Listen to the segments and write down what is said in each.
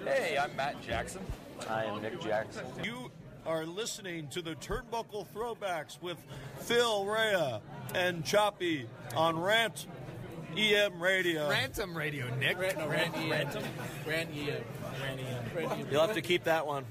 Hey, I'm Matt Jackson. I am Nick Jackson. You are listening to the Turnbuckle Throwbacks with Phil Rea and Choppy on Rant EM Radio. Rantum Radio, Nick. Rantum. Rant EM. You'll have to keep that one.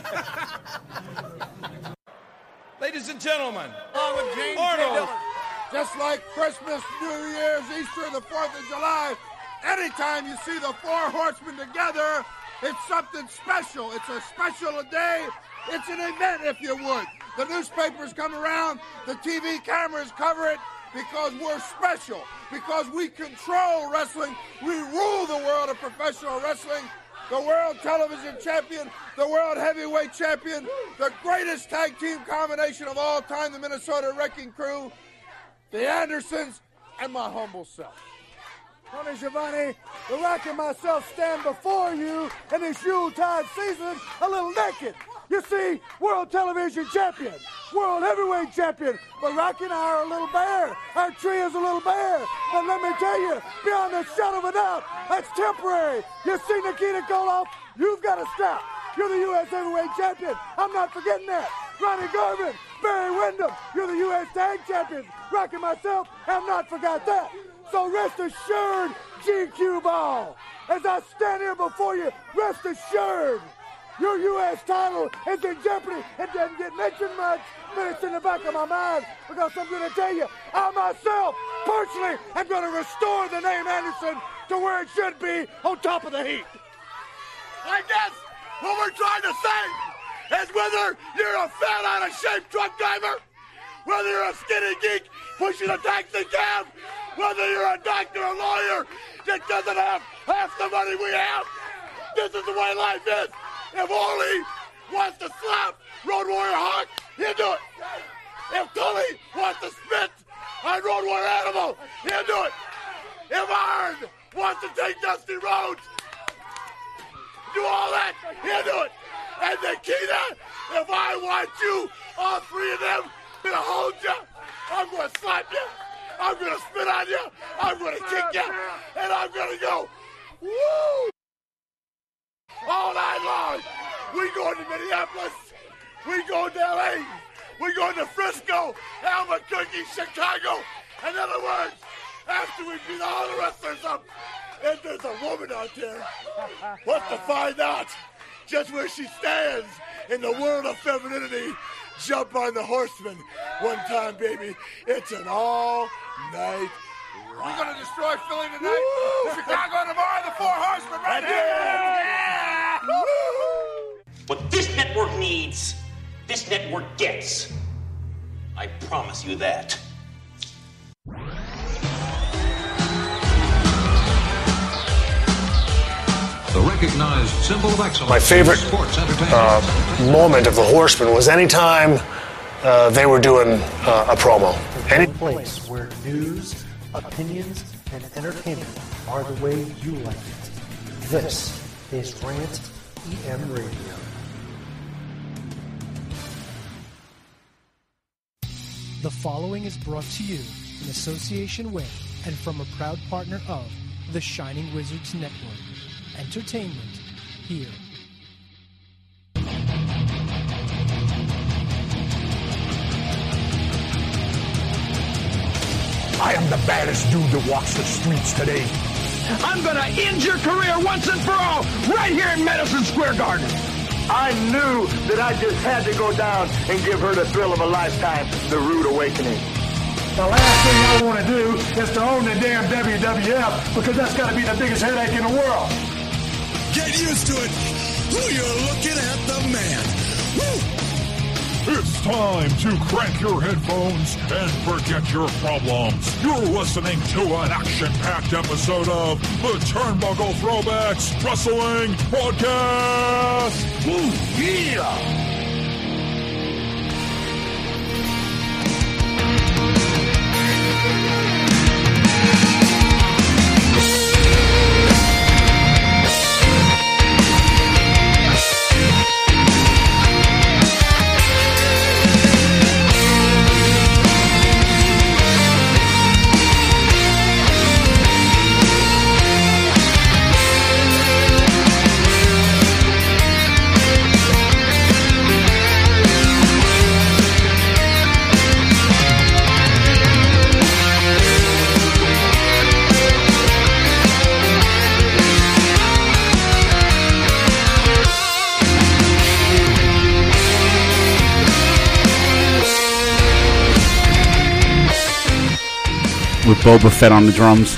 Ladies and gentlemen, along with James Arnold. Just like Christmas, New Year's, Easter, and the 4th of July, anytime you see the four horsemen together, it's something special. It's a special day. It's an event, if you would. The newspapers come around, the TV cameras cover it because we're special, because we control wrestling. We rule the world of professional wrestling. The world television champion, the world heavyweight champion, the greatest tag team combination of all time, the Minnesota Wrecking Crew, the Andersons, and my humble self. Tony Schiavone, The Rock and myself stand before you in this Yuletide season a little naked. You see, world television champion, world heavyweight champion, but Rock and I are a little bare. Our tree is a little bare. But let me tell you, beyond a shadow of a doubt, that's temporary. You see Nikita Koloff, you've got to stop. You're the U.S. heavyweight champion. I'm not forgetting that. Ronnie Garvin, Barry Windham, you're the U.S. tag champions. Rock and myself have not forgot that. So rest assured, GQ Ball, as I stand here before you, rest assured, your U.S. title is in jeopardy. It doesn't get mentioned much, but it's in the back of my mind because I'm going to tell you, I myself, personally, am going to restore the name Anderson to where it should be on top of the heap. I guess what we're trying to say is whether you're a fat, out-of-shape truck driver, whether you're a skinny geek pushing a taxi cab, whether you're a doctor or lawyer that doesn't have half the money we have, this is the way life is. If Ole wants to slap Road Warrior Hawk, he'll do it. If Tully wants to spit on Road Warrior Animal, he'll do it. If Iron wants to take Dusty Rhodes, do all that, he'll do it. And Nikita, if I want you, all three of them, to hold you, I'm going to slap you, I'm going to spit on you, I'm going to kick you, and I'm going to go, woo! All night long. We going to Minneapolis. We going to L.A. We going to Frisco, Albuquerque, Chicago. In other words, after we beat all the wrestlers up, and there's a woman out there, what's to find out just where she stands in the world of femininity. Jump on the Horseman one time, baby. It's an all-night ride. We're going to destroy Philly tonight. Woo! Chicago tomorrow, the four horsemen right here. Yeah! Woo! What this network needs, this network gets. I promise you that. The recognized symbol of excellence. My favorite moment of the Horsemen was anytime they were doing a promo. Any place where news, opinions, and entertainment are the way you like it. This is Rant EM Radio. The following is brought to you in association with and from a proud partner of the Shining Wizards Network. Entertainment here. I am the baddest dude that walks the streets today. I'm gonna end your career once and for all right here in Madison Square Garden. I knew that I just had to go down and give her the thrill of a lifetime, the Rude Awakening. The last thing I want to do is to own the damn WWF because that's got to be the biggest headache in the world. Get used to it. Ooh, you're looking at the man. Woo! It's time to crank your headphones and forget your problems. You're listening to an action-packed episode of the Turnbuckle Throwbacks Wrestling Podcast. Ooh, yeah! with Boba Fett on the drums.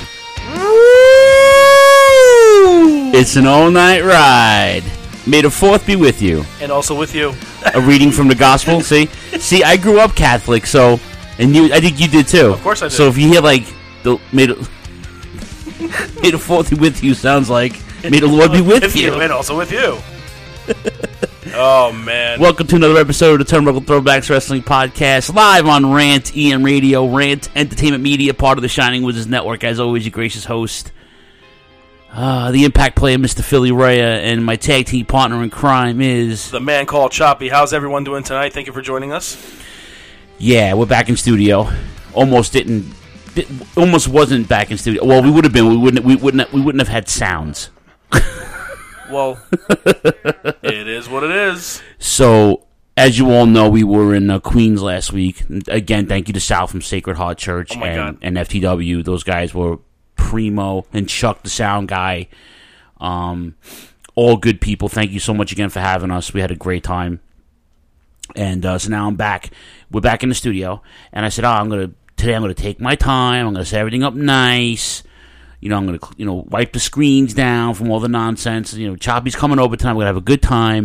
It's an all-night ride. May the 4th be with you. And also with you. A reading from the gospel. See, I grew up Catholic, so I think you did too. Of course I did. So if you hear like may the 4th be with you, sounds like may the Lord be with you. And also with you. Oh, man. Welcome to another episode of the Turnbuckle Throwbacks Wrestling Podcast, live on Rant EM Radio, Rant Entertainment Media, part of the Shining Wizards Network. As always, your gracious host, the Impact player, Mr. Philly Rhea, and my tag team partner in crime is... the man called Choppy. How's everyone doing tonight? Thank you for joining us. Yeah, we're back in studio. Almost wasn't back in studio. Well, we would have been. We wouldn't have had sounds. Well, it is what it is. So, as you all know, we were in Queens last week. Again, thank you to Sal from Sacred Heart Church and FTW. Those guys were primo. And Chuck, the sound guy. All good people. Thank you so much again for having us. We had a great time. And so now I'm back. We're back in the studio. And I said, today I'm going to take my time. I'm going to set everything up nice. I'm going to, wipe the screens down from all the nonsense. Choppy's coming over tonight. We're going to have a good time.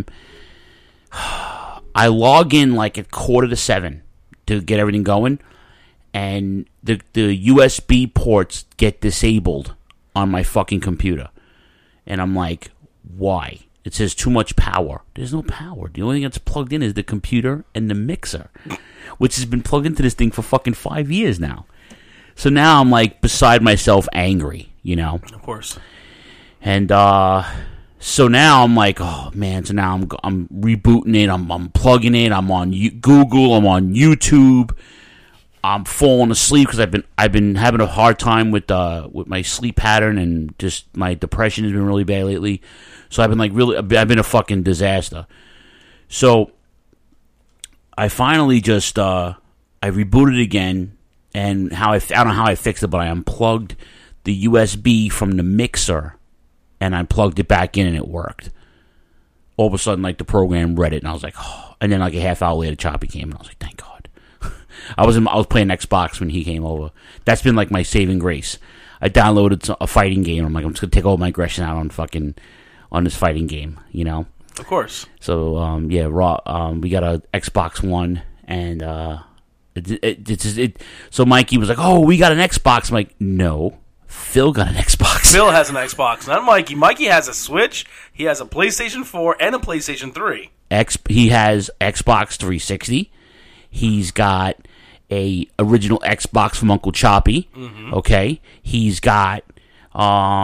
I log in like at 6:45 to get everything going. And the USB ports get disabled on my fucking computer. And I'm like, why? It says too much power. There's no power. The only thing that's plugged in is the computer and the mixer, which has been plugged into this thing for fucking 5 years now. So now I'm like beside myself angry, Of course. And so now I'm like, oh man. So now I'm rebooting it. I'm plugging it. I'm on Google. I'm on YouTube. I'm falling asleep because I've been having a hard time with my sleep pattern, and just my depression has been really bad lately. So I've been a fucking disaster. So I finally just I rebooted again. And I don't know how I fixed it, but I unplugged the USB from the mixer, and I plugged it back in, and it worked. All of a sudden, like, the program read it, and I was like, oh. And then like a half hour later, Choppy came, and I was like, thank God. I was playing Xbox when he came over. That's been like my saving grace. I downloaded a fighting game. I'm like, I'm just gonna take all my aggression out on this fighting game, Of course. So we got a Xbox One, and so Mikey was like, oh, we got an Xbox. I'm like, no, Phil got an Xbox. Phil has an Xbox, not Mikey. Mikey has a Switch. He has a PlayStation 4 and a PlayStation 3. He has Xbox 360. He's got a original Xbox from Uncle Choppy. Mm-hmm. Okay, he's got a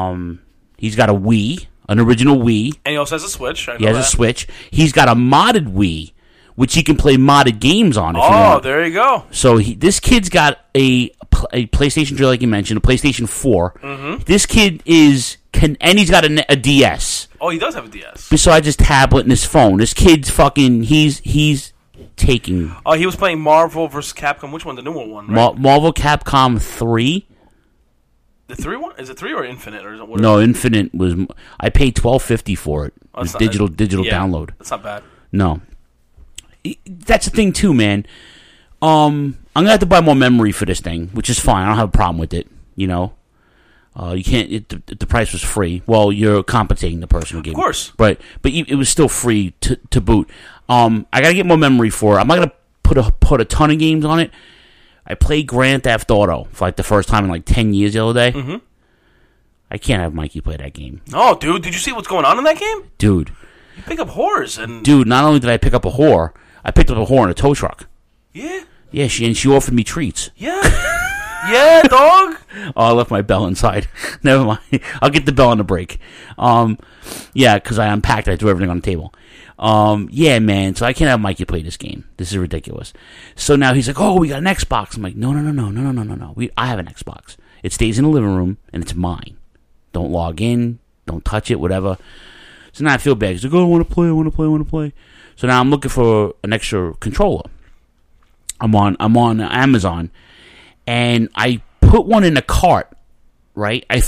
Wii, an original Wii, and he also has a Switch. He has a Switch. He's got a modded Wii, which he can play modded games on. If you want. There you go. So this kid's got a PlayStation 3, like you mentioned, a PlayStation 4. Mm-hmm. This kid and he's got a DS. Oh, he does have a DS. Besides his tablet and his phone, this kid's fucking. He's taking. Oh, he was playing Marvel vs. Capcom. Which one? The newer one, right? Marvel Capcom 3. The 3 one? Is it 3 or Infinite or whatever? No, Infinite was. I paid $12.50 for it. Oh, it's digital download. That's not bad. No. That's the thing too, man. I'm gonna have to buy more memory for this thing, which is fine. I don't have a problem with it. You can't. The price was free. Well, you're compensating the person who gave it. Of course. But it was still free to boot. I gotta get more memory for it. I'm not gonna put a ton of games on it. I played Grand Theft Auto for like the first time in like 10 years the other day. Mm-hmm. I can't have Mikey play that game. Oh, dude, did you see what's going on in that game? Dude. You pick up whores and... Dude, not only did I pick up a whore, I picked up a whore in a tow truck. Yeah? Yeah, she offered me treats. Yeah? Yeah, dog? Oh, I left my bell inside. Never mind. I'll get the bell on the break. Yeah, because I unpacked it. I threw everything on the table. Yeah, man. So I can't have Mikey play this game. This is ridiculous. So now he's like, oh, we got an Xbox. I'm like, no. I have an Xbox. It stays in the living room, and it's mine. Don't log in. Don't touch it, whatever. So now I feel bad. He's like, oh, I want to play. So now I'm looking for an extra controller. I'm on Amazon, and I put one in a cart, right? I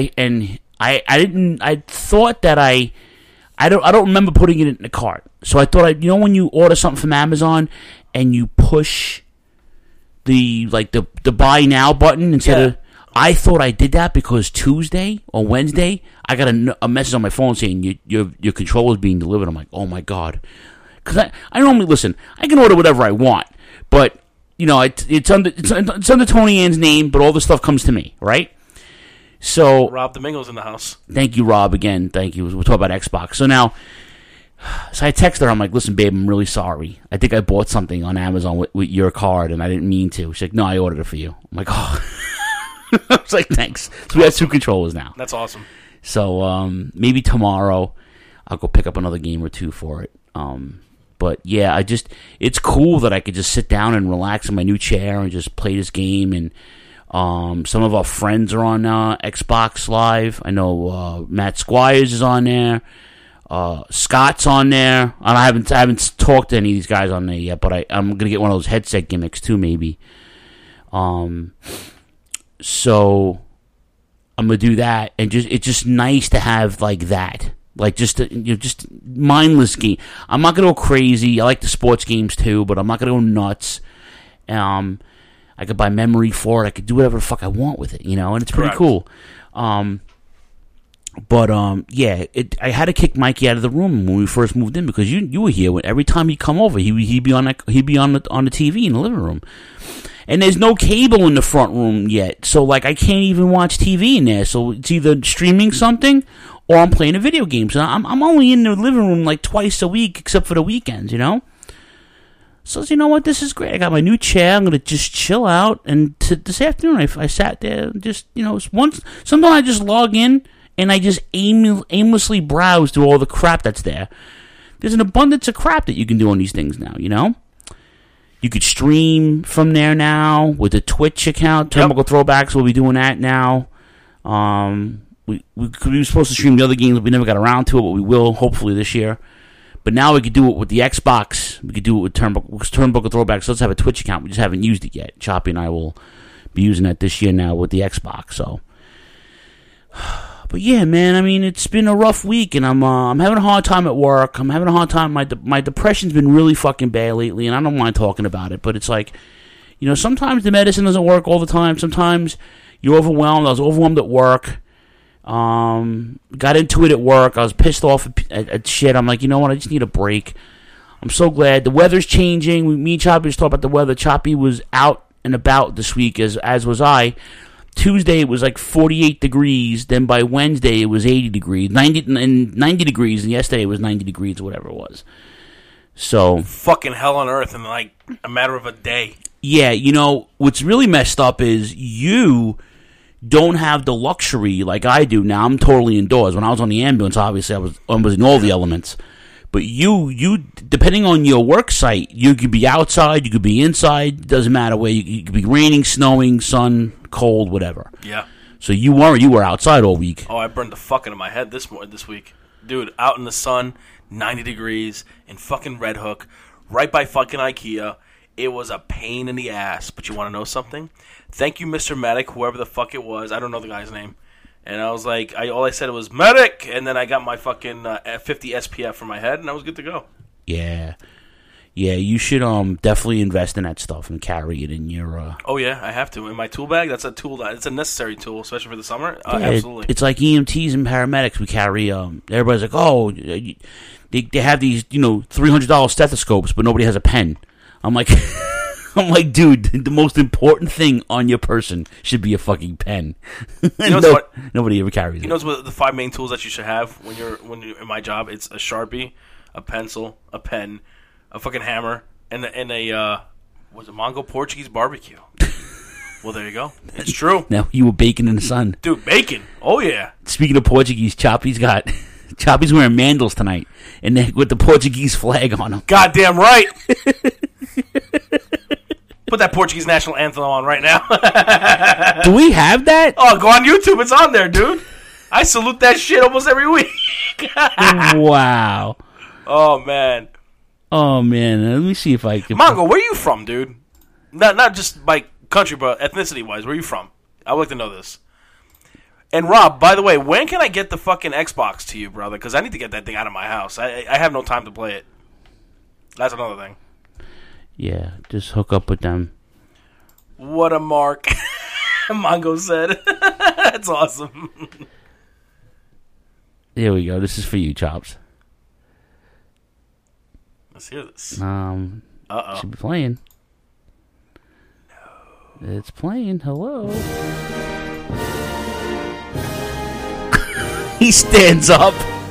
thought that I don't remember putting it in the cart. So I thought when you order something from Amazon and you push the buy now button instead of, I thought I did that because Tuesday or Wednesday, I got a message on my phone saying your controller is being delivered. I'm like, oh my God. Because I normally, listen, I can order whatever I want, but, it's under Tony Ann's name, but all the stuff comes to me, right? So Rob Domingo's in the house. Thank you, Rob, again. Thank you. We'll talk about Xbox. So I text her. I'm like, listen, babe, I'm really sorry. I think I bought something on Amazon with your card, and I didn't mean to. She's like, no, I ordered it for you. I'm like, oh. I was like, thanks. So we have 2 controllers now. That's awesome. So maybe tomorrow I'll go pick up another game or 2 for it. But yeah, it's cool that I could just sit down and relax in my new chair and just play this game. And some of our friends are on Xbox Live. I know Matt Squires is on there. Scott's on there. And I haven't talked to any of these guys on there yet, but I'm gonna get one of those headset gimmicks too, maybe. So I'm gonna do that, and it's just nice to have like that, like just mindless game. I'm not gonna go crazy. I like the sports games too, but I'm not gonna go nuts. I could buy memory for it. I could do whatever the fuck I want with it, and it's pretty cool. Yeah, I had to kick Mikey out of the room when we first moved in because you were here. Every time he'd come over, he'd be on the TV in the living room. And there's no cable in the front room yet, so I can't even watch TV in there. So it's either streaming something or I'm playing a video game. So I'm only in the living room twice a week, except for the weekends, So you know what? This is great. I got my new chair. I'm gonna just chill out. And this afternoon, I sat there and just sometimes I just log in and I just aimlessly browse through all the crap that's there. There's an abundance of crap that you can do on these things now. You could stream from there now with the Twitch account. Turnbuckle Throwbacks will be doing that now. We were supposed to stream the other games, but we never got around to it, but we will hopefully this year. But now we could do it with the Xbox. We could do it with Turnbuckle Throwbacks. So let's have a Twitch account. We just haven't used it yet. Choppy and I will be using that this year now with the Xbox. So, but yeah, man. I mean, it's been a rough week, and I'm having a hard time at work. I'm having a hard time. My depression's been really fucking bad lately, and I don't mind talking about it. But it's sometimes the medicine doesn't work all the time. Sometimes you're overwhelmed. I was overwhelmed at work. Got into it at work. I was pissed off at shit. I'm like, you know what? I just need a break. I'm so glad the weather's changing. Me and Choppy just talked about the weather. Choppy was out and about this week, as was I. Tuesday it was 48 degrees. Then by Wednesday it was 80 degrees, 90 degrees, and yesterday it was 90 degrees or whatever it was. So fucking hell on earth in a matter of a day. Yeah, what's really messed up is you don't have the luxury like I do now. I'm totally indoors. When I was on the ambulance, obviously I was in all the elements. But you depending on your work site, you could be outside, you could be inside. It doesn't matter where. You could be raining, snowing, sun, cold, whatever. Yeah. So you were outside all week. Oh, I burned the fuck out of my head this week, dude. Out in the sun, 90 degrees in fucking Red Hook, right by fucking IKEA. It was a pain in the ass. But you want to know something? Thank you, Mr. Medic, whoever the fuck it was. I don't know the guy's name. And I was like, all I said was medic, and then I got my fucking 50 SPF for my head, and I was good to go. Yeah, you should definitely invest in that stuff and carry it in your. Oh yeah, I have to in my tool bag. That's a tool it's a necessary tool, especially for the summer. Absolutely, it's like EMTs and paramedics. We carry. Everybody's like, oh, they have these $300 stethoscopes, but nobody has a pen. I'm like. Dude, the most important thing on your person should be a fucking pen. Nobody ever carries it. You know what the 5 main tools that you should have when you're in my job? It's a Sharpie, a pencil, a pen, a fucking hammer, and a Mongol Portuguese barbecue. Well, there you go. It's true. Now you were baking in the sun, dude. Bacon. Oh yeah. Speaking of Portuguese, Choppy's wearing mandals tonight, and with the Portuguese flag on them. Goddamn right. Put that Portuguese national anthem on right now. Do we have that? Oh, go on YouTube. It's on there, dude. I salute that shit almost every week. Wow. Oh, man. Let me see if I can... Mongo, where are you from, dude? Not just by country, but ethnicity-wise. Where are you from? I would like to know this. And, Rob, by the way, when can I get the fucking Xbox to you, brother? Because I need to get that thing out of my house. I have no time to play it. That's another thing. Yeah, just hook up with them. What a mark. Mongo said. That's awesome. Here we go. This is for you, Chops. Let's hear this. Uh-oh. Should be playing. No. It's playing. Hello. He stands up.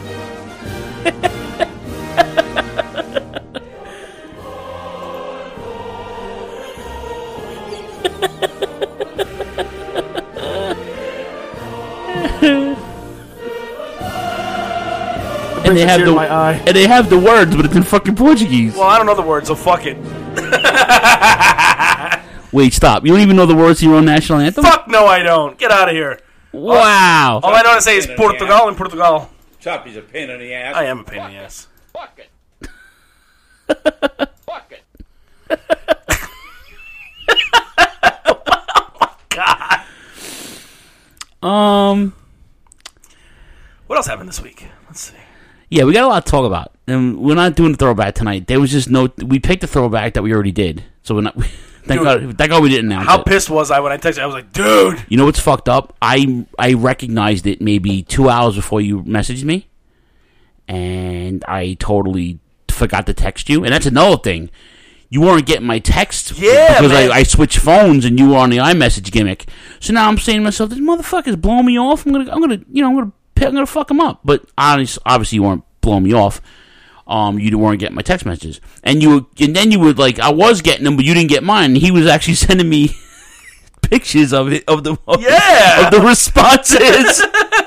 And they have the words, but it's in fucking Portuguese. Well, I don't know the words, so fuck it. Wait, stop. You don't even know the words to your own national anthem? Fuck no, I don't. Get out of here. Wow. All I know how to say is Portugal and Portugal. Choppy's a pain in the ass. I am a pain in the ass. Fuck it. Fuck it. Oh, my God. What else happened this week? Let's see. Yeah, we got a lot to talk about. And we're not doing the throwback tonight. There was just no... We picked the throwback that we already did. So we're not... Thank God we didn't announce it. How pissed was I when I texted? I was like, dude. You know what's fucked up? I recognized it maybe 2 hours before you messaged me. And I totally forgot to text you. And that's another thing. You weren't getting my text. Yeah, because man. I switched phones and you were on the iMessage gimmick. So now I'm saying to myself, this motherfucker's blowing me off. I'm gonna fuck him up. But obviously you weren't blowing me off. You weren't getting my text messages, and then you would like I was getting them, but you didn't get mine. And he was actually sending me pictures of the responses.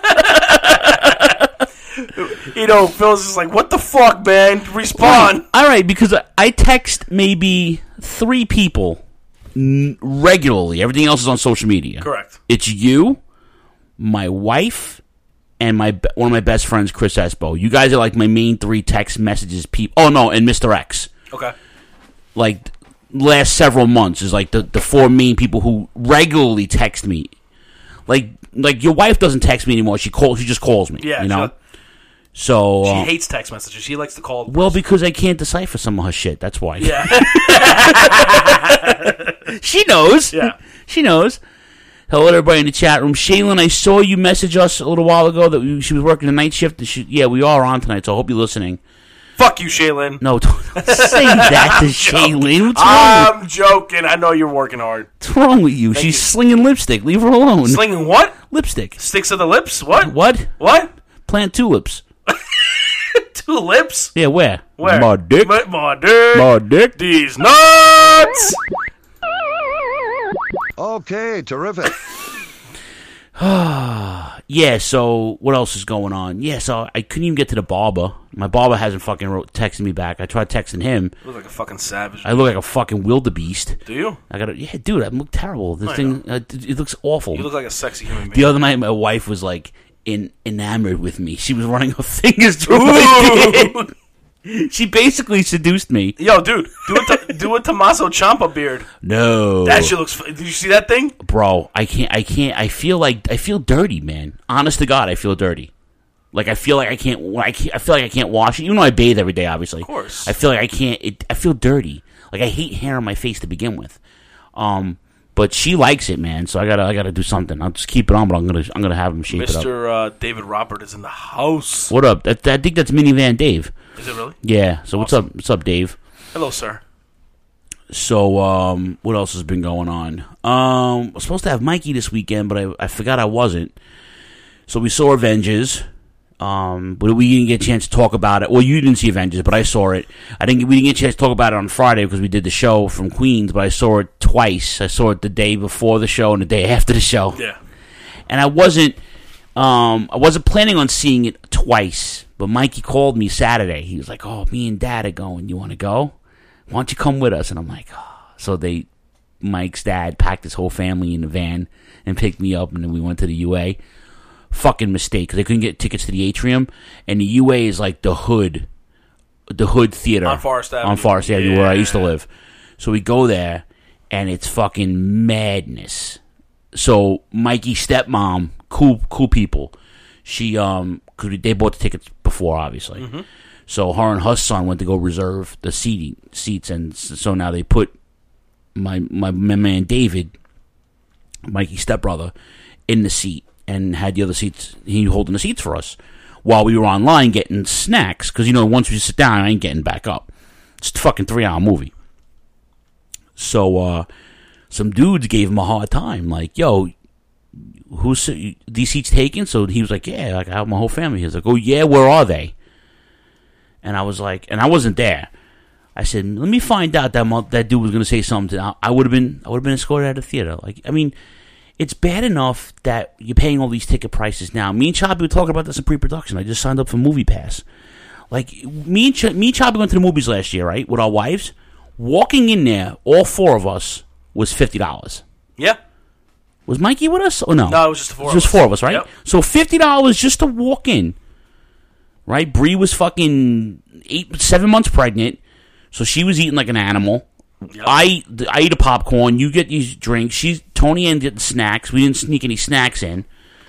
Phil's just like, what the fuck, man? Respond. All right, because I text maybe 3 people regularly. Everything else is on social media. Correct. It's you, my wife, and one of my best friends, Chris Espo. You guys are like my main 3 text messages people. Oh, no, and Mr. X. Okay. Like, last several months is like the 4 main people who regularly text me. Like your wife doesn't text me anymore. She just calls me. Yeah, you know? So she hates text messages. She likes to call. Well, because I can't decipher some of her shit. That's why. Yeah. She knows. Yeah. She knows. Hello, everybody in the chat room. Shaylin, I saw you message us a little while ago that she was working the night shift. We are on tonight, so I hope you're listening. Fuck you, Shaylin. No, don't say that to Shaylin. What's wrong? I'm joking. I know you're working hard. What's wrong with you? She's slinging lipstick. Leave her alone. Slinging what? Lipstick. Sticks of the lips? What? What? Plant tulips. Tulips? Yeah, where? Where? My dick. My dick. My dick. These nuts. Okay, terrific. Yeah, so what else is going on? Yeah, so I couldn't even get to the barber. My barber hasn't fucking texted me back. I tried texting him. You look like a fucking savage. I look like a fucking wildebeest. Do you? Yeah, dude, I look terrible. This thing, it looks awful. You look like a sexy human being. The other night, my wife was like enamored with me. She was running her fingers through my beard. She basically seduced me. Yo, dude, do a Tommaso Ciampa beard. No, that shit looks. Did you see that thing, bro? I can't. I feel dirty, man. Honest to God, I feel dirty. Like I feel like I can't. I feel like I can't wash it. Even though I bathe every day, obviously. Of course. I feel like I can't. I feel dirty. Like I hate hair on my face to begin with. But she likes it, man. So I gotta do something. I'll just keep it on, but I'm gonna have him shape it up. Mr. David Robert is in the house. What up? I think that's Minivan Dave. Is it really? Yeah. So awesome. What's up, Dave? Hello, sir. So what else has been going on? I was supposed to have Mikey this weekend, but I forgot I wasn't. So we saw Avengers. But we didn't get a chance to talk about it. Well, you didn't see Avengers, but I saw it. We didn't get a chance to talk about it on Friday because we did the show from Queens, but I saw it twice. I saw it the day before the show and the day after the show. Yeah. And I wasn't planning on seeing it twice, but Mikey called me Saturday. He was like, "Oh, me and Dad are going. You want to go? Why don't you come with us?" And I'm like, "Oh." So Mike's dad packed his whole family in the van and picked me up, and then we went to the UA. Fucking mistake, because they couldn't get tickets to the Atrium, and the UA is like the Hood Theater on Forest Avenue, where I used to live. So we go there, and it's fucking madness. So Mikey's stepmom, cool people. She cause they bought the tickets before, obviously. Mm-hmm. So her and her son went to go reserve the seats, and so now they put my man David Mikey's stepbrother, in the seat and had the other seats. He holding the seats for us while we were online getting snacks. Because, once we sit down, I ain't getting back up. It's a fucking 3-hour movie. So, some dudes gave him a hard time. Like, yo, who's these seats taken? So he was like, yeah, like, I have my whole family. He was like, oh, yeah, where are they? And I was like, and I wasn't there. I said, let me find out that dude was going to say something. I would have been escorted out of the theater. Like, I mean, it's bad enough that you're paying all these ticket prices now. Me and Choppy were talking about this in pre-production. I just signed up for Movie Pass. Like, me and Choppy went to the movies last year, right, with our wives. Walking in there, all four of us, was $50. Yeah. Was Mikey with us? Or no? No, it was just four of us. Just four of us, right? Yep. So $50 just to walk in. Right? Bree was fucking 7 months pregnant, so she was eating like an animal. Yep. I eat a popcorn. You get these drinks. Tony and getting snacks. We didn't sneak any snacks in.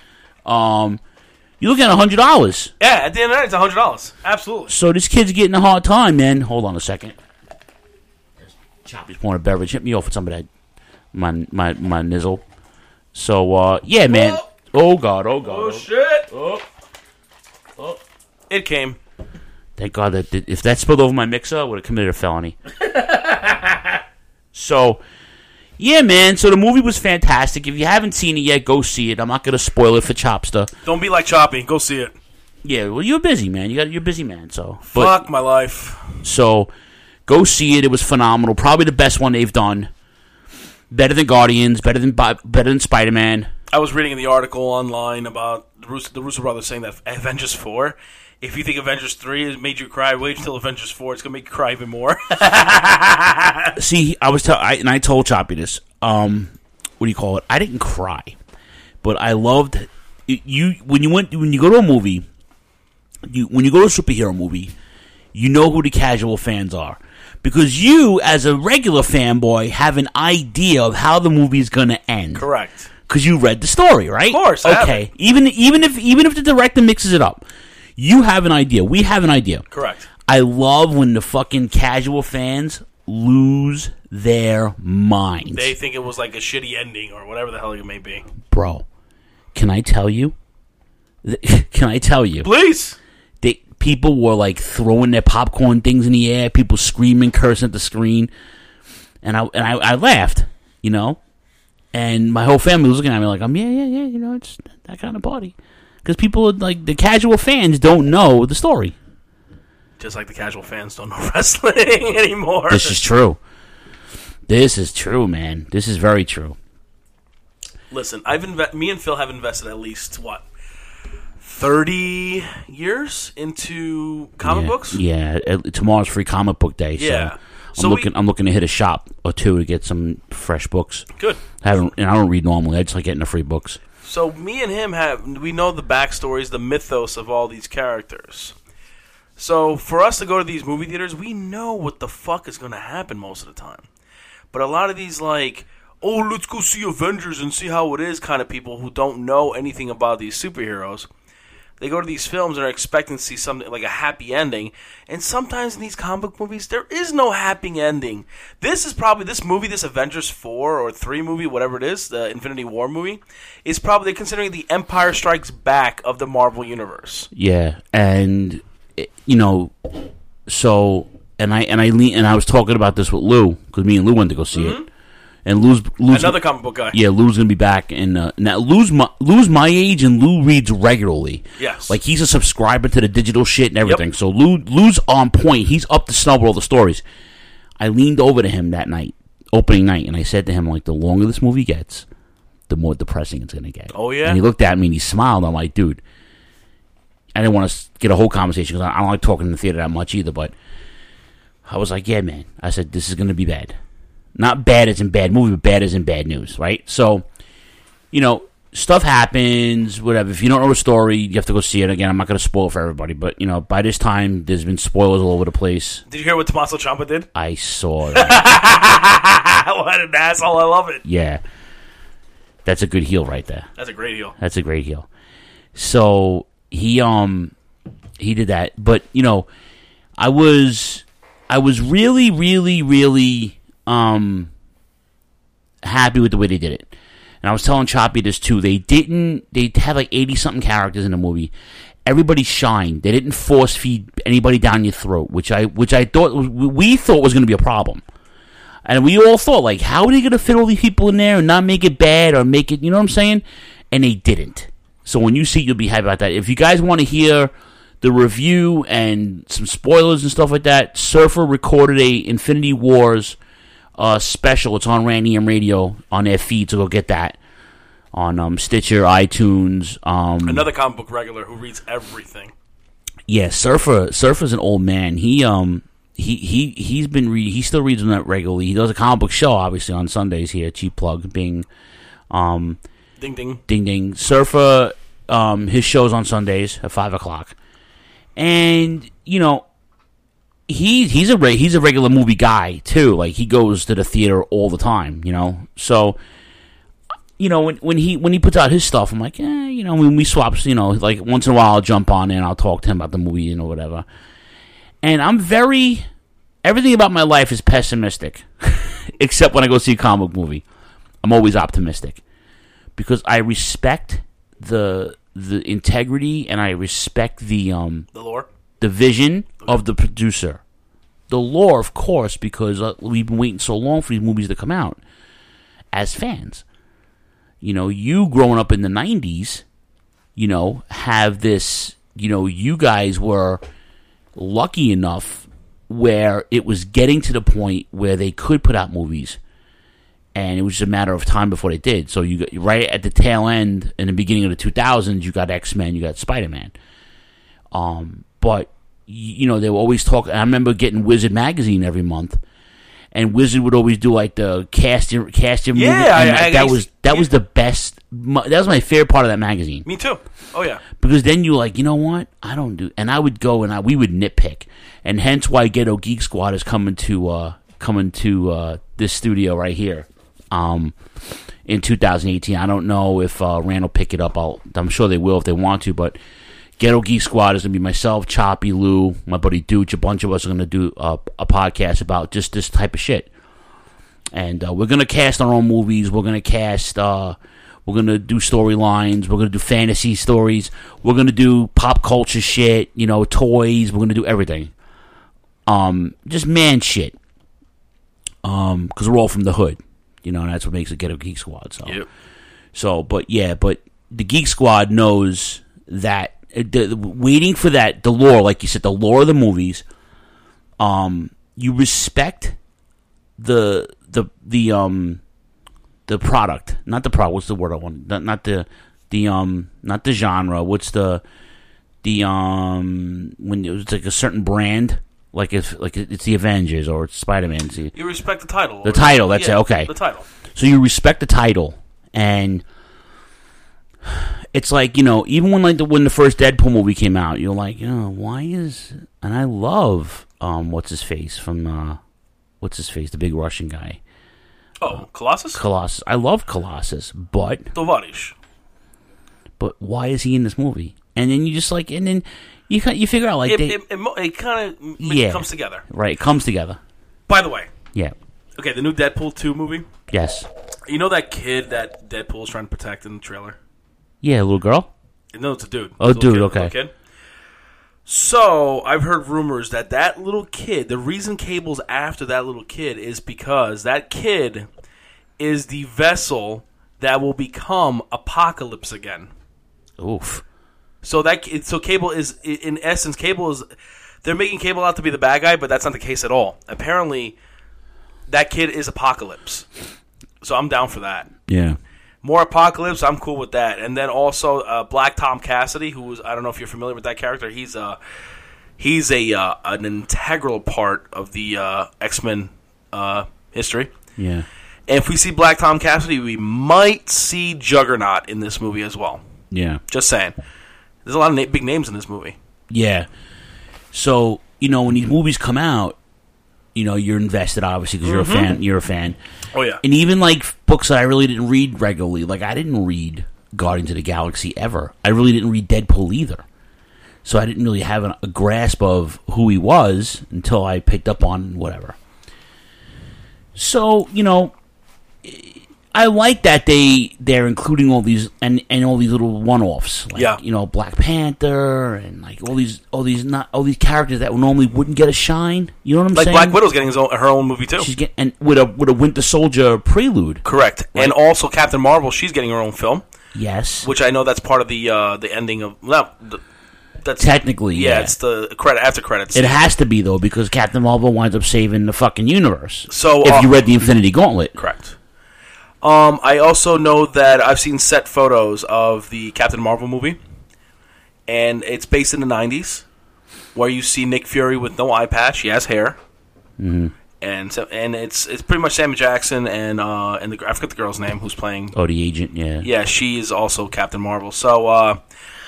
You look at $100. Yeah, at the end of the night, it's $100. Absolutely. So this kid's getting a hard time, man. Hold on a second. Choppy's pouring a beverage. Hit me off with some of that, my nizzle. So yeah, man. Oh god. Oh shit. Oh. It came. Thank God that if that spilled over my mixer, I would have committed a felony. So, yeah, man. So the movie was fantastic. If you haven't seen it yet, go see it. I'm not going to spoil it for Chopster. Don't be like Choppy. Go see it. Yeah, well, you're busy, man. You're a busy man. So fuck my life. So, go see it. It was phenomenal. Probably the best one they've done. Better than Guardians. Better than Spider-Man. I was reading in the article online about the Russo brothers saying that Avengers 4. If you think Avengers 3 has made you cry, wait until Avengers 4. It's going to make you cry even more. See, I told Choppy this. What do you call it? I didn't cry, but I loved you when you go to a movie. When you go to a superhero movie, you know who the casual fans are because you, as a regular fanboy, have an idea of how the movie is going to end. Correct. Because you read the story, right? Of course. Okay. Even if the director mixes it up. You have an idea. We have an idea. Correct. I love when the fucking casual fans lose their minds. They think it was like a shitty ending or whatever the hell it may be. Bro, can I tell you? Please. People were like throwing their popcorn things in the air. People screaming, cursing at the screen. And I laughed, And my whole family was looking at me like, yeah, it's that kind of party. Because people, like, the casual fans don't know the story. Just like the casual fans don't know wrestling anymore. This is true. This is true, man. This is very true. Listen, me and Phil have invested at least, 30 years into comic books? Yeah, tomorrow's free comic book day. Yeah. So I'm looking to hit a shop or two to get some fresh books. Good. I don't read normally. I just like getting the free books. So me and him we know the backstories, the mythos of all these characters. So for us to go to these movie theaters, we know what the fuck is going to happen most of the time. But a lot of these let's go see Avengers and see how it is kind of people who don't know anything about these superheroes. They go to these films and are expecting to see something like a happy ending. And sometimes in these comic book movies, there is no happy ending. This Avengers 4 or 3 movie, whatever it is, the Infinity War movie, is probably considering the Empire Strikes Back of the Marvel Universe. Yeah, and so I was talking about this with Lou because me and Lou went to go see it. And Lou's another comic book guy. Yeah, Lou's gonna be back, and now Lou's my age, and Lou reads regularly. Yes, like he's a subscriber to the digital shit and everything. Yep. So Lou's on point. He's up to snuff with all the stories. I leaned over to him that night, opening night, and I said to him, like, the longer this movie gets, the more depressing it's gonna get. Oh yeah. And he looked at me and he smiled. I'm like, dude, I didn't want to get a whole conversation because I don't like talking in the theater that much either. But I was like, yeah, man. I said, this is gonna be bad. Not bad as in bad movie, but bad as in bad news, right? So, stuff happens, whatever. If you don't know the story, you have to go see it. Again, I'm not going to spoil for everybody, but, by this time, there's been spoilers all over the place. Did you hear what Tommaso Ciampa did? I saw that. What an asshole. I love it. Yeah. That's a good heel right there. That's a great heel. That's a great heel. So, he did that. But, I was really, really, really... happy with the way they did it. and I was telling Choppy this too. They had like 80-something characters in the movie. Everybody shined. They didn't force feed anybody down your throat, which I thought we thought was going to be a problem. And we all thought, like, how are they going to fit all these people in there and not make it bad or make it, you know what I'm saying? And they didn't. So when you see it, you'll be happy about that. If you guys want to hear the review and some spoilers and stuff like that, Surfer recorded a Infinity Wars special. It's on Randy M Radio on their feed, so go get that on Stitcher, iTunes. Another comic book regular who reads everything. Yeah, Surfer's an old man. He still reads them regularly. He does a comic book show, obviously, on Sundays here. Cheap plug, Bing. Ding ding. Ding ding. Surfer, his show's on Sundays at 5 o'clock. And, you know, he's a regular movie guy, too. Like, he goes to the theater all the time, you know. So, you know, when he puts out his stuff, I'm like, you know, when we swap, you know, like, once in a while I'll jump on and I'll talk to him about the movie, you know, whatever. And everything about my life is pessimistic, except when I go see a comic movie. I'm always optimistic because I respect the integrity and I respect the lore, the vision of the producer. The lore, of course, because we've been waiting so long for these movies to come out as fans. You know, you growing up in the 90s, you know, have this, you know, you guys were lucky enough where it was getting to the point where they could put out movies, and it was just a matter of time before they did. So you got right at the tail end, in the beginning of the 2000s, you got X-Men, you got Spider-Man. But you know, they were always talking. I remember getting Wizard magazine every month, and Wizard would always do like the cast your movie. Yeah, that was the best. That was my favorite part of that magazine. Me too. Oh yeah. Because then you were like, you know what? I don't do, and I would go and we would nitpick, and hence why Ghetto Geek Squad is coming to this studio right here, in 2018. I don't know if Rand will pick it up. I'm sure they will if they want to, but Ghetto Geek Squad is going to be myself, Choppy, Lou, my buddy Dooch. A bunch of us are going to do a podcast about just this type of shit. And we're going to cast our own movies. We're going to cast, we're going to do storylines. We're going to do fantasy stories. We're going to do pop culture shit, you know, toys. We're going to do everything. Just man shit. Because we're all from the hood. You know, and that's what makes it Ghetto Geek Squad. So, yep. But the Geek Squad knows that waiting for that, the lore, like you said, the lore of the movies, you respect the product, not the product. What's the word I want? Not the genre. What's the when it was like a certain brand, like it's the Avengers or it's Spider-Man. You respect the title. The title. That's it. Okay. The title. So you respect the title, and it's like, you know, even when when the first Deadpool movie came out, you're like, why is, and I love what's his face, the big Russian guy. Oh, Colossus? Colossus. I love Colossus, but Tovarish. But why is he in this movie? And then you just like, and then you figure out like it kind of comes together. Right, it comes together. By the way. Yeah. Okay, the new Deadpool 2 movie. Yes. You know that kid that Deadpool is trying to protect in the trailer? Yeah, a little girl? No, it's a dude. Oh, dude, kid, okay. Kid. So, I've heard rumors that little kid, the reason Cable's after that little kid is because that kid is the vessel that will become Apocalypse again. Oof. So Cable is, in essence, they're making Cable out to be the bad guy, but that's not the case at all. Apparently, that kid is Apocalypse. So I'm down for that. Yeah. More Apocalypse, I'm cool with that. And then also Black Tom Cassidy, who was, I don't know if you're familiar with that character. He's an integral part of the X-Men history. Yeah. And if we see Black Tom Cassidy, we might see Juggernaut in this movie as well. Yeah. Just saying. There's a lot of big names in this movie. Yeah. So, you know, when these movies come out, you know, you're invested, obviously, because you're a fan. You're a fan. Oh, yeah. And even, like, books that I really didn't read regularly. Like, I didn't read Guardians of the Galaxy ever. I really didn't read Deadpool either. So I didn't really have a grasp of who he was until I picked up on whatever. So, you know, I like that they're including all these and all these little one-offs, like, you know, Black Panther and like all these characters that normally wouldn't get a shine. You know what I'm saying? Like Black Widow's getting her own movie too. She's and with a Winter Soldier prelude. Correct, right? And also Captain Marvel, she's getting her own film. Yes, which I know that's part of the ending of that's technically it's the after credits. It has to be though because Captain Marvel winds up saving the fucking universe. So if you read the Infinity Gauntlet, correct. I also know that I've seen set photos of the Captain Marvel movie, and it's based in the 90s, where you see Nick Fury with no eye patch. He has hair, and it's pretty much Samuel Jackson and I forget the girl's name who's playing. Oh, the agent, yeah, she is also Captain Marvel. So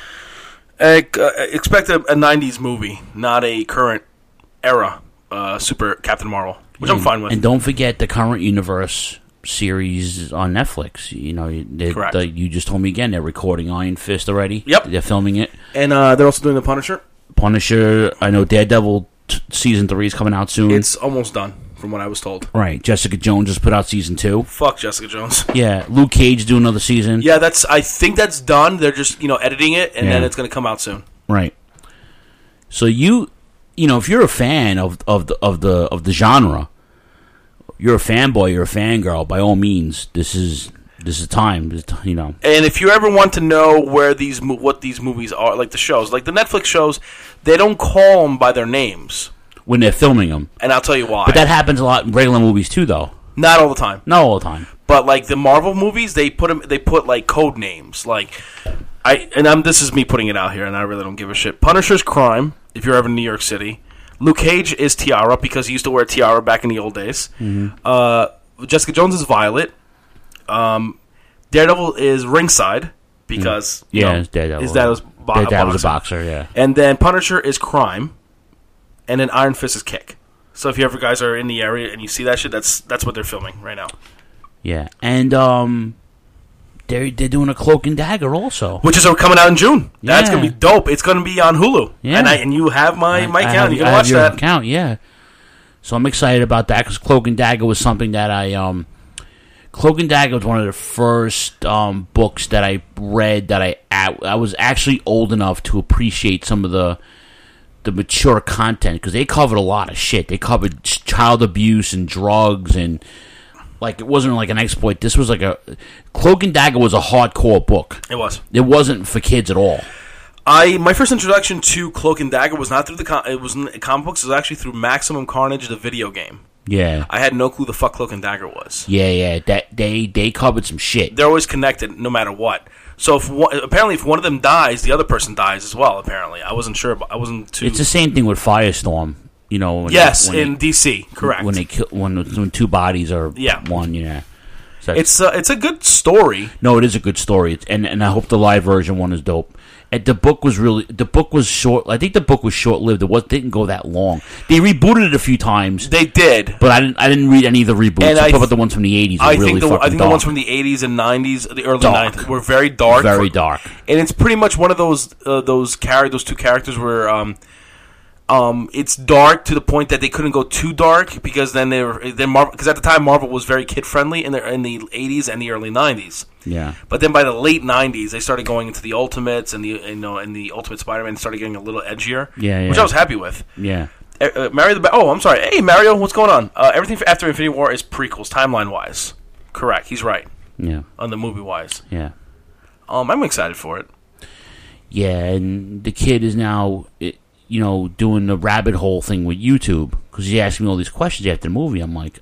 expect a 90s movie, not a current era Super Captain Marvel, which I'm fine with. And don't forget the current universe series on Netflix. You know, you just told me again they're recording Iron Fist already. Yep, they're filming it, and they're also doing the Punisher. I know Daredevil season 3 is coming out soon. It's almost done, from what I was told. Right, Jessica Jones just put out season 2. Fuck Jessica Jones. Yeah, Luke Cage doing another season. Yeah, I think that's done. They're just editing it, and then it's going to come out soon. Right. So you know, if you're a fan of the genre. You're a fanboy, you're a fangirl. By all means, this is time. You know. And if you ever want to know what these movies are, like the shows, like the Netflix shows, they don't call them by their names when they're filming them. And I'll tell you why. But that happens a lot in regular movies too, though. Not all the time. Not all the time. But like the Marvel movies, they put like code names. Like this is me putting it out here, and I really don't give a shit. Punisher's Crime. If you're ever in New York City. Luke Cage is Tiara because he used to wear a tiara back in the old days. Mm-hmm. Jessica Jones is Violet. Daredevil is Ringside because Daredevil. His dad was a boxer. Yeah, and then Punisher is Crime, and then Iron Fist is Kick. So if you ever guys are in the area and you see that shit, that's what they're filming right now. Yeah, and they're doing a Cloak and Dagger also, which is coming out in June. Yeah. That's gonna be dope. It's gonna be on Hulu. Yeah, and you have my account. You can watch that account. Yeah, so I'm excited about that because Cloak and Dagger was something that Cloak and Dagger was one of the first books that I read that I was actually old enough to appreciate some of the mature content because they covered a lot of shit. They covered child abuse and drugs and. Like, it wasn't like an exploit. This was like Cloak and Dagger was a hardcore book. It was. It wasn't for kids at all. My first introduction to Cloak and Dagger was not through it was in comic books. It was actually through Maximum Carnage, the video game. Yeah. I had no clue the fuck Cloak and Dagger was. Yeah. They covered some shit. They're always connected, no matter what. So apparently, if one of them dies, the other person dies as well. Apparently, I wasn't sure. I wasn't too. It's the same thing with Firestorm. You know, in DC, correct. When they kill, when two bodies are one, so it's a good story. No, it is a good story, and I hope the live version one is dope. And the book was short. I think the book was short lived. It didn't go that long. They rebooted it a few times. They did, but I didn't read any of the reboots. And I thought the ones from the 80s. I think the ones from the 80s and 90s, the early 90s, were very dark, very dark. And it's pretty much one of those two characters where. It's dark to the point that they couldn't go too dark because then because at the time Marvel was very kid friendly in the 80s and the early 90s. Yeah. But then by the late 90s they started going into the Ultimates and the Ultimate Spider-Man started getting a little edgier. Yeah. Which I was happy with. Yeah. I'm sorry. Hey Mario, what's going on? Everything after Infinity War is prequels timeline wise. Correct. He's right. Yeah. On the movie wise. Yeah. I'm excited for it. Yeah, and the kid is now. Doing the rabbit hole thing with YouTube because he asked me all these questions after the movie. I'm like,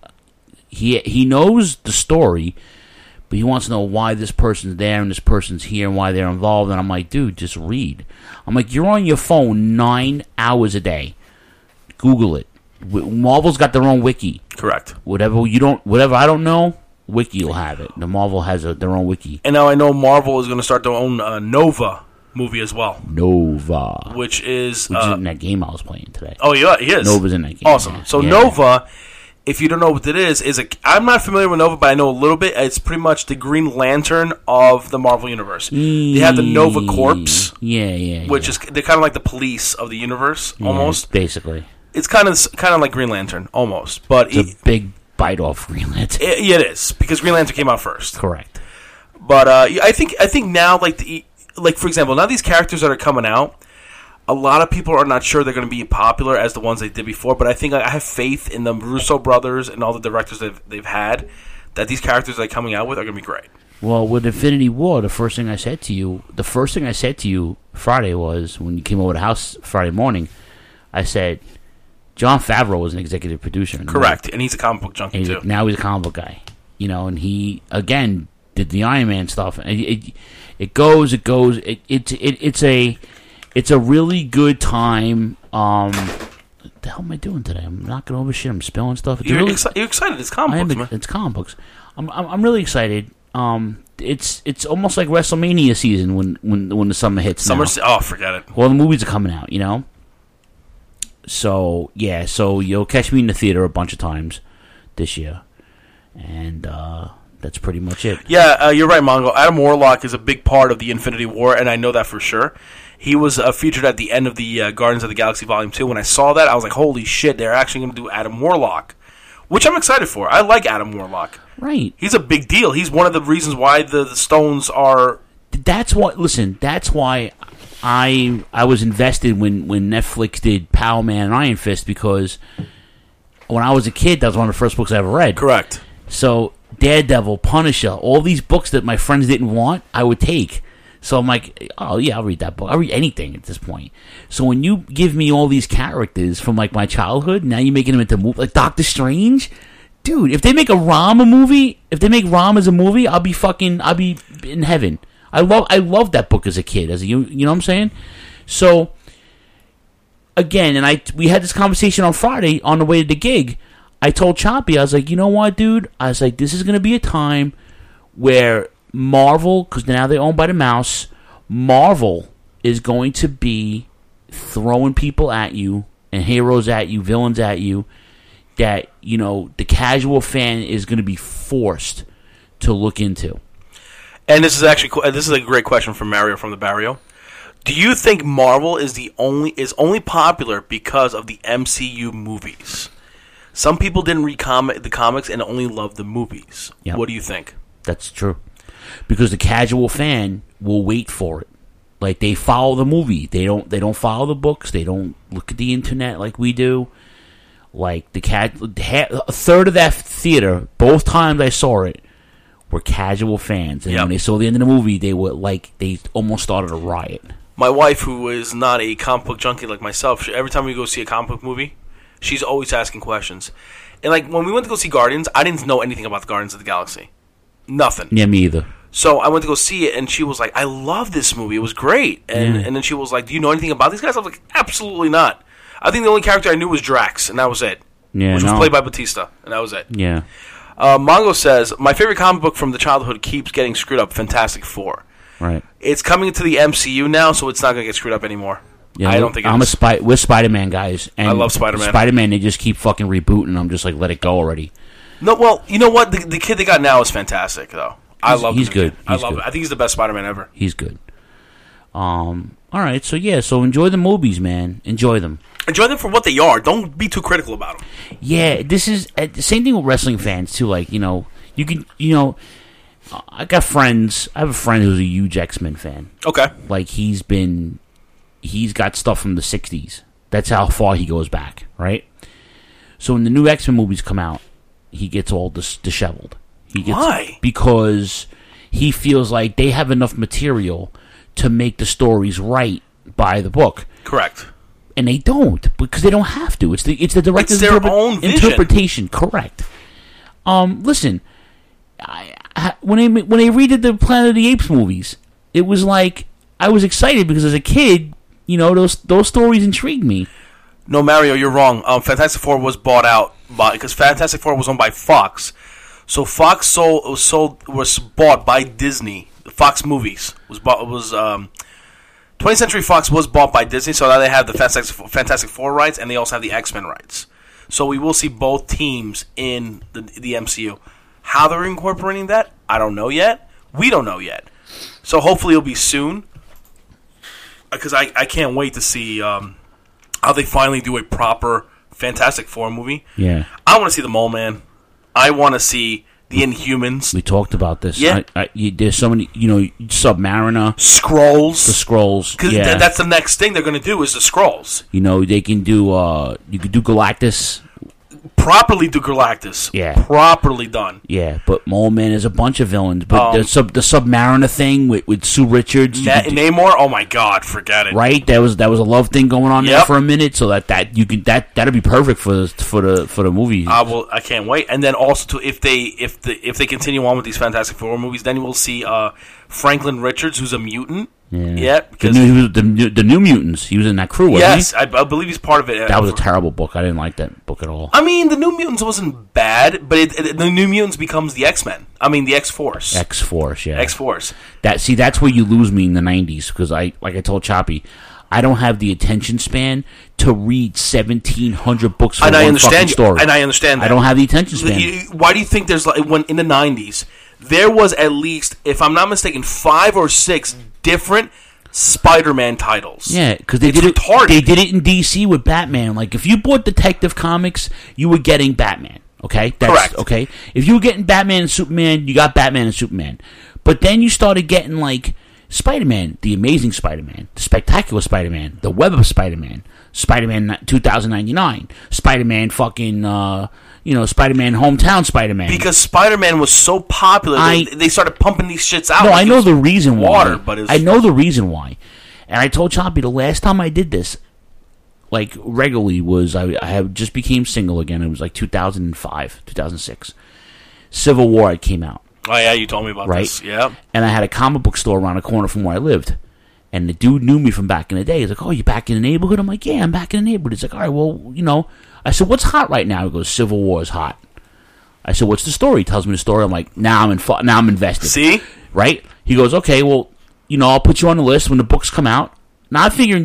he knows the story, but he wants to know why this person's there and this person's here and why they're involved. And I'm like, dude, just read. I'm like, you're on your phone 9 hours a day. Google it. Marvel's got their own wiki. Correct. Whatever I don't know, wiki will have it. The Marvel has their own wiki. And now I know Marvel is going to start their own Nova movie as well. Nova. Which is in that game I was playing today. Oh, yeah, he is. Nova's in that game. Awesome. Yeah. So Nova, if you don't know what it is I'm not familiar with Nova, but I know a little bit. It's pretty much the Green Lantern of the Marvel Universe. They have the Nova Corps. Which is they're kind of like the police of the universe, almost. Basically. It's kind of like Green Lantern, almost. But it's a big bite off Green Lantern. It is, because Green Lantern came out first. Correct. But I think now, like for example, now these characters that are coming out, a lot of people are not sure they're going to be popular as the ones they did before. But I think I have faith in the Russo brothers and all the directors they've had, that these characters they're coming out with are going to be great. Well, with Infinity War, the first thing I said to you Friday was, when you came over to the house Friday morning, I said, Jon Favreau was an executive producer. Correct, and he's a comic book junkie too. Now he's a comic book guy, and he again did the Iron Man stuff. And it goes. It's a really good time. What the hell am I doing today? I'm knocking over shit. I'm spilling stuff. You're excited? It's comic books, man. It's comic books. I'm really excited. It's almost like WrestleMania season when the summer hits. Forget it. Well, the movies are coming out, So yeah, so you'll catch me in the theater a bunch of times this year, and that's pretty much it. Yeah, you're right, Mongo. Adam Warlock is a big part of the Infinity War, and I know that for sure. He was featured at the end of the Guardians of the Galaxy Volume 2. When I saw that, I was like, holy shit, they're actually going to do Adam Warlock, which I'm excited for. I like Adam Warlock. Right. He's a big deal. He's one of the reasons why the Stones are... That's why I was invested when Netflix did Power Man and Iron Fist, because when I was a kid, that was one of the first books I ever read. Correct. So Daredevil, Punisher, all these books that my friends didn't want, I would take. So I'm like, oh yeah, I'll read that book. I'll read anything at this point. So when you give me all these characters from like my childhood, now you're making them into movies, like Doctor Strange. Dude, if they make Ram as a movie, I'll be in heaven. I loved that book as a kid. You know what I'm saying? So again, and we had this conversation on Friday on the way to the gig. I told Choppy, I was like, you know what, dude? I was like, this is going to be a time where Marvel, because now they're owned by the mouse, Marvel is going to be throwing people at you, and heroes at you, villains at you, that, the casual fan is going to be forced to look into. And this is a great question from Mario from the Barrio. Do you think Marvel is only popular because of the MCU movies? Some people didn't read the comics and only loved the movies. Yep. What do you think? That's true. Because the casual fan will wait for it. Like, they follow the movie. They don't follow the books. They don't look at the internet like we do. Like, a third of that theater, both times I saw it, were casual fans. And when they saw the end of the movie, they were like, they almost started a riot. My wife, who is not a comic book junkie like myself, every time we go see a comic book movie, she's always asking questions. And like, when we went to go see Guardians, I didn't know anything about the Guardians of the Galaxy. Nothing. Yeah, me either. So I went to go see it, and she was like, I love this movie. It was great. And then she was like, do you know anything about these guys? I was like, absolutely not. I think the only character I knew was Drax, and that was it. Yeah, which was played by Batista, and that was it. Yeah. Mongo says, my favorite comic book from the childhood keeps getting screwed up, Fantastic Four. Right. It's coming to the MCU now, so it's not going to get screwed up anymore. Yeah, I don't think we're Spider-Man guys. And I love Spider-Man. Spider-Man, they just keep fucking rebooting. I'm just like, let it go already. No, well, you know what? The kid they got now is fantastic, though. I love him. He's good. I love him. I think he's the best Spider-Man ever. He's good. All right, so enjoy the movies, man. Enjoy them. Enjoy them for what they are. Don't be too critical about them. Yeah, this is the same thing with wrestling fans too. Like, you can, I got friends. I have a friend who's a huge X-Men fan. Okay. Like, he's got stuff from the 60s. That's how far he goes back, right? So when the new X-Men movies come out, he gets all disheveled. Why? Because he feels like they have enough material to make the stories right by the book. Correct. And they don't, because they don't have to. It's the director's own vision. interpretation. Correct. Listen, when they redid the Planet of the Apes movies, it was like, I was excited because as a kid, those stories intrigued me. No, Mario, you're wrong. Fantastic Four was bought out because Fantastic Four was owned by Fox. So Fox was bought by Disney. Fox Movies was 20th Century Fox was bought by Disney, so now they have the Fantastic Four rights, and they also have the X-Men rights. So we will see both teams in the MCU. How they're incorporating that, I don't know yet. We don't know yet. So hopefully it'll be soon, because I can't wait to see how they finally do a proper Fantastic Four movie. Yeah. I want to see the Mole Man. I want to see the Inhumans. We talked about this. Yeah. There's so many, Submariner. Skrulls. The Skrulls. Because that's the next thing they're going to do is the Skrulls. They can do, you could do Galactus. Properly do Galactus. Yeah. Properly done. Yeah, but man, there's a bunch of villains. But the Submariner thing with Sue Richards. Namor, oh my God, forget it. Right? That was a love thing going on there for a minute, so that'd be perfect for the movie. I can't wait. And then also if they continue on with these Fantastic Four movies, then we'll see Franklin Richards, who's a mutant. Yeah, because the New Mutants. He was in that crew, wasn't he? Yes, I believe he's part of it. That was a terrible book. I didn't like that book at all. I mean, the New Mutants wasn't bad, but the New Mutants becomes the X-Men. I mean, the X-Force. X-Force, yeah. X-Force. That's where you lose me in the 90s, because like I told Choppy, I don't have the attention span to read 1,700 books for one fucking story. And I understand that. I don't have the attention span. Why do you think there's when in the 90s there was at least, if I'm not mistaken, 5 or 6 different Spider-Man titles? Yeah, because they did it in DC with Batman. Like, if you bought Detective Comics, you were getting Batman. Okay, correct. Okay, if you were getting Batman and Superman, you got Batman and Superman. But then you started getting like Spider-Man, the Amazing Spider-Man, the Spectacular Spider-Man, the Web of Spider-Man, Spider-Man 2099, Spider-Man fucking. Spider-Man Hometown Spider-Man. Because Spider-Man was so popular, they started pumping these shits out. No, I know the reason why. But I know the reason why. And I told Choppy the last time I did this, like, regularly, was I have just became single again. It was like 2005, 2006. Civil War came out. Oh, yeah, you told me about this. Yeah. And I had a comic book store around the corner from where I lived. And the dude knew me from back in the day. He's like, "Oh, you back in the neighborhood?" I'm like, "Yeah, I'm back in the neighborhood." He's like, "All right, well, I said, "What's hot right now?" He goes, "Civil War is hot." I said, "What's the story?" He tells me the story. I'm like, now I'm invested. See? Right? He goes, "Okay, well, I'll put you on the list when the books come out." Now I'm figuring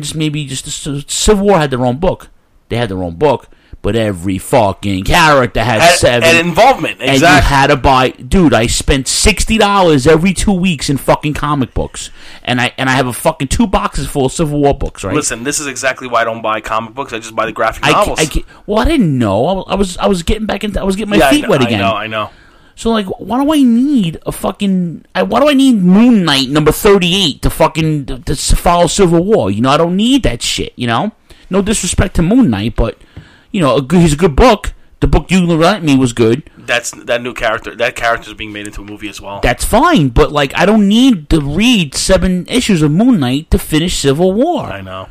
Civil War had their own book. They had their own book, but every fucking character had 7. And involvement, exactly. And you had to buy... Dude, I spent $60 every 2 weeks in fucking comic books. And I have a fucking 2 boxes full of Civil War books, right? Listen, this is exactly why I don't buy comic books. I just buy the graphic novels. I didn't know. I was getting back into... I was getting my feet wet again. I know. So, like, why do I need why do I need Moon Knight number 38 to follow Civil War? I don't need that shit, No disrespect to Moon Knight, but... he's a good book. The book you lent me was good. That new character. That character's being made into a movie as well. That's fine, but like I don't need to read 7 issues of Moon Knight to finish Civil War. I know.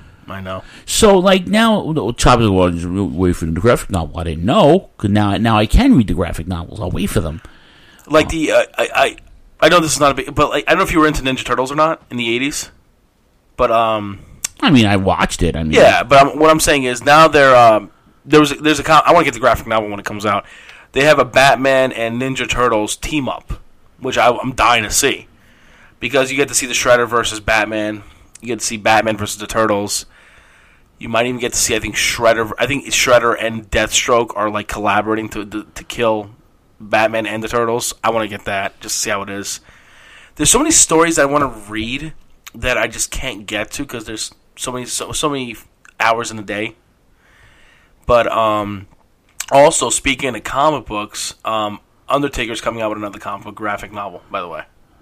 So like now, Chopper's just wait for the graphic novel. I didn't know because now I can read the graphic novels. I'll wait for them. Like I know this is not a big, but like I don't know if you were into Ninja Turtles or not in the 80s, but I mean I watched it. Yeah, but what I'm saying is now they're There's a I want to get the graphic novel when it comes out. They have a Batman and Ninja Turtles team up, which I'm dying to see, because you get to see the Shredder versus Batman. You get to see Batman versus the Turtles. You might even get to see Shredder. I think Shredder and Deathstroke are like collaborating to kill Batman and the Turtles. I want to get that just to see how it is. There's so many stories I want to read that I just can't get to because there's so many hours in the day. But also, speaking of comic books, Undertaker's coming out with another comic book graphic novel, by the way.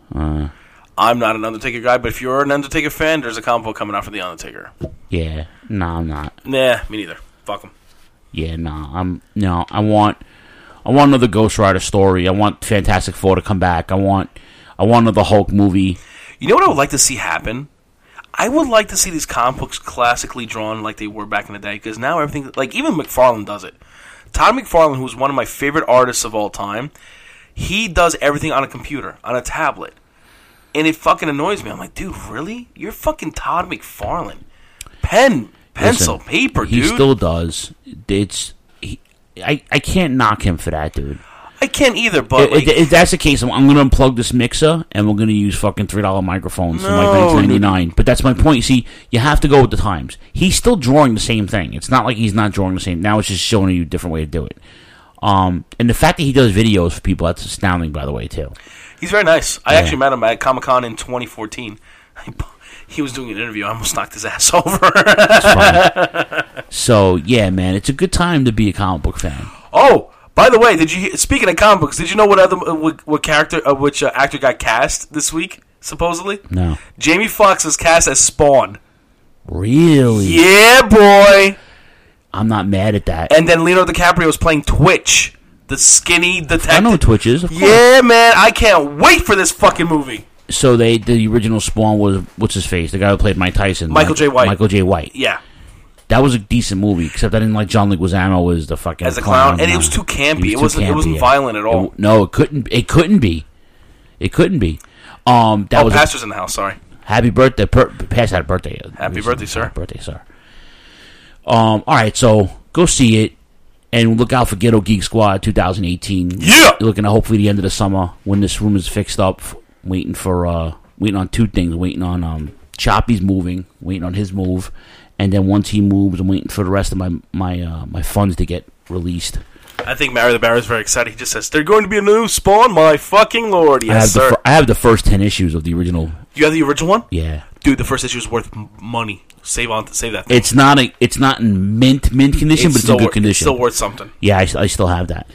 I'm not an Undertaker guy, but if you're an Undertaker fan, there's a comic book coming out for The Undertaker. Yeah. No, I'm not. Nah, me neither. Fuck him. Yeah, I want another Ghost Rider story. I want Fantastic Four to come back. I want another Hulk movie. You know what I would like to see happen? I would like to see these comic books classically drawn like they were back in the day, because now everything, like even McFarlane does it. Todd McFarlane, who's one of my favorite artists of all time, he does everything on a computer, on a tablet. And it fucking annoys me. I'm like, dude, really? You're fucking Todd McFarlane. Pencil, paper, dude. He still does. I can't knock him for that, dude. I can't either, but if that's the case, I'm going to unplug this mixer and we're going to use fucking $3 microphones from like 1999. But that's my point. See, you have to go with the times. He's still drawing the same thing. It's not like he's not drawing the same. Now it's just showing you a different way to do it. And the fact that he does videos for people, that's astounding, by the way, too. He's very nice. I actually met him at Comic-Con in 2014. He was doing an interview. I almost knocked his ass over. That's fine. So, yeah, man, it's a good time to be a comic book fan. Oh, By the way, speaking of comic books, did you know which actor got cast this week? Supposedly, no. Jamie Foxx is cast as Spawn. Really? Yeah, boy. I'm not mad at that. And then Leonardo DiCaprio is playing Twitch, the skinny detective. I know what Twitch is. Of course. Yeah, man. I can't wait for this fucking movie. So the original Spawn was, what's his face? The guy who played Mike Tyson. Michael J. White. Michael J. White. Yeah. That was a decent movie, except I didn't like John Leguizamo as the fucking as a clown, and it was too campy. It wasn't violent at all. No, it couldn't be. It couldn't be. Pastor's in the house. Sorry. Happy birthday, Past had a birthday. Happy birthday, sir. Happy birthday, sir. All right, so go see it, and look out for Ghetto Geek Squad 2018. Yeah, you're looking at hopefully the end of the summer when this room is fixed up. Waiting on two things. Waiting on Choppy's moving. Waiting on his move. And then once he moves, I'm waiting for the rest of my funds to get released. I think Mario the Barrow is very excited. He just says, "They're going to be a new Spawn, my fucking lord." Yes, sir. I have the first 10 issues of the original. You have the original one? Yeah. Dude, the first issue is worth money. Save that thing. It's not in mint condition, but it's in good condition. It's still worth something. Yeah, I still have that.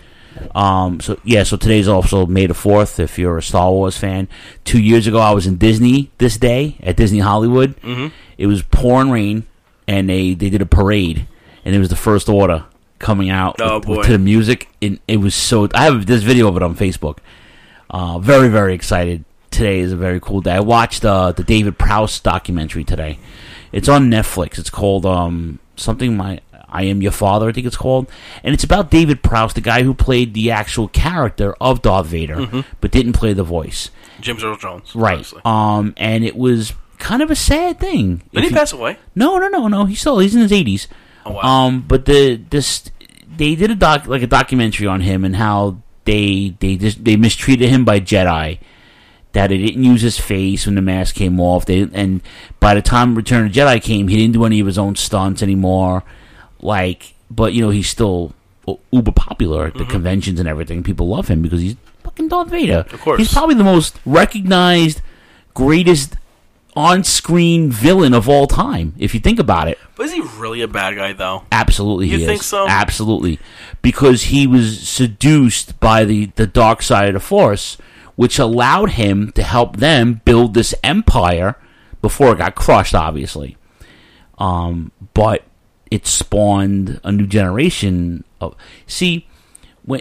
So today's also May the 4th, if you're a Star Wars fan. 2 years ago, I was in Disney this day, at Disney Hollywood. Mm-hmm. It was pouring rain. And they did a parade, and it was the First Order coming out to the music. And it was so. I have this video of it on Facebook. Very, very excited. Today is a very cool day. I watched the David Prowse documentary today. It's on Netflix. It's called something. I Am Your Father, I think it's called, and it's about David Prowse, the guy who played the actual character of Darth Vader, but didn't play the voice. James Earl Jones, right? Obviously. And it was kind of a sad thing. Did he pass away? No. He's in his 80s. Oh wow. But they did a documentary on him and how they mistreated him by Jedi. That they didn't use his face when the mask came off. And by the time Return of the Jedi came, he didn't do any of his own stunts anymore. But he's still uber popular at the conventions and everything. People love him because he's fucking Darth Vader. Of course. He's probably the most recognized, greatest on-screen villain of all time, if you think about it. But is he really a bad guy, though? Absolutely, he is. You think so? Absolutely. Because he was seduced by the dark side of the Force, which allowed him to help them build this empire before it got crushed, obviously. But it spawned a new generation of... See, we'll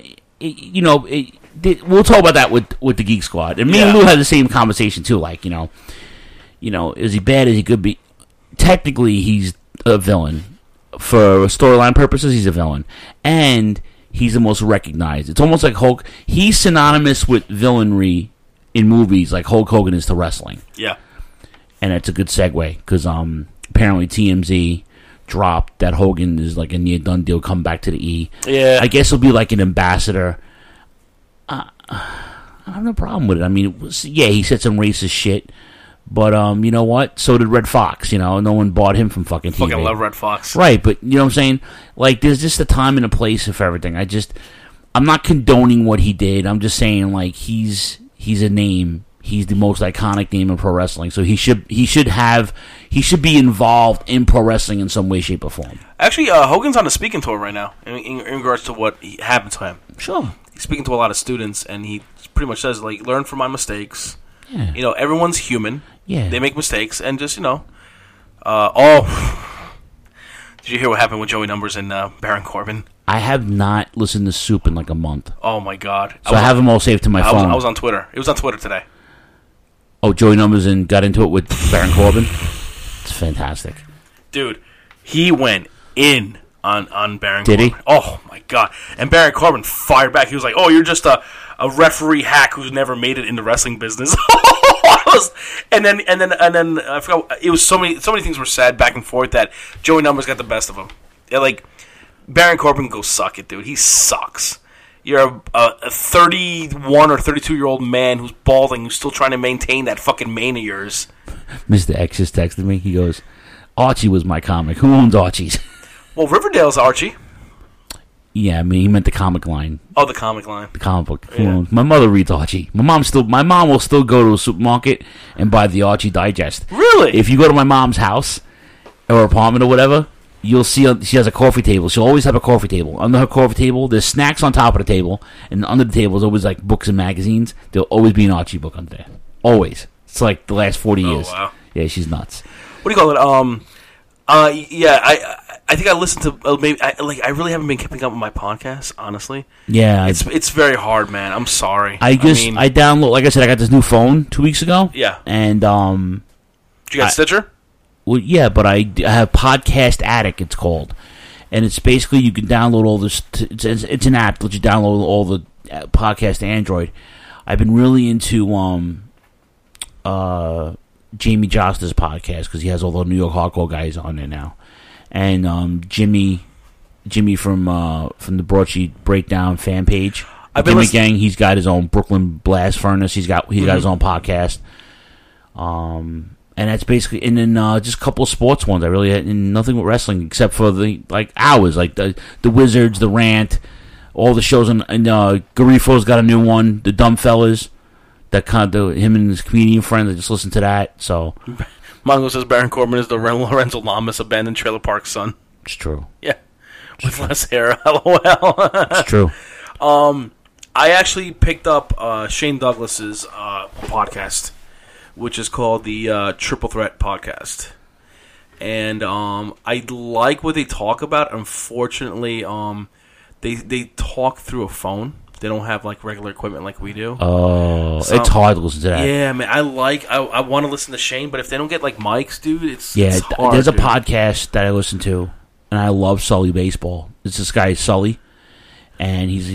talk about that with the Geek Squad. And me and Lou had the same conversation, too. Is he bad? Is he good? Technically, he's a villain. For storyline purposes, he's a villain. And he's the most recognized. It's almost like Hulk. He's synonymous with villainry in movies like Hulk Hogan is to wrestling. Yeah. And it's a good segue, because apparently TMZ dropped that Hogan is like a near done deal, come back to the E. Yeah. I guess he'll be like an ambassador. I have no problem with it. I mean, he said some racist shit. But, you know what? So did Red Fox, No one bought him from fucking TV. Fucking love Red Fox. Right, but, you know what I'm saying? There's just a time and a place for everything. I'm not condoning what he did. I'm just saying, he's a name. He's the most iconic name in pro wrestling. So he should be involved in pro wrestling in some way, shape, or form. Actually, Hogan's on a speaking tour right now in regards to what happened to him. Sure. He's speaking to a lot of students, and he pretty much says, learn from my mistakes. Yeah. Everyone's human. Yeah. They make mistakes, and just, did you hear what happened with Joey Numbers and Baron Corbin? I have not listened to Soup in like a month. Oh, my God. So I have them all saved to my phone. I was on Twitter. It was on Twitter today. Oh, Joey Numbers and got into it with Baron Corbin? It's fantastic. Dude, he went in on Baron Did Corbin. He? Oh, my God. And Baron Corbin fired back. He was like, oh, you're just a referee hack who's never made it in the wrestling business. And then I forgot, it was so many things were said back and forth that Joey Numbers got the best of him. Baron Corbin, go suck it, dude. He sucks. You're a 31 or 32-year-old man who's balding, who's still trying to maintain that fucking mane of yours. Mr. X just texted me. He goes, Archie was my comic. Who owns Archie's? Well, Riverdale's Archie. Yeah, I mean, he meant the comic line. Oh, the comic line. The comic book. Yeah. My mother reads Archie. My mom will still go to a supermarket and buy the Archie Digest. Really? If you go to my mom's house or apartment or whatever, you'll see she has a coffee table. She'll always have a coffee table. Under her coffee table, there's snacks on top of the table, and under the table is always like books and magazines. There'll always be an Archie book under there. Always. It's like the last 40 years. Wow. Yeah, she's nuts. What do you call it? Yeah, I think I listened to maybe I really haven't been keeping up with my podcast, honestly. Yeah, it's very hard, man. I'm sorry. I download. Like I said, I got this new phone 2 weeks ago. Yeah, and did you got Stitcher? Well, yeah, but I have Podcast Addict. It's called, and it's basically you can download all this. It's an app that lets you download all the podcast to Android. I've been really into Jamie Josta's podcast because he has all the New York hardcore guys on there now, and Jimmy from the Broadsheet Breakdown fan page. Jimmy Gang, he's got his own Brooklyn Blast Furnace. He's got his own podcast. And that's basically, and then just a couple of sports ones. I really had nothing with wrestling except for the hours, like the Wizards, the Rant, all the shows. And Garifo's got a new one, the Dumb Fellas. That him and his comedian friends. I just listened to that. So, Mongo says Baron Corbin is the Lorenzo Lamas abandoned trailer park son. It's true. Yeah, with less hair. LOL. It's true. I actually picked up Shane Douglas's podcast, which is called the Triple Threat Podcast. And I like what they talk about. Unfortunately, they talk through a phone. They don't have like regular equipment like we do. Oh, so, it's hard to listen to that. Yeah, man. I want to listen to Shane, but if they don't get like mics, dude, it's hard. There's a podcast that I listen to, and I love Sully Baseball. It's this guy Sully, and he's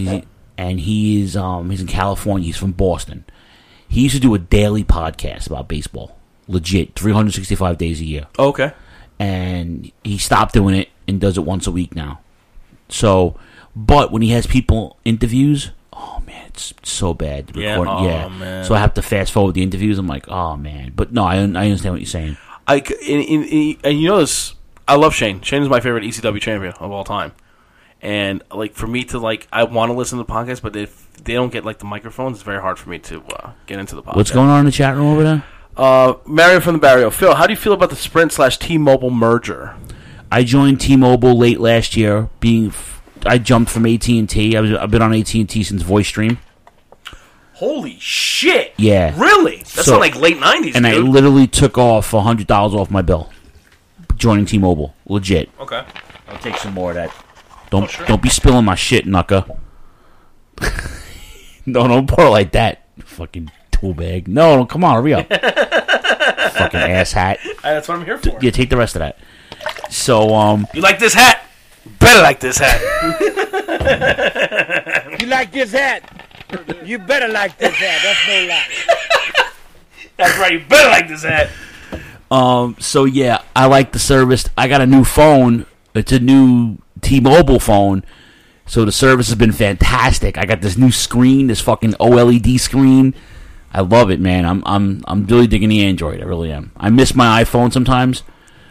in California. He's from Boston. He used to do a daily podcast about baseball, legit, 365 days a year. Okay. And he stopped doing it and does it once a week now. So, but when he has people interviews, oh man, it's so bad. Man. So I have to fast forward the interviews. I'm like, oh man. But no, I understand what you're saying. And you know this, I love Shane. Shane is my favorite ECW champion of all time. And like for me to I want to listen to the podcast, but if they don't get like the microphones, it's very hard for me to get into the podcast. What's going on in the chat room over there? Marion from the Barrio. Phil, how do you feel about the Sprint/T-Mobile merger? I joined T-Mobile late last year. I jumped from AT&T. I've been on AT&T since VoiceStream. Holy shit! Yeah, really? That's not like late '90s. And dude. I literally took off $100 off my bill joining T-Mobile. Legit. Okay. I'll take some more of that. Don't be spilling my shit, Nucka. No, don't pour it like that. Fucking tool bag. No, come on, hurry up. Fucking ass hat. That's what I'm here for. Yeah, take the rest of that. So, you like this hat? Better like this hat. You like this hat? You better like this hat. That's no lie. That's right. You better like this hat. So yeah, I like the service. I got a new phone. It's a new T-Mobile phone. So the service has been fantastic. I got this new screen, this fucking OLED screen. I love it, man. I'm really digging the Android. I really am. I miss my iPhone sometimes.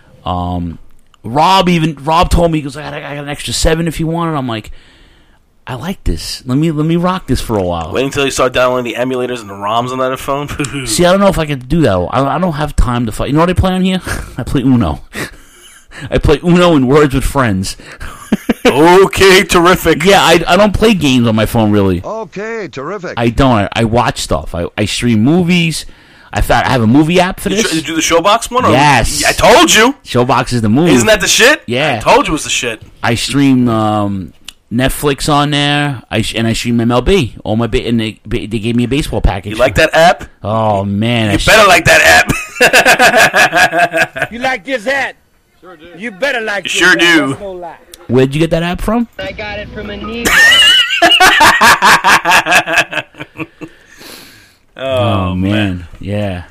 Rob told me, he goes, I got an extra 7 if you want it. I'm like, I like this. Let me rock this for a while. Wait until you start downloading the emulators and the ROMs on that phone. See, I don't know if I can do that. I don't have time to fight. You know what I play on here? I play Uno. I play Uno and Words with Friends. Okay, terrific. Yeah, I don't play games on my phone, really. Okay, terrific. I don't. I watch stuff. I stream movies. I have a movie app for this. Did you do the Showbox one? Yes. I told you. Showbox is the movie. Isn't that the shit? Yeah. I told you it was the shit. I stream Netflix on there. I stream MLB. All my and they gave me a baseball package. You like that app? Oh man, you better like that app. You like this hat? Sure do. You better like this sure do. No lie. Where'd you get that app from? I got it from a Negro. Oh man, yeah.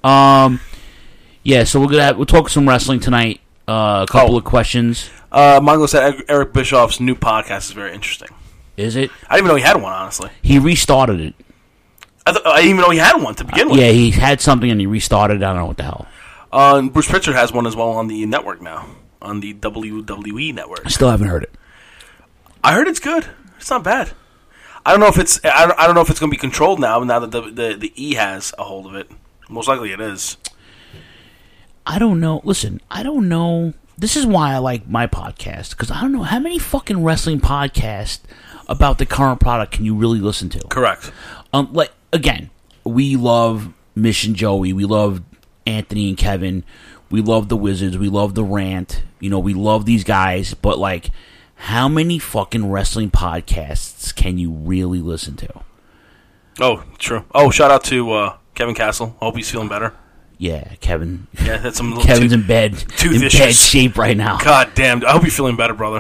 Yeah. So we'll talk some wrestling tonight. A couple of questions. Mongo said Eric Bischoff's new podcast is very interesting. Is it? I didn't even know he had one. Honestly, he restarted it. I didn't even know he had one to begin with. Yeah, he had something and he restarted it. I don't know what the hell. Bruce Prichard has one as well on the network now, on the WWE network. I still haven't heard it. I heard it's good. It's not bad. I don't know if it's. I don't know if it's going to be controlled now that the E has a hold of it. Most likely, it is. I don't know. Listen, I don't know this is why I like my podcast, because I don't know how many fucking wrestling podcasts about the current product can you really listen to. Correct. Like, again, we love Mission Joey, we love Anthony and Kevin, we love the Wizards, we love the Rant, we love these guys, but like, how many fucking wrestling podcasts can you really listen to? Oh, true. Oh, shout out to Kevin Castle. I hope he's feeling better. Yeah, Kevin. Yeah, that's some Kevin's in bad shape right now. God damn! I hope you're feeling better, brother.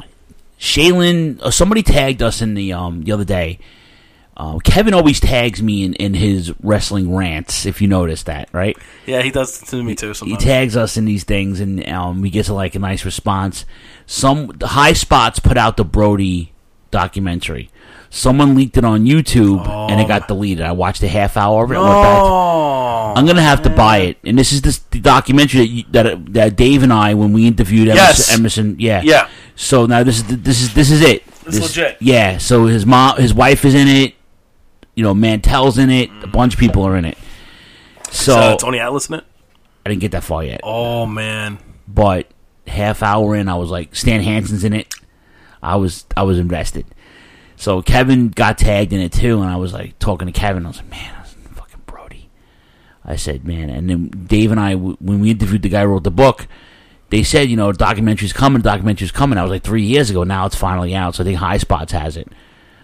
Shaylin, somebody tagged us in the other day. Kevin always tags me in his wrestling rants. If you notice that, right? Yeah, he does to me too. Sometimes he tags us in these things, and we get to like a nice response. The High Spots put out the Brody documentary. Someone leaked it on YouTube, and it got deleted. I watched a half hour of it. And went back. I'm gonna have to buy it. And this is the documentary that Dave and I, when we interviewed Emerson. Yeah. So now this is it. It's legit. Yeah. So his wife is in it. Mantel's in it. A bunch of people are in it. So Tony Atlas in it. I didn't get that far yet. Oh man! But half hour in, I was like, Stan Hansen's in it. I was invested. So Kevin got tagged in it too, and I was like talking to Kevin. I was like, man, that's fucking Brody. I said, man, and then Dave and I, when we interviewed the guy who wrote the book, they said, documentary's coming. I was like 3 years ago. Now it's finally out. So I think High Spots has it.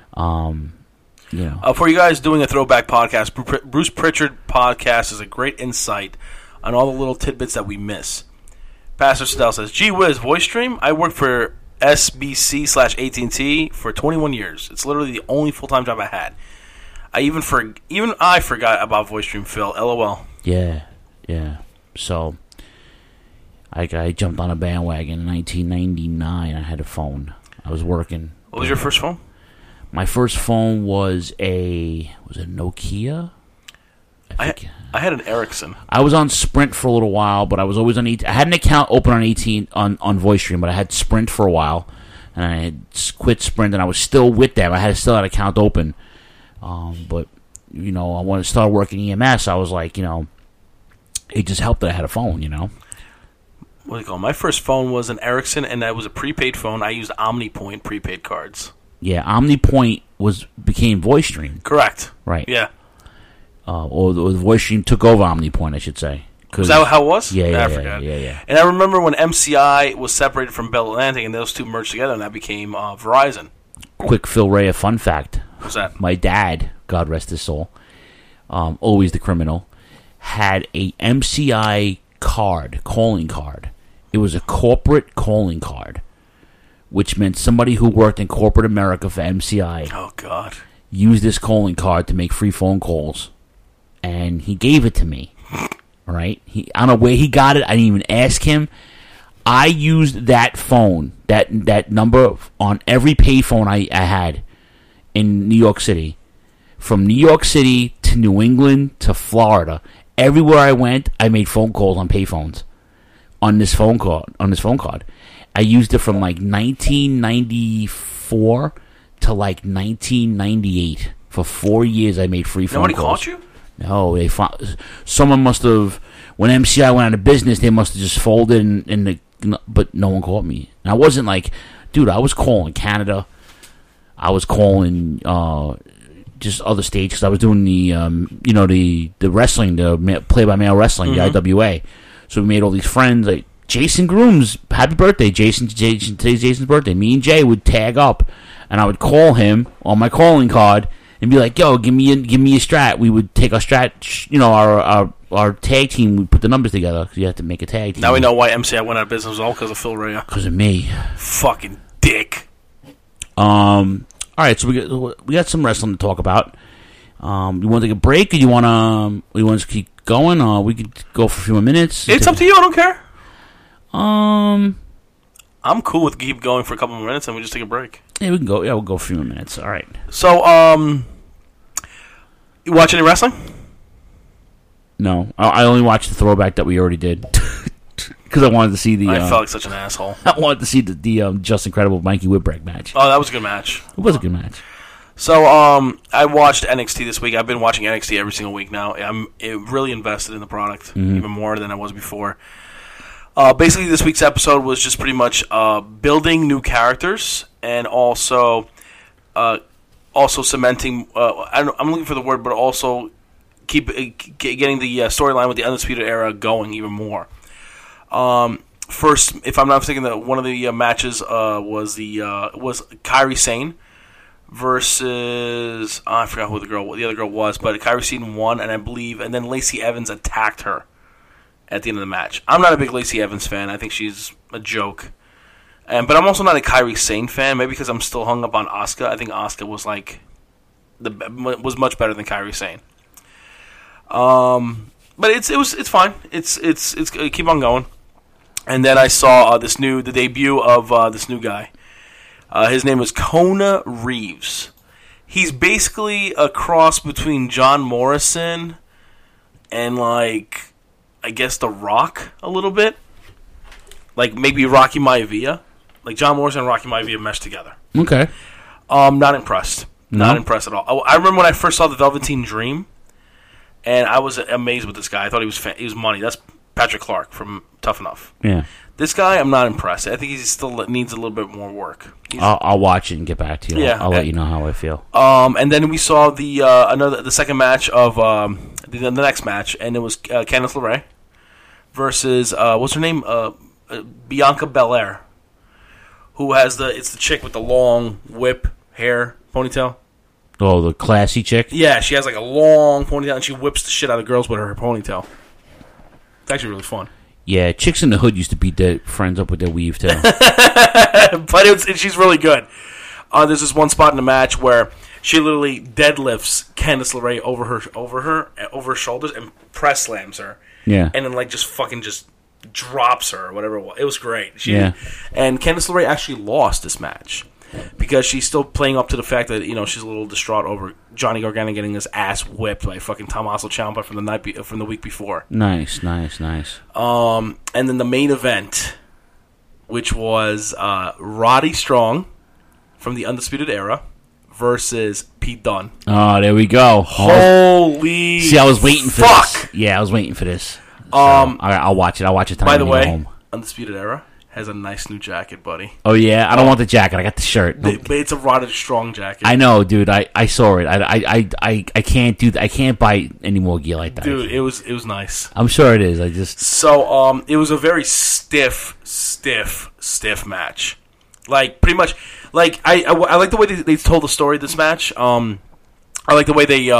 For you guys doing a throwback podcast, Bruce Pritchard podcast is a great insight on all the little tidbits that we miss. Pastor Stell says, gee whiz, voice stream? I worked for SBC/AT&T for 21 years. It's literally the only full-time job I had. I forgot about VoiceStream, Phil. LOL. Yeah. So I jumped on a bandwagon in 1999. I had a phone. I was working. What was your first phone? My first phone was a Nokia? I had an Ericsson. I was on Sprint for a little while, but I was always on AT. I had an account open on on VoiceStream, but I had Sprint for a while, and I had quit Sprint, and I was still with them. I still had an account open, but I wanted to start working EMS. I was like, it just helped that I had a phone. What do you call it? My first phone was an Ericsson, and that was a prepaid phone. I used OmniPoint prepaid cards. Yeah, OmniPoint became VoiceStream. Correct. Right. Yeah. Or the VoiceStream took over OmniPoint, I should say. Was that how it was? Yeah, I forgot. Yeah. And I remember when MCI was separated from Bell Atlantic, and those two merged together, and that became Verizon. Quick Phil Ray, a fun fact. What's that? My dad, God rest his soul, always the criminal, had a MCI calling card. It was a corporate calling card, which meant somebody who worked in corporate America for MCI. Oh, God. Used this calling card to make free phone calls. And he gave it to me, right? I don't know where he got it. I didn't even ask him. I used that phone, that number on every payphone I had in New York City. From New York City to New England to Florida. Everywhere I went, I made phone calls on payphones on this phone card. I used it from like 1994 to like 1998. For 4 years, I made free phone calls. Nobody called you? No, someone must have. When MCI went out of business, they must have just folded, but no one called me. And I wasn't like, dude. I was calling Canada. I was calling just other states because I was doing the wrestling, the play-by-mail wrestling, the IWA. So we made all these friends. Like Jason Grooms, happy birthday, Jason! Today's Jason's birthday. Me and Jay would tag up, and I would call him on my calling card. And be like, yo, give me a strat. We would take our strat, our tag team. We put the numbers together because you have to make a tag team. Now we know why MCI went out of business, all because of Phil Rea. Because of me. Fucking dick. All right, so we got some wrestling to talk about. You want to take a break, or you want to keep going? We could go for a few more minutes. It's up to you. I don't care. I'm cool with keep going for a couple more minutes, and we just take a break. Yeah, we can go. Yeah, we'll go for a few more minutes. All right. So, you watch any wrestling? No, I only watched the throwback that we already did because I wanted to see the. I felt like such an asshole. I wanted to see the Just Incredible Mikey Whipwreck match. Oh, that was a good match. It was a good match. So, I watched NXT this week. I've been watching NXT every single week now. I'm really invested in the product, even more than I was before. Basically, this week's episode was just pretty much building new characters and also cementing. I'm looking for the word, but also getting the storyline with the Undisputed Era going even more. First, if I'm not mistaken, one of the matches was Kairi Sane versus I forgot who the other girl was, but Kairi Sane won, and I believe, and then Lacey Evans attacked her at the end of the match. I'm not a big Lacey Evans fan. I think she's a joke. But I'm also not a Kairi Sane fan, maybe because I'm still hung up on Asuka. I think Asuka was was much better than Kairi Sane. But it's fine. It's keep on going. And then I saw the debut of this new guy. His name is Kona Reeves. He's basically a cross between John Morrison and I guess The Rock a little bit. Like maybe Rocky Maivia. Like John Morrison and Rocky Maivia meshed together. Okay. Not impressed. No? Not impressed at all. I remember when I first saw the Velveteen Dream, and I was amazed with this guy. I thought he was money. That's Patrick Clark from Tough Enough. Yeah. This guy, I'm not impressed. I think he still needs a little bit more work. I'll watch it and get back to you. Yeah. I'll let you know how I feel. And then we saw the second match of the next match, and it was Candice LeRae versus what's her name, Bianca Belair, who has it's the chick with the long whip hair ponytail. Oh, the classy chick. Yeah, she has a long ponytail, and she whips the shit out of girls with her ponytail. It's actually really fun. Yeah, chicks in the hood used to beat their friends up with their weave too. But she's really good. There's this one spot in the match where she literally deadlifts Candice LeRae over her shoulders and press slams her. Yeah, and then just drops her or whatever it was. It was great. And Candice LeRae actually lost this match because she's still playing up to the fact that she's a little distraught over Johnny Gargano getting his ass whipped by fucking Tommaso Ciampa from the week before. Nice. And then the main event, which was Roddy Strong from the Undisputed Era versus Pete Dunne. Oh, there we go. Holy! See, I was waiting for this. Yeah, I was waiting for this. So, I'll watch it. I'll watch it. By the way, Undisputed Era has a nice new jacket, buddy. Oh yeah, I don't want the jacket. I got the shirt. But it's a Roddy Strong jacket. I know, dude. I saw it. I can't do that. I can't buy any more gear like that. Dude, it was nice. I'm sure it is. It was a very stiff match. Pretty much, I like the way they told the story of this match. I like the way they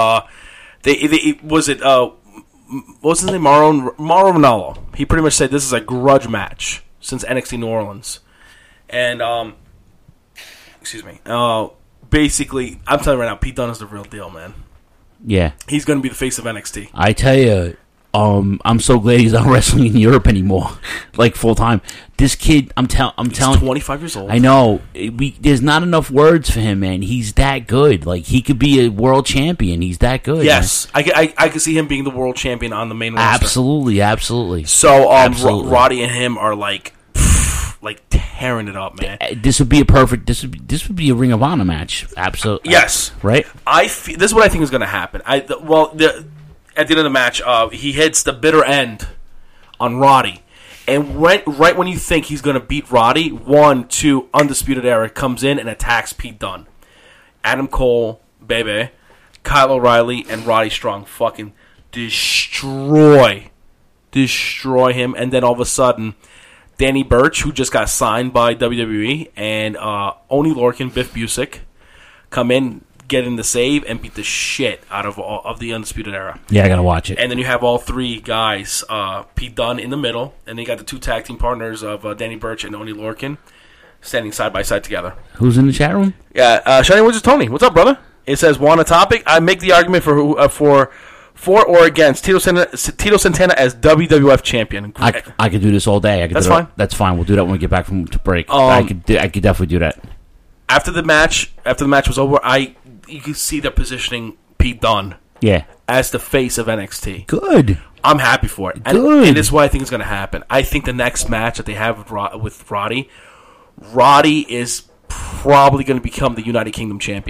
what's his name? Mauro Ranallo. He pretty much said this is a grudge match since NXT New Orleans. And, excuse me. Basically, I'm telling you right now, Pete Dunne is the real deal, man. Yeah. He's going to be the face of NXT. I tell you, I'm so glad he's not wrestling in Europe anymore, full time. This kid, I'm telling, he's 25 years old. I know. There's not enough words for him, man. He's that good. He could be a world champion. He's that good. Yes, I could see him being the world champion on the main roster. Absolutely. So, Roddy and him are tearing it up, man. This would be a perfect. This would be a Ring of Honor match. Absolutely. Yes. Right. This is what I think is going to happen. At the end of the match, he hits the bitter end on Roddy. And right when you think he's going to beat Roddy, 1-2 Undisputed Era comes in and attacks Pete Dunne. Adam Cole, Bebe, Kyle O'Reilly, and Roddy Strong fucking destroy him. And then all of a sudden, Danny Burch, who just got signed by WWE, and Oney Lorcan, Biff Busick, come in, get in the save, and beat the shit out of the Undisputed Era. Yeah, I gotta watch it. And then you have all three guys, Pete Dunne in the middle, and then you got the two tag team partners of Danny Burch and Oney Lorcan standing side by side together. Who's in the chat room? Yeah, Shining Wizards Tony. What's up, brother? It says, want a topic? I make the argument for or against Tito Santana as WWF champion. I could do this all day. That's fine. That's fine. We'll do that when we get back from to break. I could definitely do that. After the match was over, you could see they're positioning Pete Dunne as the face of NXT. Good. I'm happy for it. And this is what I think is going to happen. I think the next match that they have with Roddy is probably going to become the United Kingdom champion.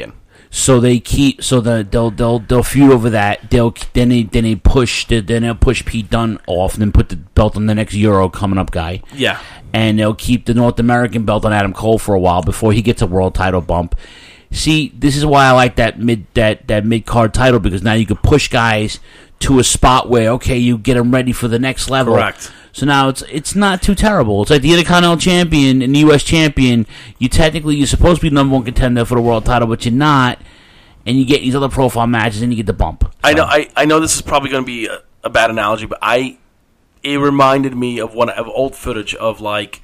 So they keep they'll feud over that. They'll push Pete Dunne off and then put the belt on the next Euro coming up guy. Yeah. And they'll keep the North American belt on Adam Cole for a while before he gets a world title bump. See, this is why I like that mid card title, because now you can push guys to a spot where, okay, you get them ready for the next level. Correct. So now it's not too terrible. It's like the Intercontinental Champion and the U.S. Champion. You're supposed to be number one contender for the world title, but you're not. And you get these other profile matches, and you get the bump. So. I know this is probably going to be a bad analogy, but it reminded me of old footage of like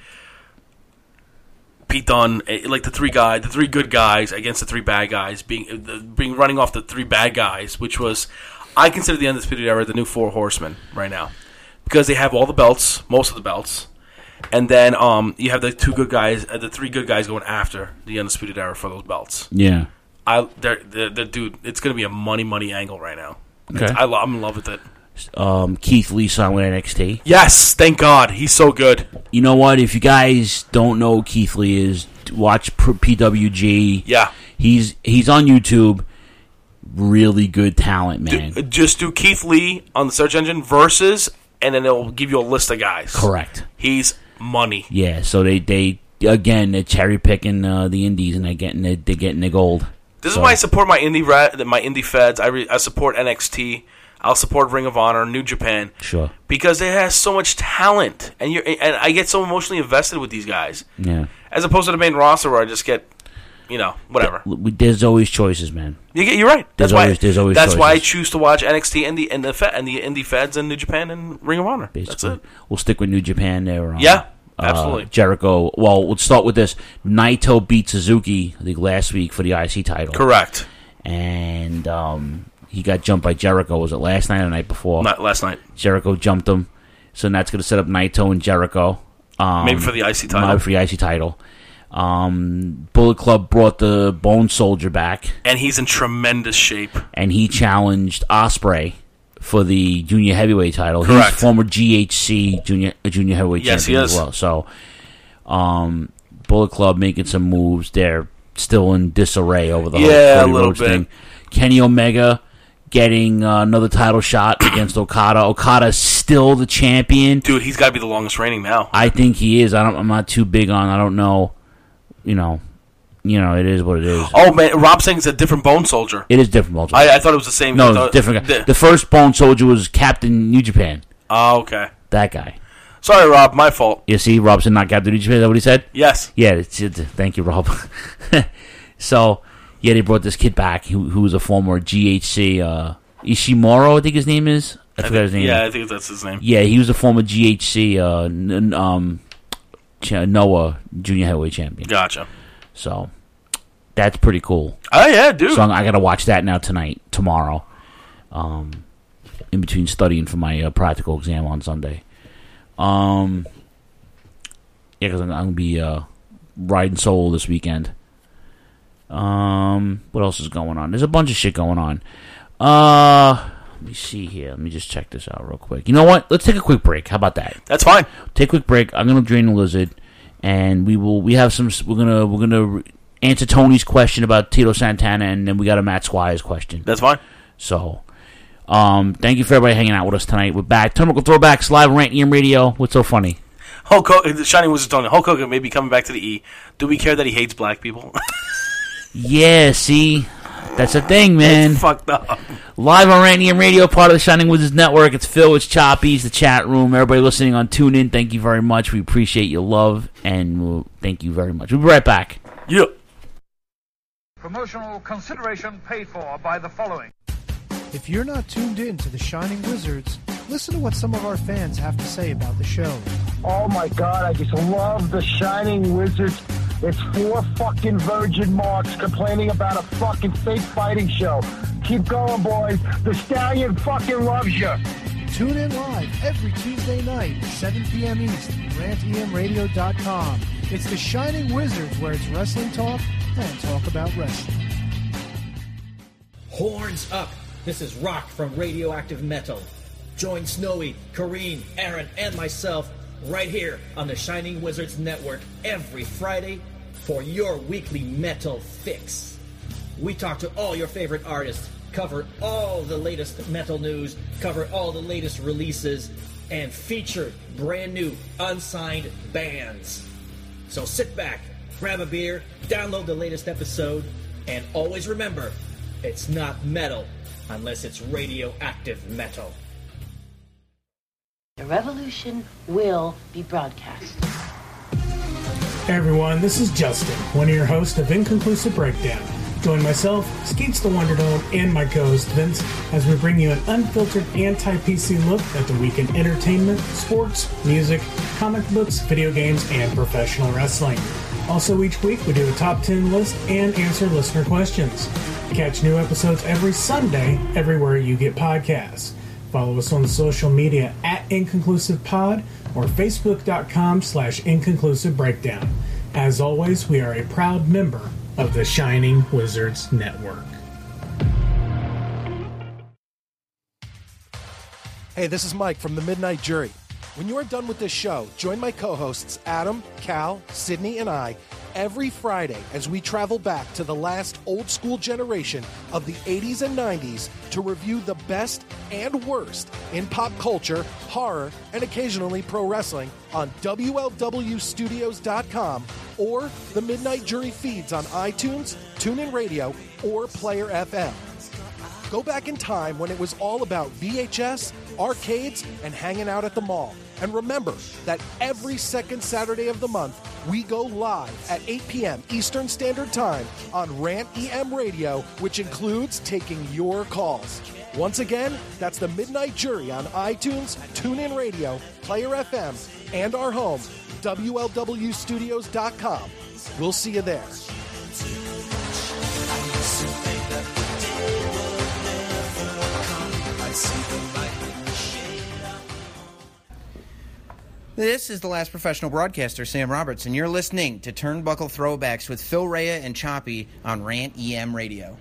Pete Dunne, like the three good guys against the three bad guys, being running off the three bad guys, which was, I consider the Undisputed Era the new Four Horsemen right now, because they have all the belts, most of the belts, and then you have the three good guys going after the Undisputed Era for those belts. Yeah, dude, it's going to be a money angle right now. Okay, I'm in love with it. Keith Lee signed with NXT. Yes, thank God. He's so good. You know what? If you guys don't know who Keith Lee is, watch PWG. Yeah. He's on YouTube. Really good talent, man. Just do Keith Lee on the search engine versus, and then it'll give you a list of guys. Correct. He's money. Yeah, so they again, they're cherry picking the indies, and they're getting their gold. This is why I support my indie feds. I support NXT. I'll support Ring of Honor, New Japan. Sure. Because it has so much talent, and I get so emotionally invested with these guys. Yeah. As opposed to the main roster where I just get, whatever. There's always choices, man. You're right. There's always choices. Why I choose to watch NXT and the indie feds and New Japan and Ring of Honor. Basically. That's it. We'll stick with New Japan there. Yeah, absolutely. Jericho. Well, we'll start with this. Naito beat Suzuki, I think, last week for the IC title. Correct. And he got jumped by Jericho. Was it last night or the night before? Not last night. Jericho jumped him. So that's going to set up Naito and Jericho. Maybe for the IC title. Maybe for the IC title. Bullet Club brought the Bone Soldier back. And he's in tremendous shape. And he challenged Ospreay for the junior heavyweight title. Correct. He's former GHC junior heavyweight champion as well. So, Bullet Club making some moves. They're still in disarray over the whole Cody Rhodes thing. Kenny Omega getting another title shot against Okada. Okada's still the champion. Dude, he's got to be the longest reigning now. I think he is. I'm not too big on. I don't know. It is what it is. Oh man, Rob saying it's a different Bone Soldier. It is different Bone Soldier. I thought it was the same. No, it's different guy. The first Bone Soldier was Captain New Japan. Oh, okay. That guy. Sorry, Rob. My fault. You see, Rob said not Captain New Japan. Is that what he said? Yes. Yeah. Thank you, Rob. So. Yeah, they brought this kid back who was a former GHC, Ishimura, I think his name is. I forgot his name. Yeah, I think that's his name. Yeah, he was a former GHC, Noah junior heavyweight champion. Gotcha. So, that's pretty cool. Oh, yeah, dude. So I got to watch that now tomorrow, in between studying for my practical exam on Sunday. Yeah, because I'm going to be riding solo this weekend. What else is going on? There's a bunch of shit going on. Let me see here. Let me just check this out real quick. You know what? Let's take a quick break. How about that? That's fine. Take a quick break. I'm gonna drain the lizard, and we're gonna answer Tony's question about Tito Santana, and then we got a Matt Squires question. That's fine. So, thank you for everybody hanging out with us tonight. We're back. Turnbuckle Throwbacks live on Rant EM Radio. What's so funny? Hulk Hogan, the Shining Wizard Tony. Hulk Hogan may be coming back to the E. Do we care that he hates black people? Yeah, see, that's the thing, man. It's fucked up. Live on Rant EM Radio, part of the Shining Wizards Network. It's Phil, it's Choppy, it's the chat room. Everybody listening on TuneIn, thank you very much. We appreciate your love, and thank you very much. We'll be right back. Yeah. Promotional consideration paid for by the following. If you're not tuned in to the Shining Wizards, listen to what some of our fans have to say about the show. Oh my God, I just love the Shining Wizards. It's 4 fucking virgin marks complaining about a fucking fake fighting show. Keep going, boys. The Stallion fucking loves you. Tune in live every Tuesday night, 7 p.m. East, rantemradio.com. It's the Shining Wizards, where it's wrestling talk and talk about wrestling. Horns up. This is Rock from Radioactive Metal. Join Snowy, Kareen, Aaron, and myself right here on the Shining Wizards Network every Friday for your weekly metal fix. We talk to all your favorite artists, cover all the latest metal news, cover all the latest releases, and feature brand new unsigned bands. So sit back, grab a beer, download the latest episode, and always remember, it's not metal unless it's radioactive metal. The revolution will be broadcast. Hey everyone, this is Justin, one of your hosts of Inconclusive Breakdown. Join myself, Skeets the Wonder Dome, and my co-host Vince as we bring you an unfiltered anti-PC look at the week in entertainment, sports, music, comic books, video games, and professional wrestling. Also each week we do a top 10 list and answer listener questions. Catch new episodes every Sunday everywhere you get podcasts. Follow us on the social media at InconclusivePod or Facebook.com/Inconclusive Breakdown. As always, we are a proud member of the Shining Wizards Network. Hey, this is Mike from the Midnight Jury. When you are done with this show, join my co-hosts Adam, Cal, Sydney, and I every Friday as we travel back to the last old-school generation of the 80s and 90s to review the best and worst in pop culture, horror, and occasionally pro wrestling on WLWstudios.com or the Midnight Jury feeds on iTunes, TuneIn Radio, or Player FM. Go back in time when it was all about VHS, arcades, and hanging out at the mall. And remember that every second Saturday of the month, we go live at 8 p.m. Eastern Standard Time on Rant EM Radio, which includes taking your calls. Once again, that's the Midnight Jury on iTunes, TuneIn Radio, Player FM, and our home, WLWstudios.com. We'll see you there. This is the last professional broadcaster, Sam Roberts, and you're listening to Turnbuckle Throwbacks with Phil Rea and Choppy on Rant EM Radio.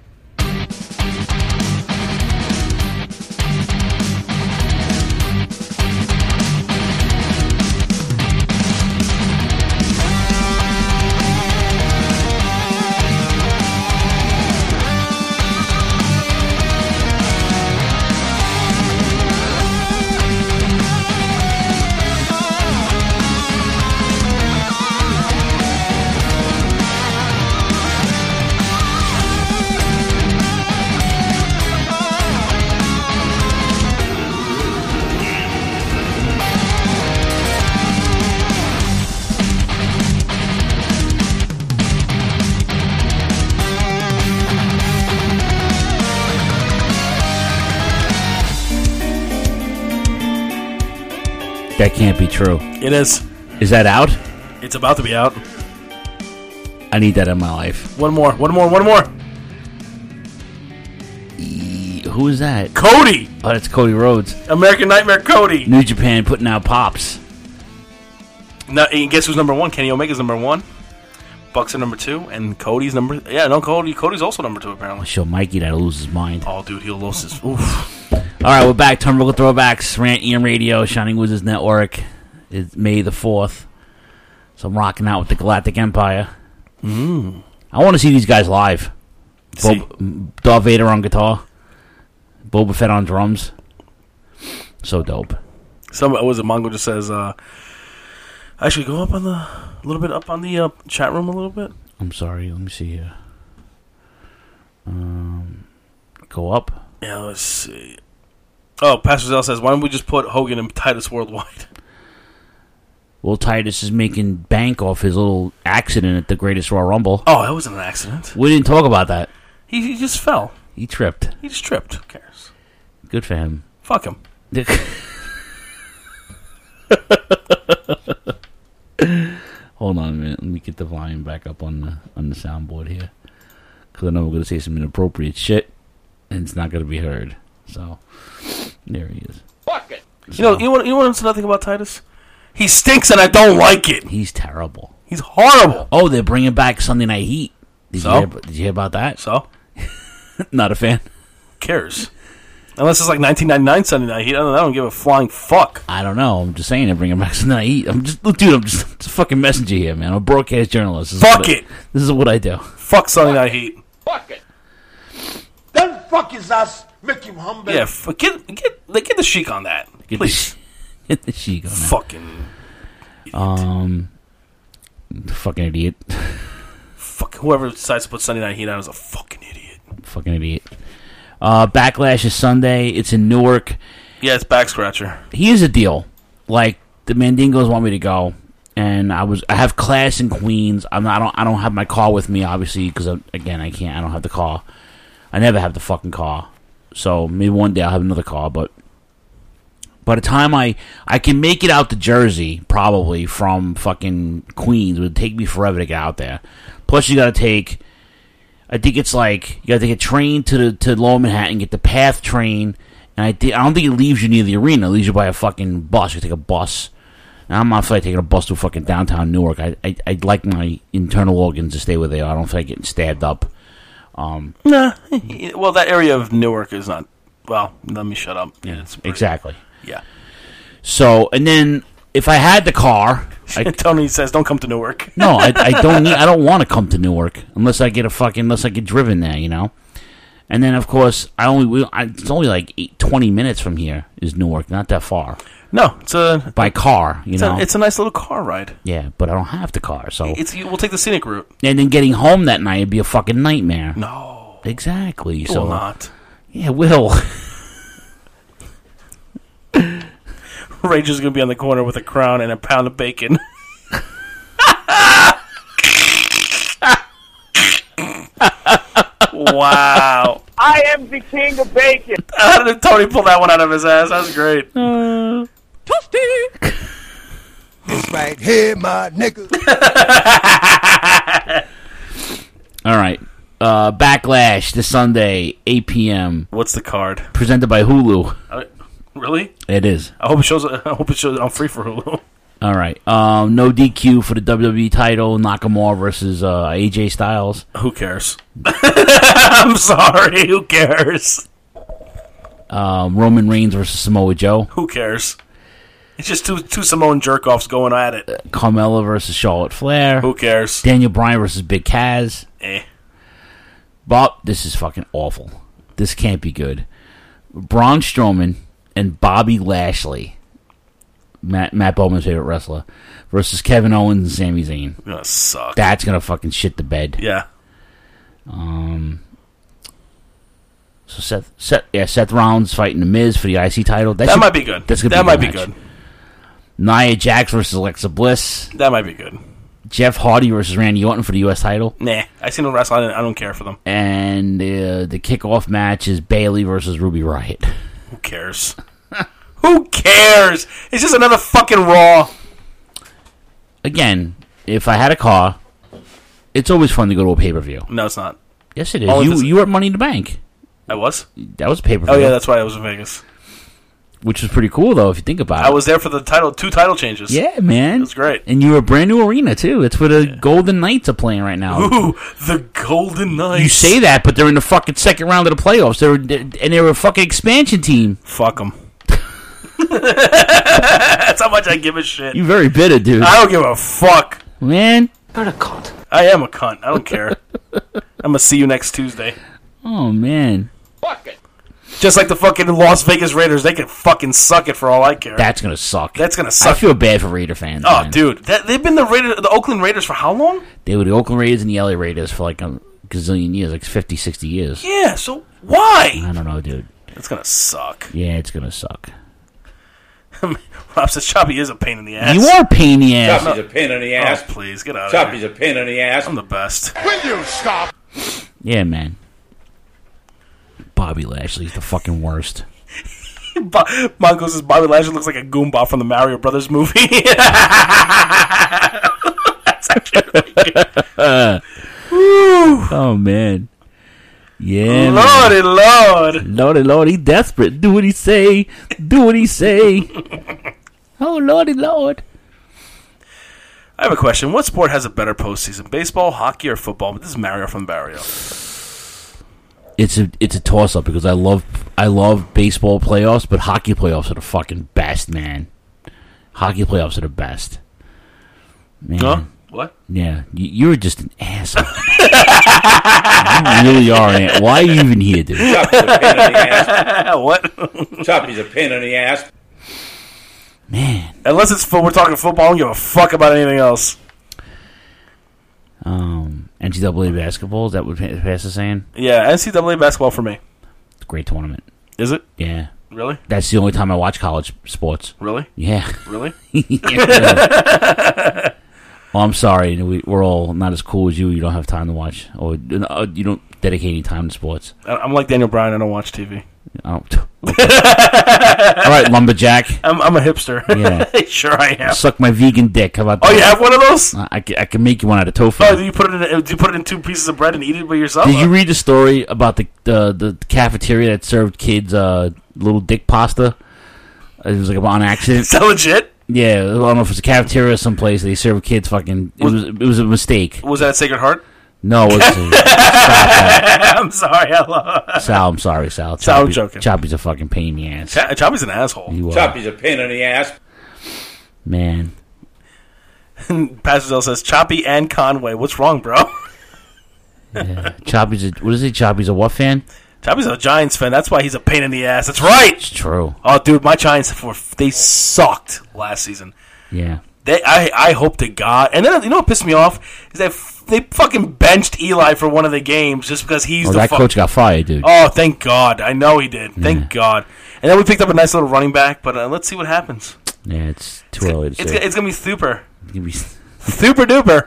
That can't be true. It is. Is that out? It's about to be out. I need that in my life. One more. Who is that? Cody! Oh, that's Cody Rhodes. American Nightmare Cody. New Japan putting out pops. Now, and guess who's number one? Kenny Omega's number one. Bucks are number two. And Cody's number... Yeah, no, Cody's also number two, apparently. I'll show Mikey that'll lose his mind. Oh, dude, he'll lose his... Oof. All right, we're back. Turnbuckle Throwbacks, Rant EM Radio, Shining Wizards Network. It's May the 4th. So I'm rocking out with the Galactic Empire. I want to see these guys live. Darth Vader on guitar. Boba Fett on drums. So dope. Mongo just says, actually go up on a little bit up on the chat room a little bit. I'm sorry, let me see here. Go up. Yeah, let's see. Oh, Pastor Zell says, why don't we just put Hogan and Titus worldwide? Well, Titus is making bank off his little accident at the Greatest Royal Rumble. Oh, that wasn't an accident. We didn't talk about that. He just fell. He tripped. He just tripped. Who cares? Good for him. Fuck him. Hold on a minute. Let me get the volume back up on the soundboard here. Because I know we're going to say some inappropriate shit, and it's not going to be heard. So, there he is. Fuck it. So, you want to know nothing about Titus? He stinks and I don't like it. He's terrible. He's horrible. Oh, they're bringing back Sunday Night Heat. Did you hear about that? So? Not a fan. Who cares? Unless it's like 1999 Sunday Night Heat. I don't give a flying fuck. I don't know. I'm just saying they're bringing back Sunday Night Heat. I'm just a fucking messenger here, man. I'm a broadcast journalist. Fuck it. This is what I do. Fuck Sunday Night Heat. Fuck it. Then fuck is us, make him humble. Yeah, get the Sheik on that, please. Get the Sheik on that. Fucking fucking idiot. Fuck whoever decides to put Sunday Night Heat on is a fucking idiot. Fucking idiot. Backlash is Sunday. It's in Newark. Yeah, it's back scratcher. Here's the deal. Like, the Mandingos want me to go, and I have class in Queens. I don't have my car with me, obviously, because again, I don't have the car. I never have the fucking car. So maybe one day I'll have another car, but by the time I can make it out to Jersey, probably from fucking Queens, it would take me forever to get out there. Plus, you got to take, I think it's like you got to take a train to Lower Manhattan, get the PATH train, and I don't think it leaves you near the arena. It leaves you by a fucking bus. You take a bus. And I'm not like taking a bus to fucking downtown Newark. I'd like my internal organs to stay where they are. I don't feel like getting stabbed up. Nah. Well, that area of Newark is not. Well, let me shut up. Yeah, exactly. Yeah. So, and then if I had the car, Tony says, "Don't come to Newark." No, I don't want to come to Newark unless I get driven there, you know. And then of course, it's only like 20 minutes from here is Newark, not that far. No, it's by car, know. It's a nice little car ride. Yeah, but I don't have the car, so we'll take the scenic route. And then getting home that night would be a fucking nightmare. No, exactly. It so will not. Yeah, it will. Rage is going to be on the corner with a crown and a pound of bacon. Wow. I am the king of bacon. How did Tony pull that one out of his ass? That was great. Toasty. This right here, my nigga. All right. Backlash this Sunday, 8 p.m. What's the card? Presented by Hulu. Really? It is. I hope it shows. I'm free for Hulu. All right. No DQ for the WWE title. Nakamura versus AJ Styles. Who cares? I'm sorry. Who cares? Roman Reigns versus Samoa Joe. Who cares? It's just two Samoan jerk-offs going at it. Carmella versus Charlotte Flair. Who cares? Daniel Bryan versus Big Cass. But this is fucking awful. This can't be good. Braun Strowman and Bobby Lashley, Matt Bowman's favorite wrestler, versus Kevin Owens and Sami Zayn. Gonna suck. That's gonna fucking shit the bed. Yeah. So Seth Rollins fighting The Miz for the IC title. That might be good. That might be good. Nia Jax versus Alexa Bliss. That might be good. Jeff Hardy versus Randy Orton for the U.S. title. Nah, I seen them wrestle. I don't care for them. And the kickoff match is Bayley versus Ruby Riott. Who cares? Who cares? It's just another fucking Raw. Again, if I had a car, it's always fun to go to a pay-per-view. No, it's not. Yes, it is. You were at Money in the Bank. I was? That was a pay-per-view. Oh, yeah, that's why I was in Vegas. Which was pretty cool, though, if you think about it. I was there for the two title changes. Yeah, man. It was great. And you were a brand new arena, too. It's where the Golden Knights are playing right now. Ooh, the Golden Knights. You say that, but they're in the fucking second round of the playoffs. They were a fucking expansion team. Fuck them. That's how much I give a shit. You're very bitter, dude. I don't give a fuck. Man. You're a cunt. I am a cunt. I don't care. I'm going to see you next Tuesday. Oh, man. Fuck it. Just like the fucking Las Vegas Raiders, they can fucking suck it for all I care. That's gonna suck. That's gonna suck. I feel bad for Raider fans. Oh, man. dude, they've been the Oakland Raiders for how long? They were the Oakland Raiders and the LA Raiders for like a gazillion years, like 50, 60 years. Yeah, so why? I don't know, dude. It's gonna suck. Yeah, it's gonna suck. Rob says Choppy is a pain in the ass. You are a pain in the ass. Choppy's a pain in the ass. Oh, please, get out of Choppy's here. a pain in the ass. I'm the best. Will you stop? Yeah, man. Bobby Lashley's the fucking worst. Mongo says Bobby Lashley looks like a Goomba from the Mario Brothers movie. That's actually really good. Oh, man. Yeah, Lordy, man. Lord. Lordy, Lord, he desperate. Do what he say. Do what he say. Oh, Lordy, Lord. I have a question. What sport has a better postseason? Baseball, hockey, or football? But this is Mario from Barrio. It's a toss up because I love baseball playoffs, but hockey playoffs are the fucking best, man. Hockey playoffs are the best. Man. Huh? What? Yeah, you're just an asshole. You really are. Why are you even here, dude? Choppy's a pain in the ass. What? Choppy's a pain in the ass. Man. Unless we're talking football, I don't give a fuck about anything else. NCAA basketball, is that what Pass is saying? Yeah, NCAA basketball for me. It's a great tournament. Is it? Yeah. Really? That's the only time I watch college sports. Really? Yeah. Really? Yeah. Well, I'm sorry. We're all not as cool as you. You don't have time to watch. Or you don't dedicate any time to sports. I'm like Daniel Bryan. I don't watch TV. I don't. All right, lumberjack. I'm a hipster. Yeah. Sure I am. Suck my vegan dick. How about that? Oh, you have one of those? I can make you one out of tofu. Oh, do you put it in 2 pieces of bread and eat it by yourself? Did you read the story about the cafeteria that served kids little dick pasta? It was like on accident. Is that legit? Yeah, I don't know if it's a cafeteria or someplace. They serve kids fucking. It was a mistake. Was that at Sacred Heart? No, it wasn't. Stop that. I'm sorry, Sal, I'm sorry, Sal. I'm joking. Choppy's a fucking pain in the ass. Choppy's an asshole. Choppy's a pain in the ass. Man. Pastor says, Choppy and Conway. What's wrong, bro? Yeah. Choppy's a what fan? Choppy's a Giants fan. That's why he's a pain in the ass. That's right. It's true. Oh, dude, my Giants, they sucked last season. Yeah. I hope to God. And then, you know what pissed me off? Is that they fucking benched Eli for one of the games just because he's that coach got fired, dude. Oh, thank God. I know he did. Thank God. And then we picked up a nice little running back, but let's see what happens. Yeah, it's too early to say. It's going to be super. Super duper.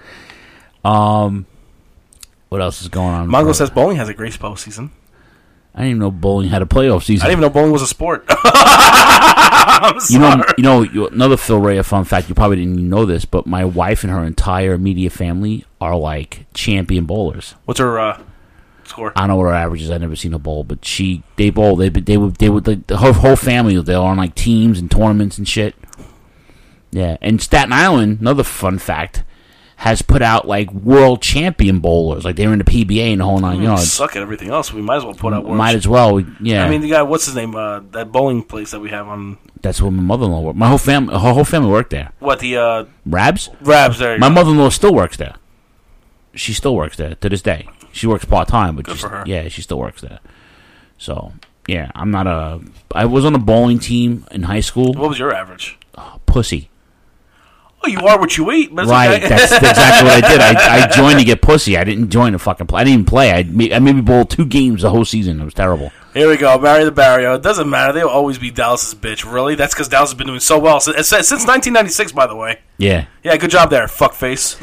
What else is going on? Mongo says bowling has a great postseason. I didn't even know bowling had a playoff season. I didn't even know bowling was a sport. You know, another Phil Rea fun fact. You probably didn't even know this, but my wife and her entire immediate family are like champion bowlers. What's her score? I don't know what her average is. I've never seen her bowl, but they bowl. They would like, her whole family. They're on like teams and tournaments and shit. Yeah, and Staten Island, another fun fact, has put out like world champion bowlers. Like they're in the PBA and the whole 9 yards. Suck at everything else. We might as well put out world. Might as well. Yeah. I mean, the guy, what's his name? That bowling place that we have on. That's where my mother-in-law worked. Her whole family worked there. What, the Rabs? Rabs. There. My mother-in-law still works there. She still works there to this day. She works part-time, but good for her. Yeah, she still works there. So yeah, I was on a bowling team in high school. What was your average? Pussy. Oh, you are what you eat. But right, okay. That's exactly what I did. I joined to get pussy. I didn't join to fucking play. I didn't even play. I maybe bowled 2 games the whole season. It was terrible. Here we go. Barry the Barrio. It doesn't matter. They'll always be Dallas's bitch. Really? That's because Dallas has been doing so well since 1996, by the way. Yeah. Yeah, good job there, fuckface.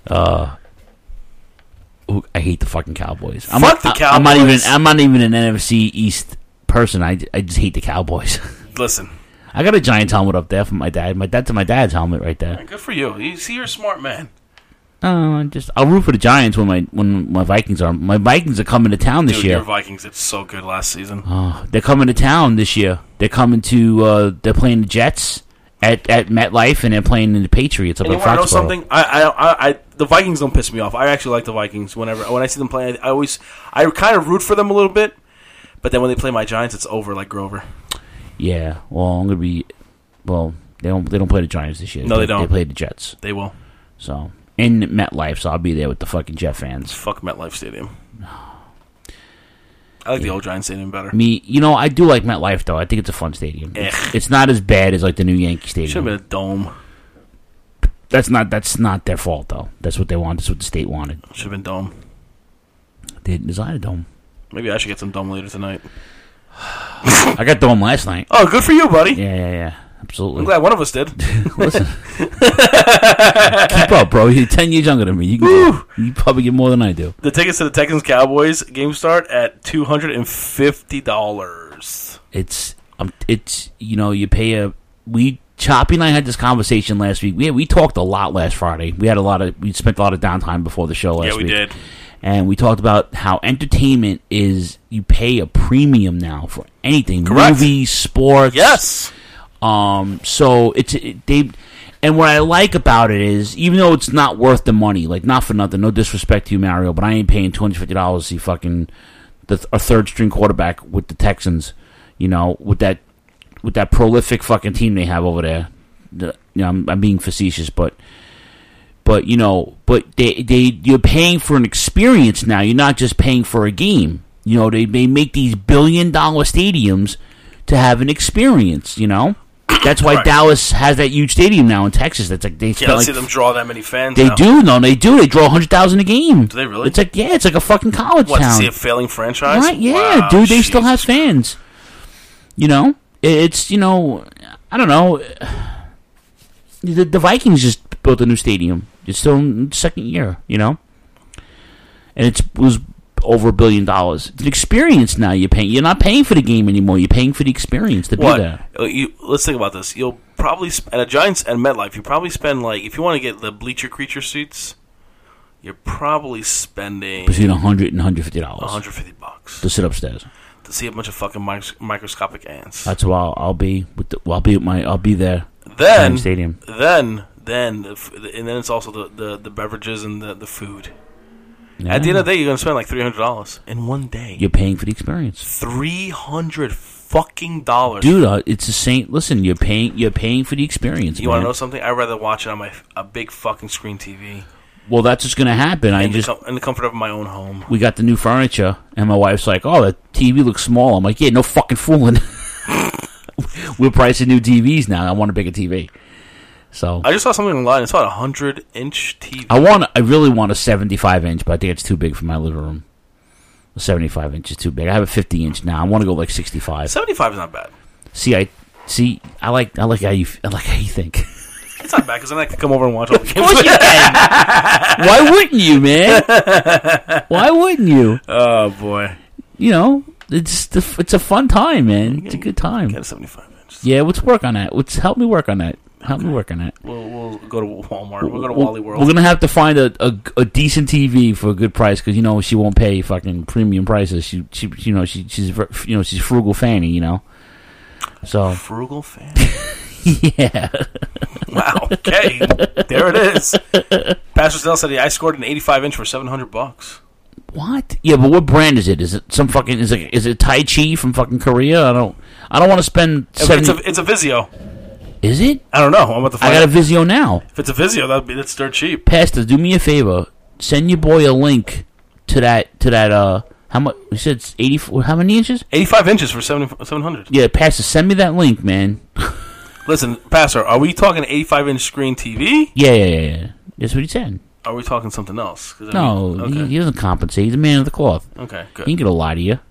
I hate the fucking Cowboys. Fuck the Cowboys. I'm not even an NFC East person. I just hate the Cowboys. Listen. I got a Giants helmet up there for my dad. My dad's helmet right there. Good for you. You see, you're a smart man. I'll root for the Giants when my Vikings are. My Vikings are coming to town this year. Your Vikings did so good last season. Oh, they're coming to town this year. They're coming to. They're playing the Jets at MetLife, and they're playing in the Patriots up and at you want to know Foxborough. something? The Vikings don't piss me off. I actually like the Vikings. When I see them play, I kind of root for them a little bit. But then when they play my Giants, it's over like Grover. Yeah, well, I'm gonna be. Well, they don't play the Giants this year. No, they don't. They play the Jets. They will. So in MetLife, so I'll be there with the fucking Jet fans. Fuck MetLife Stadium. I like the old Giants Stadium better. I do like MetLife though. I think it's a fun stadium. It's not as bad as like the new Yankee Stadium. Should have been a dome. That's not their fault though. That's what they want. That's what the state wanted. Should have been dome. They didn't design a dome. Maybe I should get some dome later tonight. I got dome last night. Oh, good for you, buddy. Yeah. Absolutely. I'm glad one of us did. Listen. Keep up, bro. You're 10 years younger than me. You probably get more than I do. The tickets to the Texans-Cowboys game start at $250. It's you pay Choppy and I had this conversation last week. We talked a lot last Friday. We spent a lot of downtime before the show last week. Yeah, we did. And we talked about how entertainment is, you pay a premium now for anything. Correct. Movies, sports. Yes. So and what I like about it is, even though it's not worth the money, like not for nothing, no disrespect to you, Mario, but I ain't paying $250 to see fucking a third string quarterback with the Texans, with that prolific fucking team they have over there. I'm being facetious, but But you're paying for an experience now. You're not just paying for a game. They make these $1 billion stadiums to have an experience. That's why Dallas has that huge stadium now in Texas. That's like they can't see them draw that many fans. They do. No, they do. They draw 100,000 a game. Do they really? It's like it's like a fucking college town. To see a failing franchise? Right? Yeah, wow, dude. They still have fans. It's I don't know. The Vikings just built a new stadium. It's still in the second year. And it was over $1 billion. It's an experience now. You're not paying for the game anymore. You're paying for the experience to be there. Let's think about this. You'll probably at a Giants and MetLife. You probably spend if you want to get the bleacher creature seats, you're probably spending between $100 and $150. $150 to sit upstairs to see a bunch of fucking microscopic ants. That's why I'll be I'll be there. Then stadium. Then it's also the beverages and the food. Yeah. At the end of the day, you're gonna spend like $300 in one day. You're paying for the experience. $300 fucking dollars, dude. It's the same. Listen, you're paying for the experience. You want to know something? I'd rather watch it on a big fucking screen TV. Well, that's what's gonna happen. In the comfort of my own home. We got the new furniture, and my wife's like, "Oh, the TV looks small." I'm like, "Yeah, no fucking fooling." We're pricing new TVs now. I want a bigger TV. So I just saw something online. It's about 100-inch TV. I really want a 75-inch, but I think it's too big for my living room. A 75-inch is too big. I have a 50-inch now. I want to go like 65. 75 is not bad. I like how you think. It's not bad because then I can come over and watch all the games. Of course you can. Why wouldn't you, man? Why wouldn't you? Oh boy. It's a fun time, man. It's a good time. Get a 75-inch. Yeah, let's work on that. Help me work on that. Help me work on that. We'll go to Walmart. We'll go to Wally World. We're gonna have to find a decent TV for a good price because she won't pay fucking premium prices. She's frugal Fanny. So frugal Fanny. Yeah. Wow. Okay. There it is. Pastor Snell said I scored an 85-inch for $700. What? Yeah, but what brand is it? Is it some fucking? Is it Tai Chi from fucking Korea? I don't want to spend. It's a Vizio. Is it? I don't know. I'm about to find. I got a Vizio now. If it's a Vizio, that's dirt cheap. Pastor, do me a favor. Send your boy a link to that. How much? You said it's 84. How many inches? 85 inches for 700. Yeah, Pastor, send me that link, man. Listen, Pastor, are we talking 85-inch screen TV? Yeah. That's what he said. Are we talking something else? No, he doesn't compensate. He's a man of the cloth. Okay, good. He ain't gonna lie to you.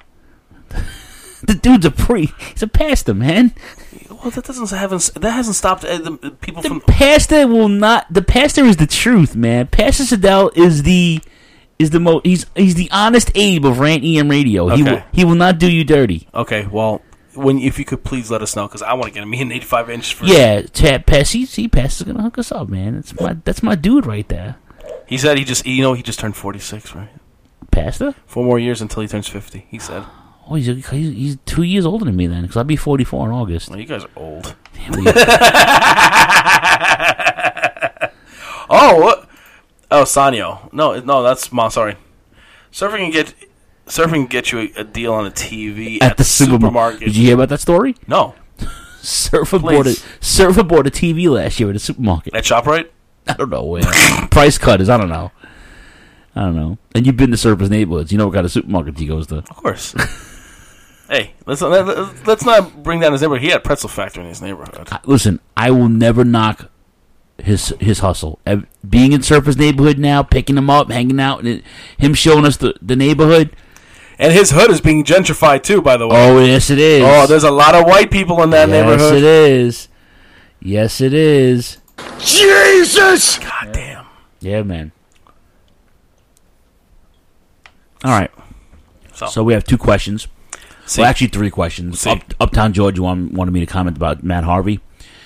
The dude's he's a pastor, man. Well, that hasn't stopped the people from. Pastor will not. The pastor is the truth, man. Pastor Siddell is the he's the honest Abe of Rant EM Radio. Okay. He will not do you dirty. Okay, well, if you could please let us know because I want to get me an 85-inch. Pastor's gonna hook us up, man. That's my dude right there. He said he just turned 46, right? Pastor? 4 more years until he turns 50. He said. Oh, he's 2 years older than me then, because I'll be 44 in August. Well, you guys are old. Oh, Sanyo. No, that's sorry. Surfing can get you a deal on a TV at the supermarket. Did you hear about that story? No. Surfer bought a TV last year at a supermarket. At ShopRite? I don't know where. Price cutters. I don't know. And you've been to Surfer's neighborhoods. You know what kind of supermarket he goes to. Of course. Hey, let's not bring down his neighborhood. He had Pretzel Factory in his neighborhood. Listen, I will never knock his hustle. Being in Surfer's neighborhood now, picking him up, hanging out, and him showing us the neighborhood. And his hood is being gentrified too, by the way. Oh, yes, it is. Oh, there's a lot of white people in that neighborhood. Yes, it is. Yes, it is. Jesus! God damn. Yeah, man. All right. So we have 2 questions. Well, actually 3 questions. Uptown Georgia wanted me to comment about Matt Harvey.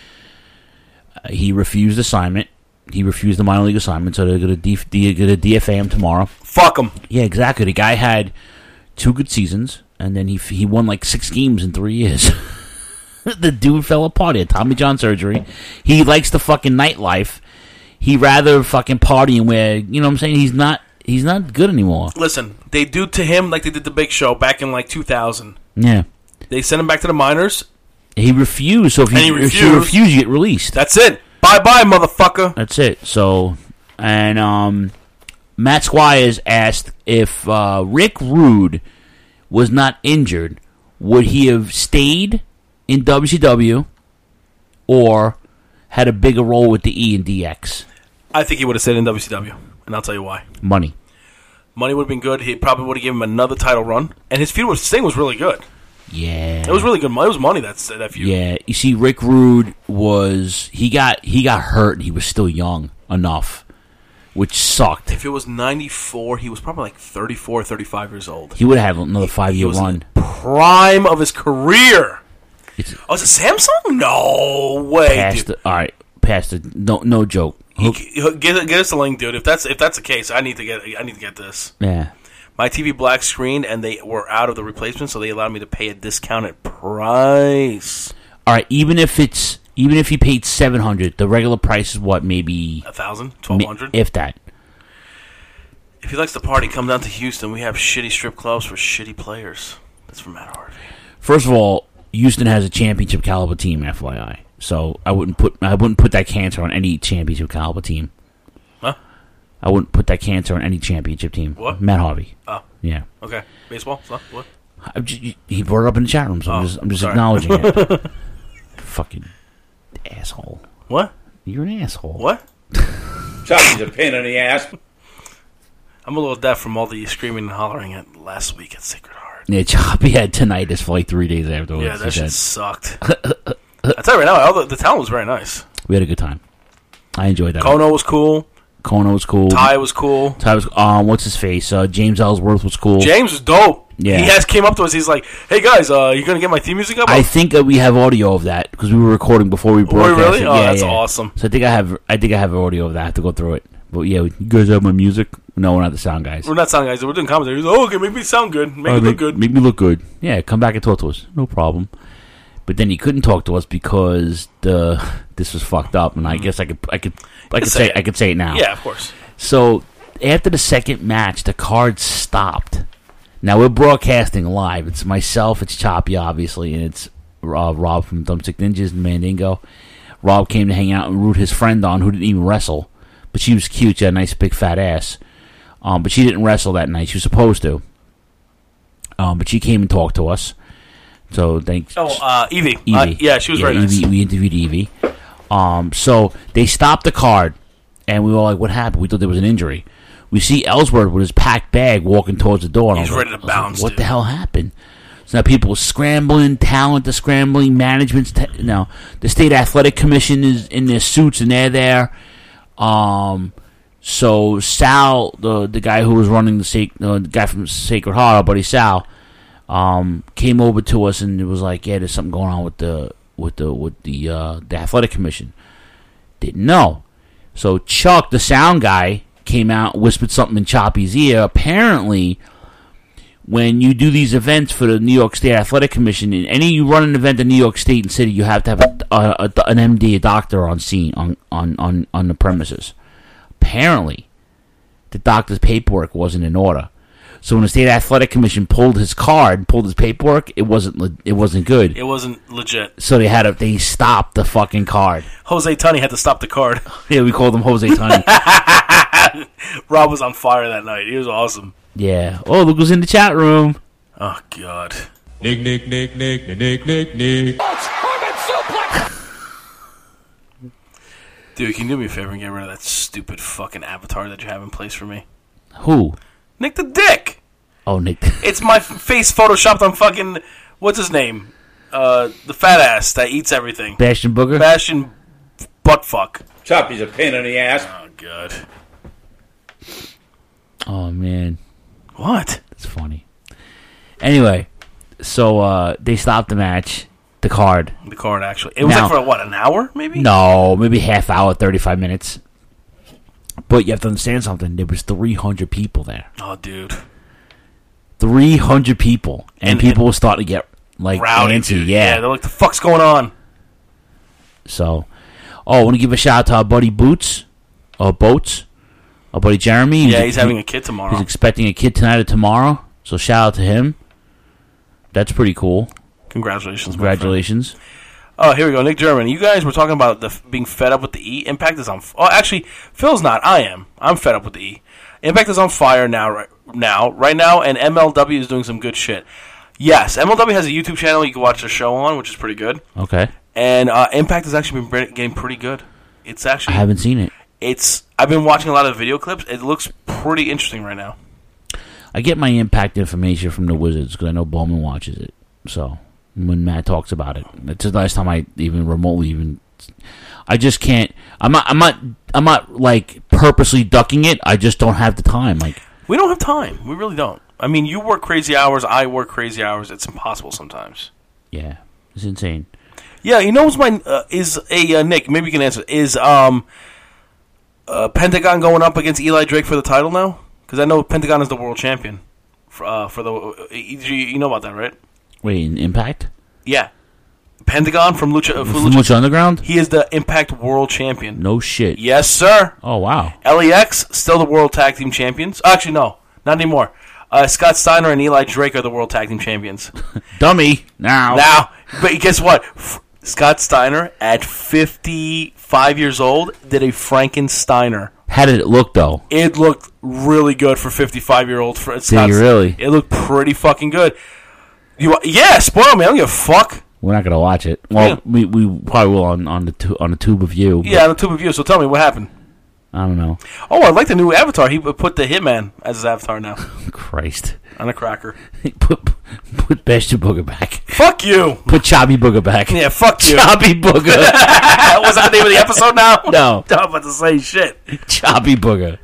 He refused assignment. He refused the minor league assignment, so they're going to DFA him tomorrow. Fuck him. Yeah, exactly. The guy had 2 good seasons, and then he won like 6 games in 3 years. The dude fell apart. He had Tommy John surgery. He likes the fucking nightlife. He rather fucking party and where, you know what I'm saying? He's not good anymore. Listen, they do to him like they did the Big Show back in like 2000. Yeah. They sent him back to the minors. He refused. So if you refuse, you get released. That's it. Bye-bye, motherfucker. That's it. So, And Matt Squires asked if Rick Rude was not injured, would he have stayed in WCW or had a bigger role with the E and DX? I think he would have stayed in WCW, and I'll tell you why. Money would have been good. He probably would have given him another title run, and his feud with Sting was really good. Yeah, it was really good. It was money that feud. Yeah, you see, Rick Rude was he got hurt, and he was still young enough, which sucked. If it was 94, he was probably like 34, 35 years old. He would have had another 5-year run. Prime of his career. Is it Samsung? No way. All right, past it. No joke. Get us a link, dude. If that's the case, I need to get this. Yeah. My TV black screened, and they were out of the replacement, so they allowed me to pay a discounted price. All right, even if you paid $700, the regular price is what, maybe $1,000, $1,200, if that. If he likes to party, come down to Houston. We have shitty strip clubs for shitty players. That's from Matt Harvey. First of all, Houston has a championship caliber team, FYI. So I wouldn't put that cancer on any championship caliber team. Huh? I wouldn't put that cancer on any championship team. What? Matt Harvey. Oh. Yeah. Okay. Baseball? So, what? He brought it up in the chat room, so I'm just acknowledging it. Fucking asshole. What? You're an asshole. What? Choppy's a pain in the ass. I'm a little deaf from all the screaming and hollering at last week at Sacred Heart. Yeah, Choppy had tinnitus for like 3 days afterwards. Yeah, that shit sucked. I tell you right now, the talent was very nice. We had a good time. I enjoyed that. Kono was cool. Ty was cool. What's his face? James Ellsworth was cool. James was dope. Yeah. He came up to us. He's like, "Hey guys, you gonna get my theme music up?" I think we have audio of that because we were recording before we broadcast. Oh, really? It. Oh, that's awesome. So I think I have audio of that. I have to go through it. But yeah, you guys have my music? No, we're not the sound guys. We're not sound guys. We're doing commentary. He's like, "Oh, okay, make me sound good. Make me look good. Make me look good." Yeah, come back and talk to us. No problem. But then he couldn't talk to us because this was fucked up, and I guess I could say it now. Yeah, of course. So after the second match, the card stopped. Now we're broadcasting live. It's myself, it's Choppy, obviously, and it's Rob from Thumbstick Ninjas and Mandingo. Rob came to hang out and root his friend on, who didn't even wrestle, but she was cute. She had a nice big fat ass, but she didn't wrestle that night. She was supposed to, but she came and talked to us. So thanks. Evie. Yeah, she was very nice. We interviewed Evie. So they stopped the card, and we were like, "What happened?" We thought there was an injury. We see Ellsworth with his packed bag walking towards the door. He's ready to bounce. What the hell happened? So now people are scrambling, talent is scrambling, management's the state athletic commission is in their suits and they're there. So Sal, the guy who was running the guy from Sacred Heart, our buddy Sal, came over to us and it was like, yeah, there's something going on with the athletic commission. Didn't know. So Chuck, the sound guy, came out, whispered something in Choppy's ear. Apparently, when you do these events for the New York State Athletic Commission, you run an event in New York State and City, you have to have an MD, a doctor on scene on the premises. Apparently, the doctor's paperwork wasn't in order. So when the State Athletic Commission pulled his paperwork, it wasn't good. It wasn't legit. So they stopped the fucking card. Jose Tunney had to stop the card. Yeah, we called him Jose Tunney. Rob was on fire that night. He was awesome. Yeah. Oh, look who's in the chat room. Oh, God. Nick. Dude, can you do me a favor and get rid of that stupid fucking avatar that you have in place for me? Who? Nick the Dick. Oh, Nick. It's my face photoshopped on fucking... What's his name? The fat ass that eats everything. Bastion Booger? Bastion Buttfuck. Choppy's a pain in the ass. Oh, God. Oh, man. What? That's funny. Anyway, so they stopped the match. The card. The card, actually. It was like for, an hour, maybe? No, maybe half hour, 35 minutes. But you have to understand something. There was 300 people there. Oh, dude. 300 people. And people were starting to get, rowdy, antsy. dude. Yeah, they're like, the fuck's going on? So, I want to give a shout out to our buddy Boats. Our buddy Jeremy. Yeah, he's having a kid tomorrow. He's expecting a kid tonight or tomorrow. So, shout out to him. That's pretty cool. Congratulations. Oh, here we go. Nick German. You guys were talking about being fed up with the E. Impact is on... Oh, actually, Phil's not. I am. I'm fed up with the E. Impact is on fire right now, and MLW is doing some good shit. Yes, MLW has a YouTube channel you can watch the show on, which is pretty good. Okay. And Impact has actually been getting pretty good. It's actually... I haven't seen it. I've been watching a lot of video clips. It looks pretty interesting right now. I get my Impact information from the Wizards because I know Bowman watches it. So when Matt talks about it, it's the last time I even remotely I just can't. I'm not like purposely ducking it. I just don't have the time. Like we don't have time. We really don't. I mean, you work crazy hours. I work crazy hours. It's impossible sometimes. Yeah, it's insane. Yeah, you know what's Nick? Maybe you can answer. Is Pentagon going up against Eli Drake for the title now? Because I know Pentagon is the world champion for the. You know about that, right? Wait, in Impact? Yeah, Pentagon from Lucha Underground. He is the Impact World Champion. No shit. Yes, sir. Oh wow. LAX still the World Tag Team Champions. Actually, no, not anymore. Scott Steiner and Eli Drake are the World Tag Team Champions. Dummy. Now, but guess what? Scott Steiner at 55 years old did a Frankensteiner. How did it look, though? It looked really good for 55-year-old Scott. Did you really? It looked pretty fucking good. Yeah, spoil me. I don't give a fuck. We're not gonna watch it. Well, yeah. we probably will on the Tube of You. Yeah, on the Tube of You. So tell me what happened. I don't know. Oh, I like the new avatar. He put the Hitman as his avatar now. Christ. On a cracker. Put Bashir Booger back. Fuck you. Put Choppy Booger back. Yeah, fuck you. Choppy Booger. Was that the name of the episode now? No. I'm about to say shit. Choppy Booger.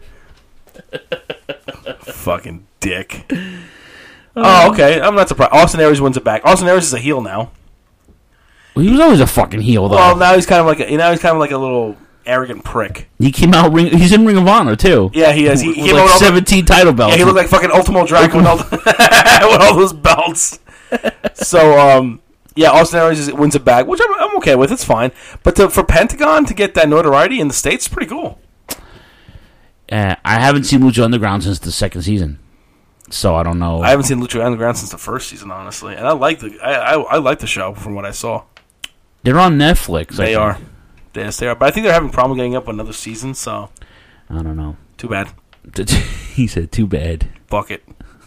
Fucking dick. Oh, okay. I'm not surprised. Austin Aries wins it back. Austin Aries is a heel now. Well, he was always a fucking heel, though. Well, now he's kind of like a little arrogant prick. He came out. He's in Ring of Honor too. Yeah, he is. He came like out 17 title belts. Yeah, he looked like fucking Ultimo Dragon with all those belts. So, yeah, Austin Aries wins it back, which I'm okay with. It's fine. But for Pentagon to get that notoriety in the States is pretty cool. I haven't seen Lucha Underground since the second season, so I don't know. I haven't seen Lucha Underground since the first season, honestly, and I like the show from what I saw. They're on Netflix. They are. Yes, they are. But I think they're having problem getting up another season, so I don't know. Too bad. He said, "Too bad." Bucket.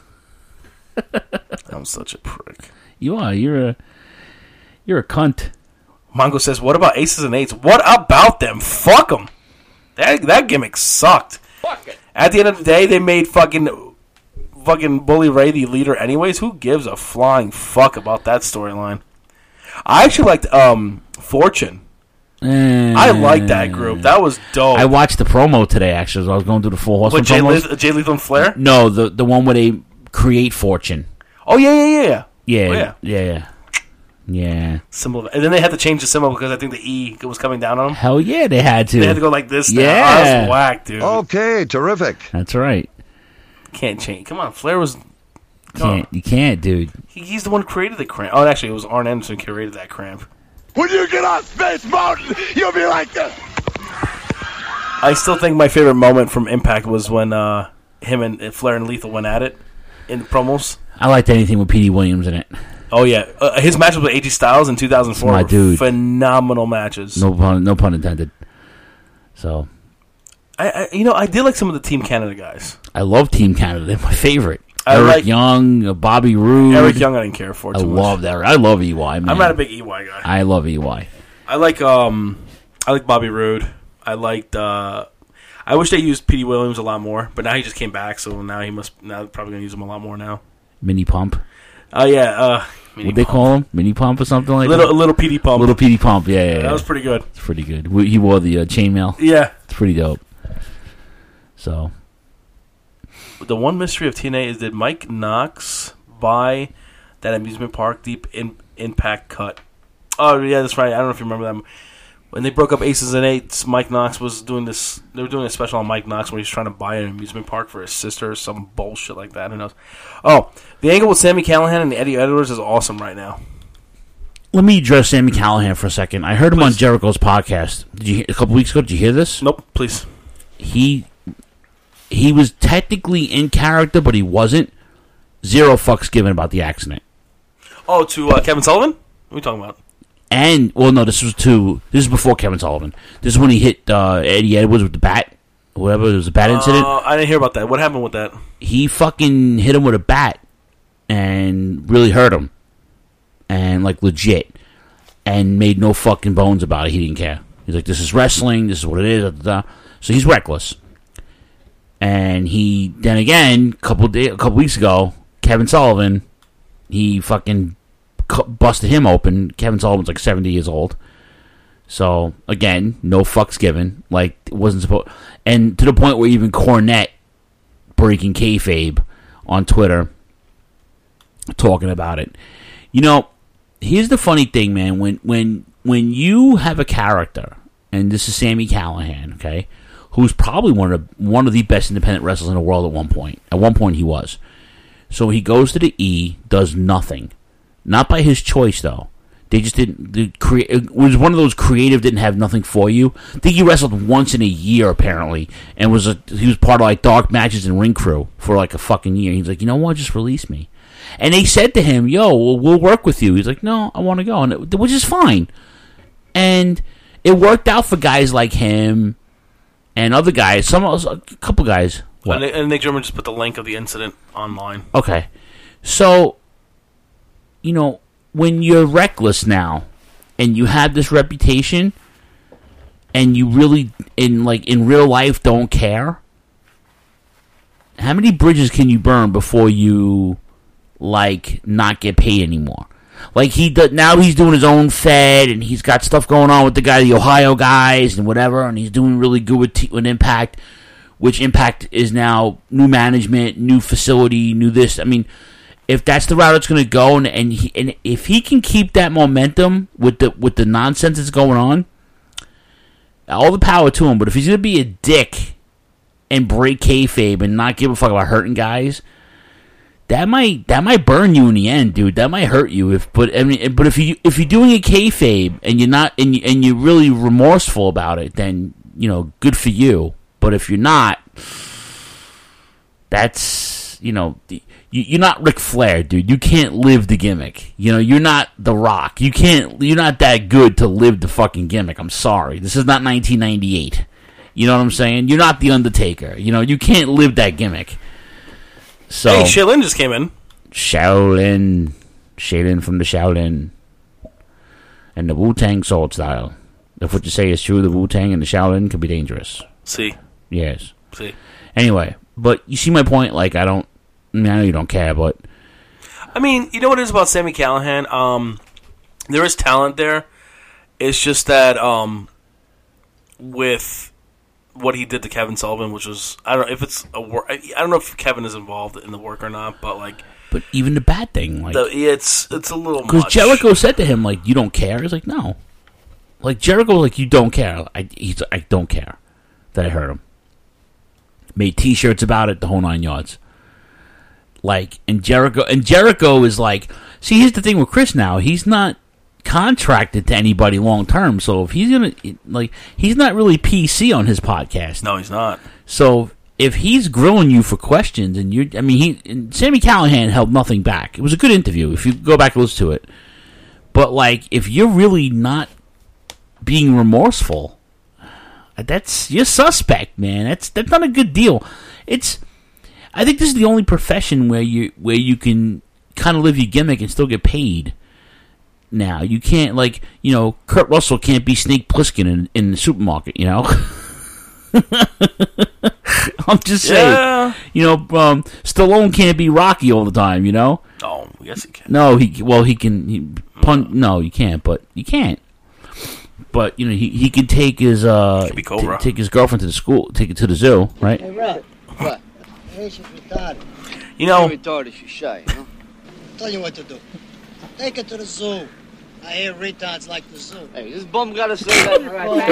I'm such a prick. You are. You're a cunt. Mongo says, "What about Aces and Eights? What about them? Fuck them. That gimmick sucked. Fuck it. At the end of the day, they made fucking Bully Ray the leader anyways. Who gives a flying fuck about that storyline? I actually liked Fortune. I like that group. That was dope. I watched the promo today, actually, as I was going through the Full Horseman promos. Jay Lethal and Flair? No, the one where they create Fortune. Oh, yeah. Yeah. Symbol, and then they had to change the symbol because I think the E was coming down on them. Hell yeah, they had to. They had to go like this. Yeah. Oh, that was whack, dude. Okay, terrific. That's right. Can't change. Come on, Flair was... You can't, dude. He's the one who created the cramp. Oh, actually, it was Arn Anderson who created that cramp. When you get on Space Mountain, you'll be like this. I still think my favorite moment from Impact was when him and Flair and Lethal went at it in the promos. I liked anything with Petey Williams in it. Oh, yeah. His matches with AJ Styles in 2004 my were dude. Phenomenal matches. No pun intended. So... I did like some of the Team Canada guys. I love Team Canada. They're my favorite. Eric Young, Bobby Roode. Eric Young I didn't care for too much. Love that. I love EY, man. I'm not a big EY guy. I love EY. I like Bobby Roode. I liked I wish they used Petey Williams a lot more, but now he just came back, so now they're probably gonna use him a lot more now. Mini Pump. Oh yeah, what they call him? Mini Pump or something like that? Little Petey Pump. Little Petey Pump, yeah. That was pretty good. It's pretty good. He wore the chainmail. Yeah. It's pretty dope. So, the one mystery of TNA is, did Mike Knox buy that amusement park Deep Impact cut? Oh yeah, that's right. I don't know if you remember that. When they broke up Aces and Eights, Mike Knox was doing this. They were doing a special on Mike Knox when he was trying to buy an amusement park for his sister or some bullshit like that. Who knows? Oh, the angle with Sami Callihan and Eddie Edwards is awesome right now. Let me address Sami Callihan for a second. I heard him on Jericho's podcast. A couple weeks ago? Did you hear this? Nope. Please. He was technically in character, but he wasn't. Zero fucks given about the accident. Oh, to Kevin Sullivan? What are we talking about? And this is before Kevin Sullivan. This is when he hit Eddie Edwards with the bat. Whatever, it was a bat incident. I didn't hear about that. What happened with that? He fucking hit him with a bat and really hurt him. And, like, legit. And made no fucking bones about it. He didn't care. He's like, this is wrestling. This is what it is. Da, da, da. So he's reckless. And then again, a couple weeks ago, Kevin Sullivan, he fucking busted him open. Kevin Sullivan's like 70 years old. So, again, no fucks given. Like, it wasn't supposed... And to the point where even Cornette, breaking kayfabe on Twitter, talking about it. You know, here's the funny thing, man. When you have a character, and this is Sami Callihan, okay, who's probably one of the best independent wrestlers in the world at one point. At one point, he was. So he goes to the E, does nothing. Not by his choice, though. They just didn't... It was one of those creative didn't have nothing for you. I think he wrestled once in a year, apparently, and he was part of, like, dark matches and ring crew for, like, a fucking year. He's like, you know what? Just release me. And they said to him, yo, we'll work with you. He's like, no, I want to go. And which is fine. And it worked out for guys like him and other guys. A couple guys. What? And Nick German just put the link of the incident online. Okay. So, you know, when you're reckless now and you have this reputation and you really, in real life, don't care, how many bridges can you burn before you, like, not get paid anymore? Like, now he's doing his own Fed, and he's got stuff going on with the Ohio guys and whatever, and he's doing really good with Impact, which Impact is now new management, new facility, new this. I mean, if that's the route it's going to go, and if he can keep that momentum with the nonsense that's going on, all the power to him. But if he's going to be a dick and break kayfabe and not give a fuck about hurting guys, that might burn you in the end, dude. That might hurt you. But if you're doing a kayfabe and you're not and you're really remorseful about it, then you know, good for you. But if you're not, that's, you know, you're not Ric Flair, dude. You can't live the gimmick. You know, you're not The Rock. You're not that good to live the fucking gimmick. I'm sorry. This is not 1998. You know what I'm saying? You're not The Undertaker. You know, you can't live that gimmick. So, hey, Shaolin just came in. Shaolin from the Shaolin. And the Wu-Tang sword style. If what you say is true, the Wu-Tang and the Shaolin could be dangerous. See. Yes. See. Anyway, but you see my point? Like, I know you don't care, but... I mean, you know what it is about Sami Callihan? There is talent there. It's just that, with what he did to Kevin Sullivan, which was... I don't know if it's a work... I don't know if Kevin is involved in the work or not, but, like... But even the bad thing, like... It's a little much. Because Jericho said to him, like, you don't care? He's like, no. Like, Jericho was like, you don't care. He's like, I don't care that I hurt him. Made T-shirts about it, the whole 9 yards. Like, and Jericho is like, see, here's the thing with Chris now. He's not contracted to anybody long term, so if he's gonna, like, he's not really PC on his podcast. No, he's not. So if he's grilling you for questions, and Sami Callihan held nothing back. It was a good interview if you go back and listen to it. But like, if you're really not being remorseful, you're suspect, man. That's not a good deal. I think this is the only profession where you can kind of live your gimmick and still get paid. Now you can't, like, you know, Kurt Russell can't be Snake Plissken in the supermarket. You know, I'm just saying. Yeah. You know, Stallone can't be Rocky all the time. You know. Oh, yes, he can. No, he can. No, you can't. But you can't. But you know, he can take his take his girlfriend to the school, take it to the zoo, right? Hey, Rob. What? Hey, she's retarded. You know, she's retarded. She's shy. You know. Tell you what to do. Take her to the zoo. I hear retards like the zoo. Hey, this bum gotta say that.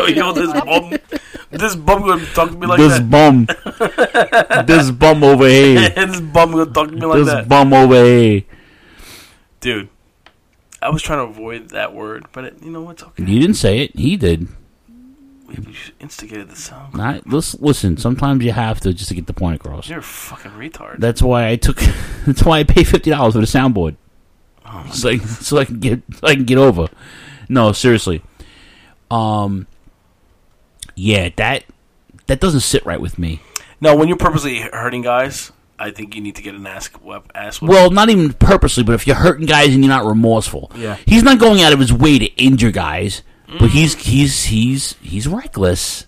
This bum gonna talk to me like this that. This bum over here. This bum gonna talk to me like that. This bum over here. Dude, I was trying to avoid that word, but you know what's okay. You didn't say it. He did. We instigated the sound. Listen, sometimes you have to just to get the point across. You're a fucking retard. That's why I paid $50 for the soundboard. Oh, so I can get over. No, seriously. Yeah, that doesn't sit right with me. No, when you're purposely hurting guys, I think you need to get an ass whip. Well, not even purposely, but if you're hurting guys and you're not remorseful. Yeah. He's not going out of his way to injure guys, but he's reckless.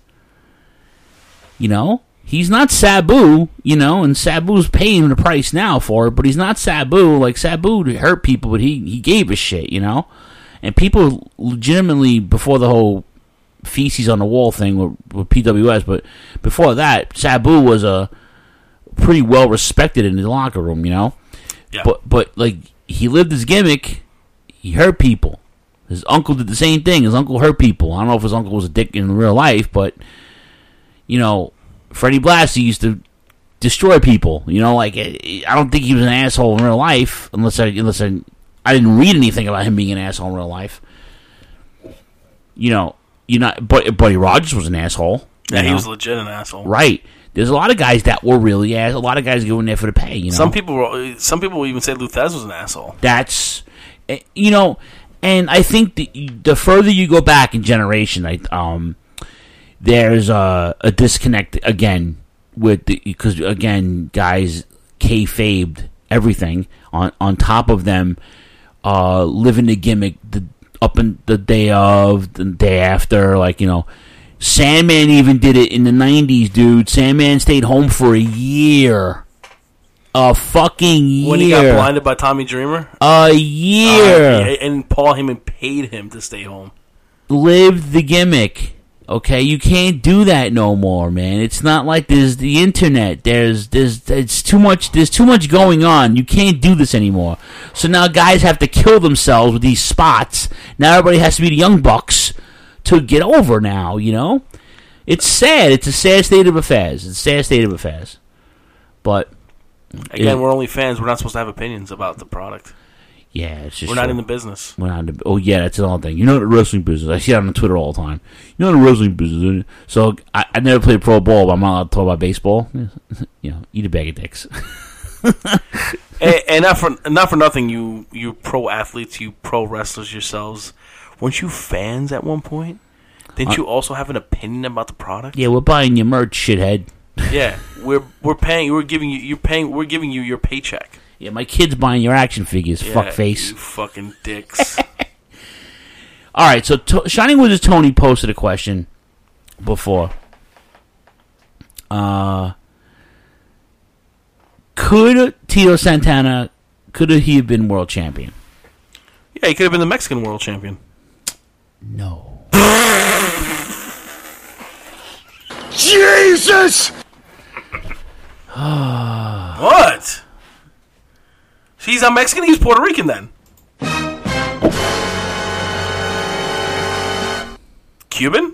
You know? He's not Sabu, you know, and Sabu's paying the price now for it, but he's not Sabu. Like, Sabu hurt people, but he gave a shit, you know? And people legitimately, before the whole feces on the wall thing with PWS, but before that, Sabu was a pretty well respected in the locker room, you know? Yeah. But like, he lived his gimmick. He hurt people. His uncle did the same thing. His uncle hurt people. I don't know if his uncle was a dick in real life, but, you know, Freddie Blassie used to destroy people. You know, like, I don't think he was an asshole in real life, unless I didn't read anything about him being an asshole in real life. You know, but Buddy Rogers was an asshole. Yeah, he was legit an asshole. Right. There's a lot of guys that were really a lot of guys going there for the pay, you know. Some people will even say Luthez was an asshole. That's, you know, and I think the further you go back in generation, there's a disconnect again because again, guys kayfabed everything on top of them living the gimmick up in the day of, the day after, like, you know. Sandman even did it in the 90s, dude. Sandman stayed home for a year. A fucking year. When he got blinded by Tommy Dreamer? A year. And Paul Heyman paid him to stay home. Lived the gimmick. Okay, you can't do that no more, man. It's not like there's the internet. There's too much going on. You can't do this anymore. So now guys have to kill themselves with these spots. Now everybody has to be the Young Bucks to get over now, you know? It's sad. It's a sad state of affairs. But again, we're only fans. We're not supposed to have opinions about the product. Yeah, it's just we're not in the business. Oh yeah, that's another thing. You know the wrestling business. I see it on Twitter all the time. You know the wrestling business. So I never played pro ball, but I'm not allowed to talk about baseball. You know, eat a bag of dicks. and not for nothing. You pro athletes, you pro wrestlers yourselves. Weren't you fans at one point? Didn't you also have an opinion about the product? Yeah, we're buying your merch, shithead. Yeah, we're paying. We're giving you your paycheck. Yeah, my kid's buying your action figures, fuckface. You fucking dicks. All right, so Shining Wizards Tony posted a question before. Could Tito Santana, could he have been world champion? Yeah, he could have been the Mexican world champion. No. Jesus! What? He's not Mexican, he's Puerto Rican then. Cuban?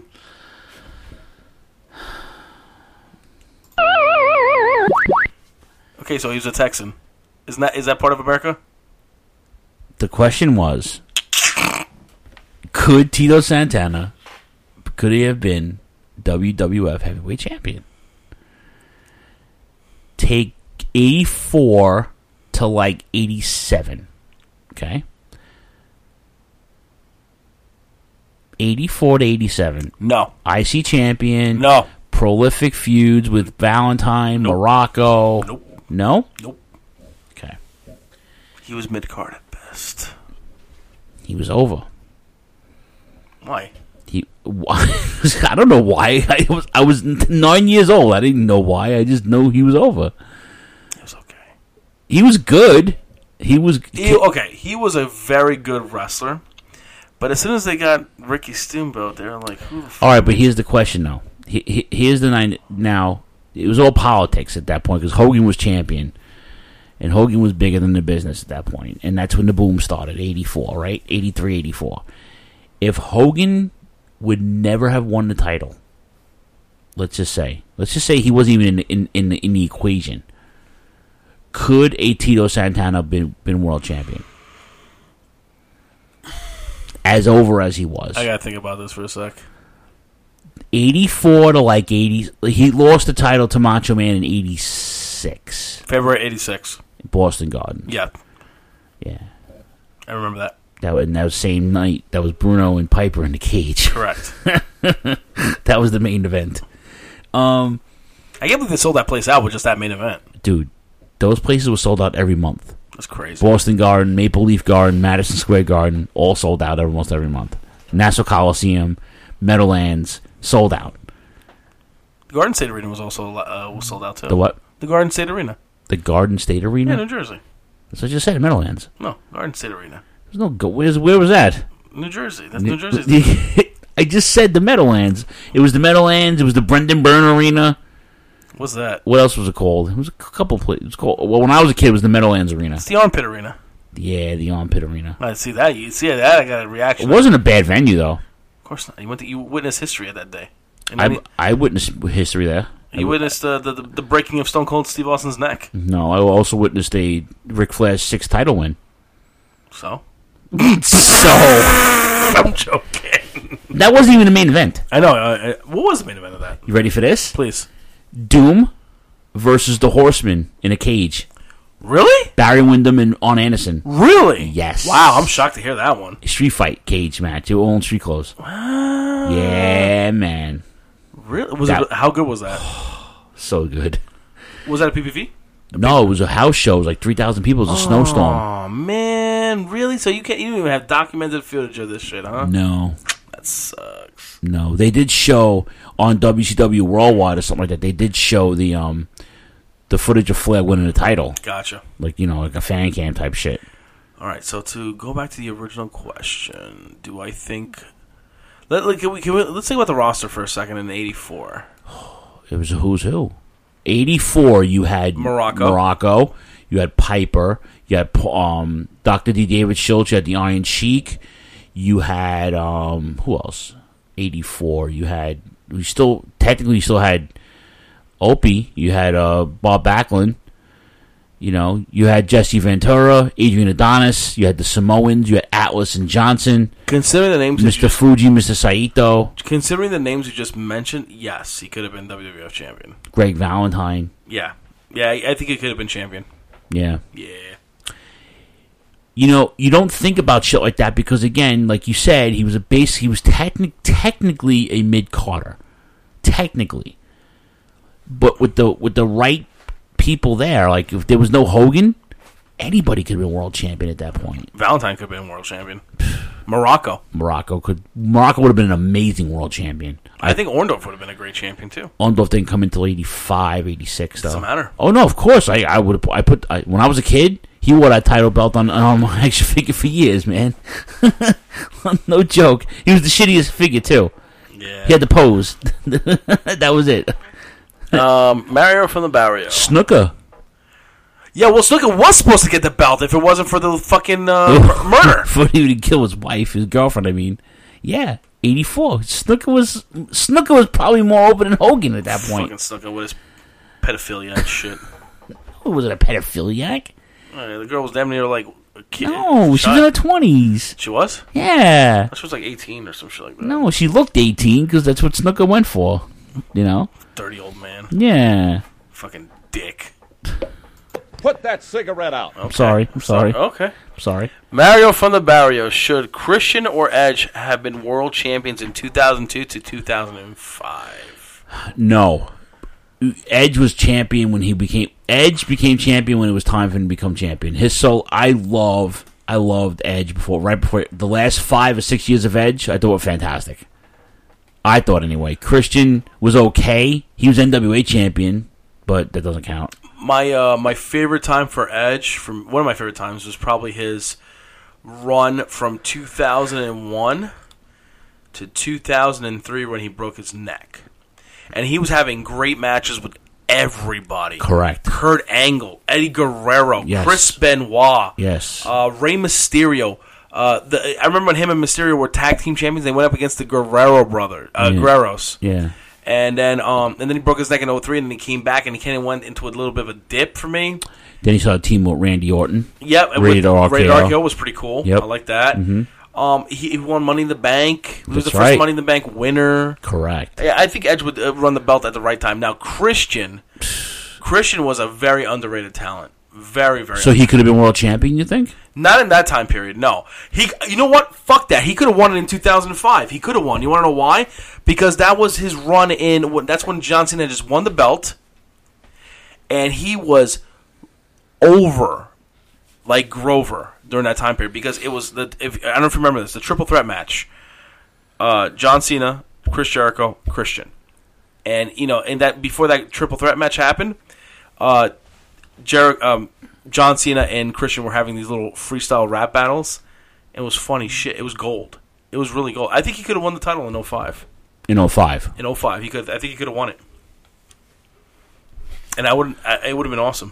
Okay, so he's a Texan. Is that part of America? The question was, could Tito Santana, could he have been WWF Heavyweight Champion? Take 84 to like 87. Okay? 84 to 87. No. IC champion. No. Prolific feuds with Valentine, Nope. Morocco. Nope. No? Nope. Okay. He was mid-card at best. He was over. Why? I don't know why. I was 9 years old. I didn't know why. I just know he was over. It was okay. He was good. He was He was a very good wrestler. But as soon as they got Ricky Steamboat, they're like, who the fuck? All right, but here's the question, though. Here's the nine. Now, it was all politics at that point because Hogan was champion. And Hogan was bigger than the business at that point. And that's when the boom started, 84, right? 83, 84. If Hogan would never have won the title, let's just say he wasn't even in the equation, could a Tito Santana been world champion? As over as he was. I gotta think about this for a sec. 84 to like 80. He lost the title to Macho Man in 86. February 86. Boston Garden. Yeah. Yeah. I remember that. That was same night. That was Bruno and Piper in the cage. Correct. That was the main event. I can't believe they sold that place out with just that main event. Dude, those places were sold out every month. That's crazy. Boston Garden, Maple Leaf Garden, Madison Square Garden, all sold out almost every month. Nassau Coliseum, Meadowlands, sold out. The Garden State Arena was also was sold out too. The what? The Garden State Arena. The Garden State Arena? Yeah, New Jersey. That's what I just said, Meadowlands. No, Garden State Arena. There's no where was that? New Jersey. That's New Jersey. I just said the Meadowlands. It was the Meadowlands. It was the Brendan Byrne Arena. What's that? What else was it called? It was a couple places. It was called. Well, when I was a kid, it was the Meadowlands Arena. It's the Armpit Arena. Yeah, the Armpit Arena. I see that. You see that? I got a reaction. It wasn't a bad venue, though. Of course not. You witnessed history at that day. I witnessed history there. You witnessed the breaking of Stone Cold Steve Austin's neck. No, I also witnessed a Ric Flair's 6th title win. So? I'm joking. That wasn't even the main event. I know. What was the main event of that? You ready for this? Please. Doom versus the Horseman in a cage. Really? Barry Windham and Arn Anderson. Really? Yes. Wow, I'm shocked to hear that one. Street fight cage match. They were all in street clothes. Wow. Yeah, man. Really? How good was that? So good. Was that a PPV? No, it was a house show. It was like 3,000 people. It was a snowstorm. Oh, man. Really? So you don't even have documented footage of this shit, huh? No. That sucks. No. They did show on WCW Worldwide or something like that. They did show the footage of Flair winning the title. Gotcha. Like, like a fan cam type shit. All right, so to go back to the original question, do I think... let's think about the roster for a second in '84. It was a who's who. 84, you had Morocco. You had Piper. You had Dr. D. David Schultz. You had the Iron Sheik. You had who else? 84. You still had Opie. You had Bob Backlund. You had Jesse Ventura, Adrian Adonis. You had the Samoans. You had Atlas and Johnson. Considering the names, Mr. Fuji, Mr. Saito. Considering the names you just mentioned, yes, he could have been WWF champion. Greg Valentine. Yeah, I think he could have been champion. Yeah. Yeah. You don't think about shit like that because, again, like you said, he was technically a mid-carder. Technically. But with the right people there, like if there was no Hogan, anybody could have been world champion at that point. Valentine could have been world champion. Morocco would have been an amazing world champion. I think Orndorff would have been a great champion too. Orndorff didn't come until 85, 86 though. Doesn't matter. Oh no, of course. When I was a kid, he wore that title belt on my action figure for years, man. No joke. He was the shittiest figure too. Yeah. He had the pose. That was it. Mario from the Barrio. Snooker. Yeah, well, Snooker was supposed to get the belt if it wasn't for the fucking murder. For he would kill his wife, his girlfriend, I mean. Yeah, 84. Snooker was probably more open than Hogan at that point. Fucking Snooker with his pedophilia and shit. Was it a pedophiliac? The girl was damn near like a kid. No, she was in her 20s. She was? Yeah. She was like 18 or some shit like that. No, she looked 18 because that's what Snooker went for. Dirty old man. Yeah. Fucking dick. Put that cigarette out. Okay. I'm sorry. Okay. I'm sorry. Mario from the Barrio. Should Christian or Edge have been world champions in 2002 to 2005? No. Edge was champion when Edge became champion when it was time for him to become champion. I loved Edge right before the last 5 or 6 years of Edge. I thought were fantastic. I thought anyway. Christian was okay. He was NWA champion, but that doesn't count. My favorite time for Edge, one of my favorite times, was probably his run from 2001 to 2003 when he broke his neck. And he was having great matches with everybody. Correct. Kurt Angle, Eddie Guerrero, yes. Chris Benoit, yes, Rey Mysterio. I remember when him and Mysterio were tag team champions. They went up against the Guerrero Guerreros. Yeah. And then he broke his neck in 2003, and then he came back, and he kind of went into a little bit of a dip for me. Then he saw a team with Randy Orton. Yep. Rated RKO was pretty cool. Yep. I like that. Mm-hmm. He won Money in the Bank. He was That's the first right. Money in the Bank winner. Correct. Yeah, I think Edge would run the belt at the right time. Now, Christian was a very underrated talent. Very, very. So he could have been world champion, you think? Not in that time period, no. You know what? Fuck that. He could have won it in 2005. He could have won. You want to know why? Because that was his run in. That's when John Cena just won the belt, and he was over like Grover during that time period. Because it was I don't know if you remember this, the triple threat match. John Cena, Chris Jericho, Christian, and in that before that triple threat match happened, John Cena and Christian were having these little freestyle rap battles. It was funny shit. It was gold. It was really gold. I think he could have won the title in 05. In 05. In 05, I think he could have won it, and it would have been awesome.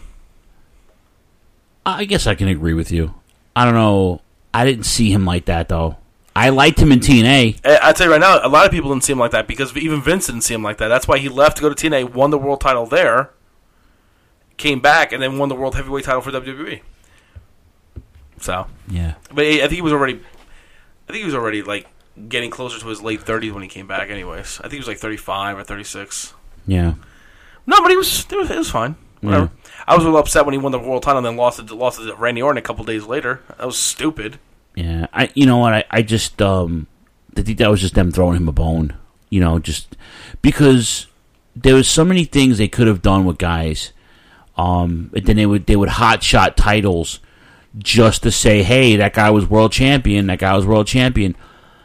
I guess I can agree with you. I don't know. I didn't see him like that though. I liked him in TNA. I'll tell you right now, a lot of people didn't see him like that because even Vince didn't see him like that. That's why he left to go to TNA, won the world title there, came back, and then won the world heavyweight title for WWE. So yeah, but I think he was already like getting closer to his late 30s when he came back. Anyways, I think he was like 35 or 36. Yeah. No, but it was fine. Whatever. Yeah. I was a little upset when he won the world title and then lost it to Randy Orton a couple days later. That was stupid. Yeah, you know what? I just I think that was just them throwing him a bone. Just because there was so many things they could have done with guys. And then they would hot shot titles just to say, hey, that guy was world champion. That guy was world champion.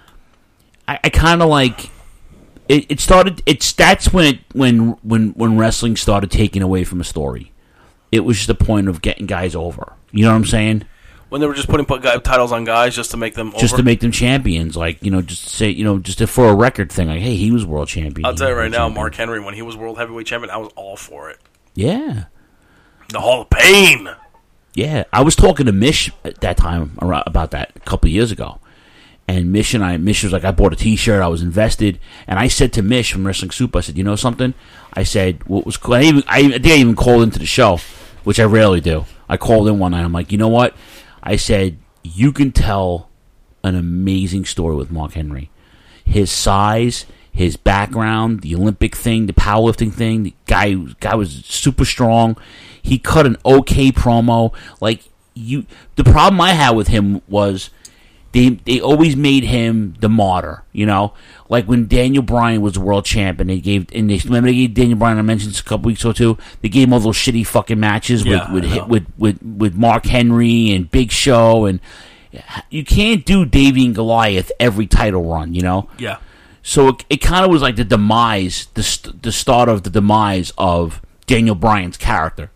I kind of like it started. That's when wrestling started taking away from a story. It was just the point of getting guys over. You know what I'm saying? When they were just putting titles on guys just to make them over? Just to make them champions. Like, just to say, just for a record thing. Like, hey, he was world champion. I'll tell you right now, Mark Henry, when he was world heavyweight champion, I was all for it. Yeah. The Hall of Pain. Yeah. I was talking to Mish at that time about that a couple of years ago. And Mish was like, I bought a t-shirt, I was invested. And I said to Mish from Wrestling Soup, I said, you know something? I said, what was cool? I think I even called into the show, which I rarely do. I called in one night. I'm like, you know what? I said, you can tell an amazing story with Mark Henry. His size, his background, the Olympic thing, the powerlifting thing. The guy was super strong. He cut an okay promo. The problem I had with him was they always made him the martyr. Like when Daniel Bryan was the world champ, and remember they gave Daniel Bryan, I mentioned a couple weeks or two, they gave him all those shitty fucking matches with Mark Henry and Big Show, and you can't do Davey and Goliath every title run, Yeah. So it kind of was like the demise, the start of the demise of Daniel Bryan's character,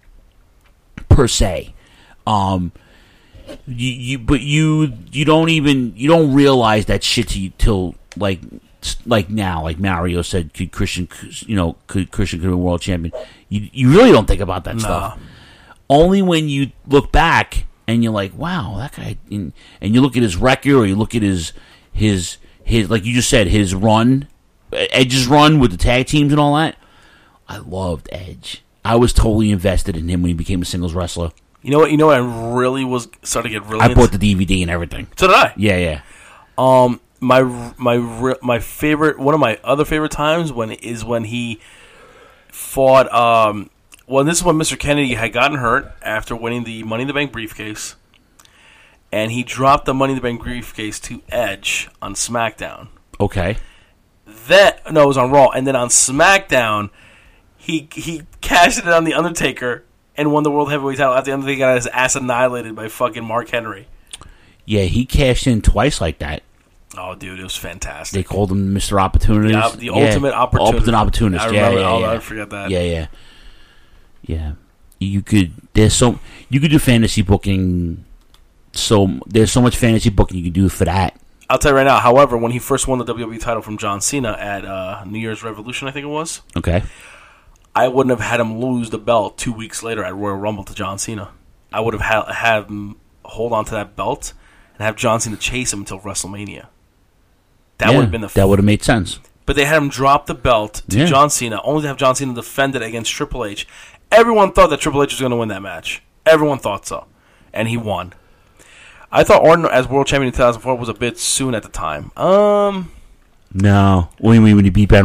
per se. You don't realize that shit till like now, like Mario said, could Christian could have been world champion? You really don't think about that stuff. Only when you look back and you're like, wow, that guy, and you look at his record, or you look at his like you just said, his run, Edge's run with the tag teams and all that. I loved Edge. I was totally invested in him when he became a singles wrestler. You know what? I really was starting to get really. I bought the DVD and everything. So did I. Yeah. My favorite, one of my other favorite times when he fought. This is when Mr. Kennedy had gotten hurt after winning the Money in the Bank briefcase, and he dropped the Money in the Bank briefcase to Edge on SmackDown. Okay. It was on Raw, and then on SmackDown, he cashed it on the Undertaker and won the World Heavyweight title after the Undertaker got his ass annihilated by fucking Mark Henry. Yeah, he cashed in twice like that. Oh, dude, it was fantastic. They called him Mr. Opportunist. Yeah, the ultimate opportunist. Ultimate opportunist. I remember I forget that. Yeah. You could do fantasy booking. So there's so much fantasy booking you can do for that. I'll tell you right now. However, when he first won the WWE title from John Cena at New Year's Revolution, I think it was. Okay. I wouldn't have had him lose the belt 2 weeks later at Royal Rumble to John Cena. I would have had him hold on to that belt and have John Cena chase him until WrestleMania. That would have been that would have made sense. But they had him drop the belt to John Cena, only to have John Cena defend it against Triple H. Everyone thought that Triple H was going to win that match. Everyone thought so. And he won. I thought Orton as world champion in 2004 was a bit soon at the time. No. When he beat Benoit?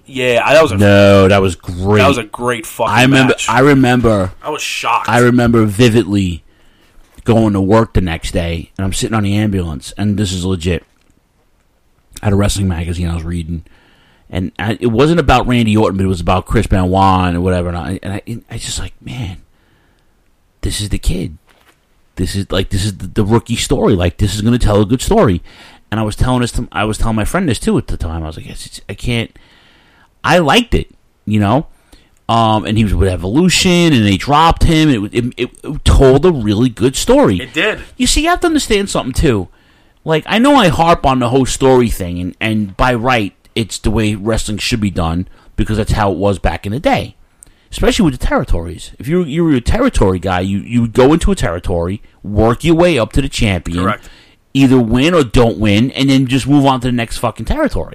Yeah, that was great. That was a great fucking match. I remember. I was shocked. I remember vividly going to work the next day, and I'm sitting on the ambulance, and this is legit. I had a wrestling magazine I was reading, and it wasn't about Randy Orton, but it was about Chris Benoit or whatever. And I just like, man, this is the kid. This is the rookie story. Like, this is going to tell a good story. And I was telling my friend this too at the time. I was like, I can't. I liked it, you know. And he was with Evolution, and they dropped him. It told a really good story. It did. You see, you have to understand something too. Like, I know I harp on the whole story thing, and by right, it's the way wrestling should be done because that's how it was back in the day. Especially with the territories. If you were a territory guy, you would go into a territory, work your way up to the champion, correct, either win or don't win, and then just move on to the next fucking territory.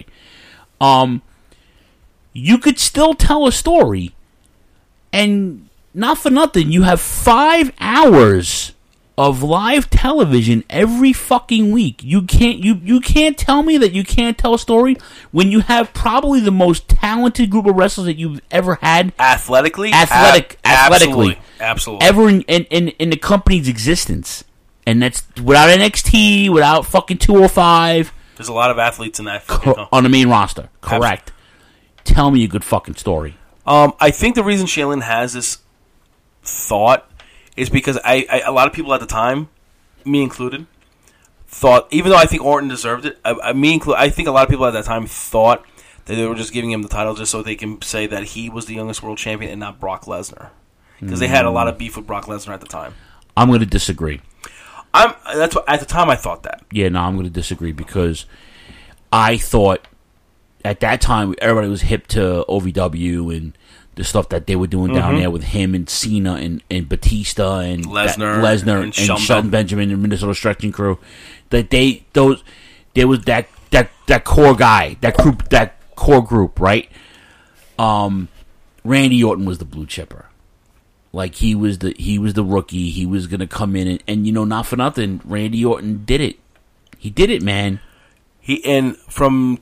You could still tell a story, and not for nothing, you have 5 hours of live television every fucking week. You can't tell me that you can't tell a story when you have probably the most talented group of wrestlers that you've ever had. Athletically, absolutely, absolutely, ever in the company's existence, and that's without NXT, without fucking 205. There's a lot of athletes in that on the main roster. Correct. Tell me a good fucking story. I think the reason Shaylin has this thought is because a lot of people at the time, me included, thought, even though I think Orton deserved it, I think a lot of people at that time thought that they were just giving him the title just so they can say that he was the youngest world champion and not Brock Lesnar. Because they had a lot of beef with Brock Lesnar at the time. I'm going to disagree. That's what, at the time I thought that. Yeah, no, I'm going to disagree because I thought at that time everybody was hip to OVW and the stuff that they were doing down there with him and Cena and Batista and Lesnar and Shelton Benjamin and Minnesota Stretching Crew. That there was that core guy, that core group, right? Randy Orton was the blue chipper. Like, he was the rookie. He was gonna come in and you know, not for nothing, Randy Orton did it. He did it, man. From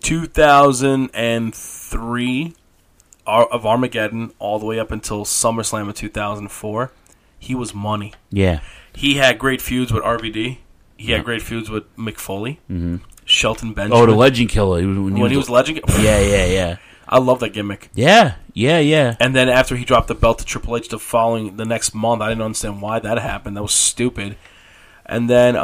2003 of Armageddon all the way up until SummerSlam of 2004, he was money. Yeah. He had great feuds with RVD. He had great feuds with Mick Foley. Shelton Benjamin. Oh, the Legend Killer. When he was Legend Killer. Yeah. I love that gimmick. Yeah. And then after he dropped the belt to Triple H the next month, I didn't understand why that happened. That was stupid. And then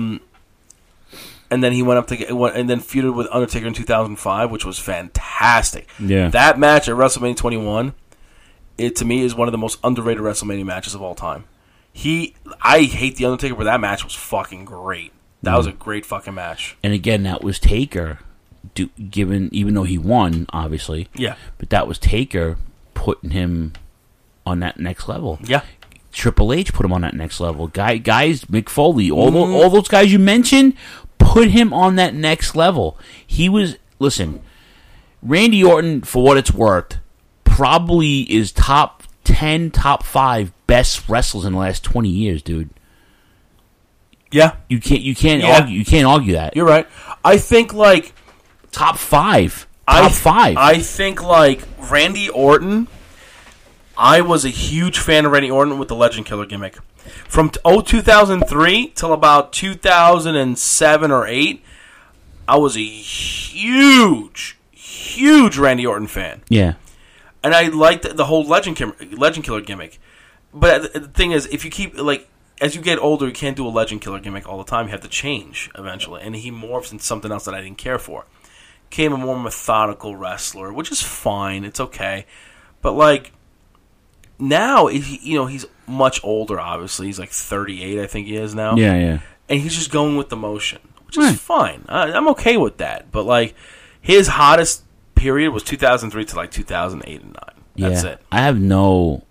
he went up and then feuded with Undertaker in 2005, which was fantastic. Yeah. That match at WrestleMania 21, to me, is one of the most underrated WrestleMania matches of all time. I hate the Undertaker, but that match was fucking great. That was a great fucking match. And again, that was Taker, even though he won, obviously. Yeah. But that was Taker putting him on that next level. Yeah. Triple H put him on that next level. Guys, Mick Foley, all those guys you mentioned, put him on that next level. Listen, Randy Orton, for what it's worth, probably is top 10, top 5 best wrestlers in the last 20 years, dude. Yeah. You can't argue that. You're right. I think like top 5. Top 5. I think like Randy Orton, I was a huge fan of Randy Orton with the Legend Killer gimmick. From 2003 till about 2007 or 8, I was a huge Randy Orton fan. Yeah. And I liked the whole Legend Killer gimmick. But the thing is, if you keep, like, as you get older, you can't do a Legend Killer gimmick all the time. You have to change eventually. And he morphs into something else that I didn't care for. Became a more methodical wrestler, which is fine. It's okay. But, like, now, he's much older, obviously. He's like 38, I think he is now. Yeah. And he's just going with the motion, which is fine. I'm okay with that. But, like, his hottest period was 2003 to, like, 2008 and 9. That's it. I have no,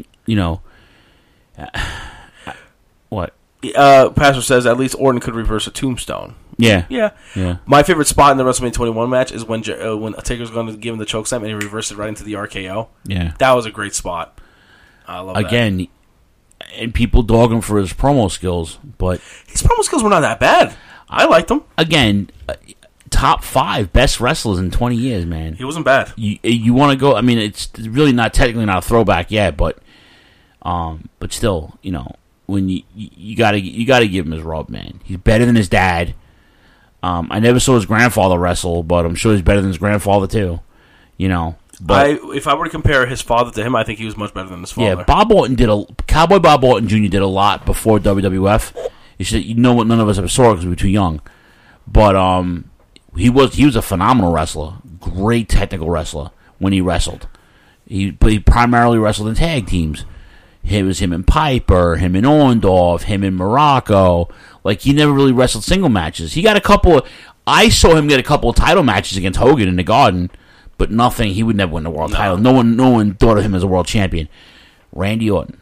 what? Pastor says at least Orton could reverse a tombstone. Yeah. My favorite spot in the WrestleMania 21 match is when Taker's going to give him the chokeslam and he reversed it right into the RKO. Yeah. That was a great spot. I love that. Again, and people dog him for his promo skills, but his promo skills were not that bad. I liked them. Again, top 5 best wrestlers in 20 years, man. He wasn't bad. You want to go? I mean, it's really not technically not a throwback yet, but still, when you gotta give him his rub, man. He's better than his dad. I never saw his grandfather wrestle, but I'm sure he's better than his grandfather too. But if I were to compare his father to him, I think he was much better than his father. Yeah, Cowboy Bob Orton Jr. did a lot before WWF. What none of us ever saw because we were too young. But he was a phenomenal wrestler, great technical wrestler when he wrestled. But he primarily wrestled in tag teams. It was him and Piper, him and Orndorff, him and Morocco. Like, he never really wrestled single matches. He got I saw him get a couple of title matches against Hogan in the Garden, but nothing. He would never win the world title. No one thought of him as a world champion. Randy Orton.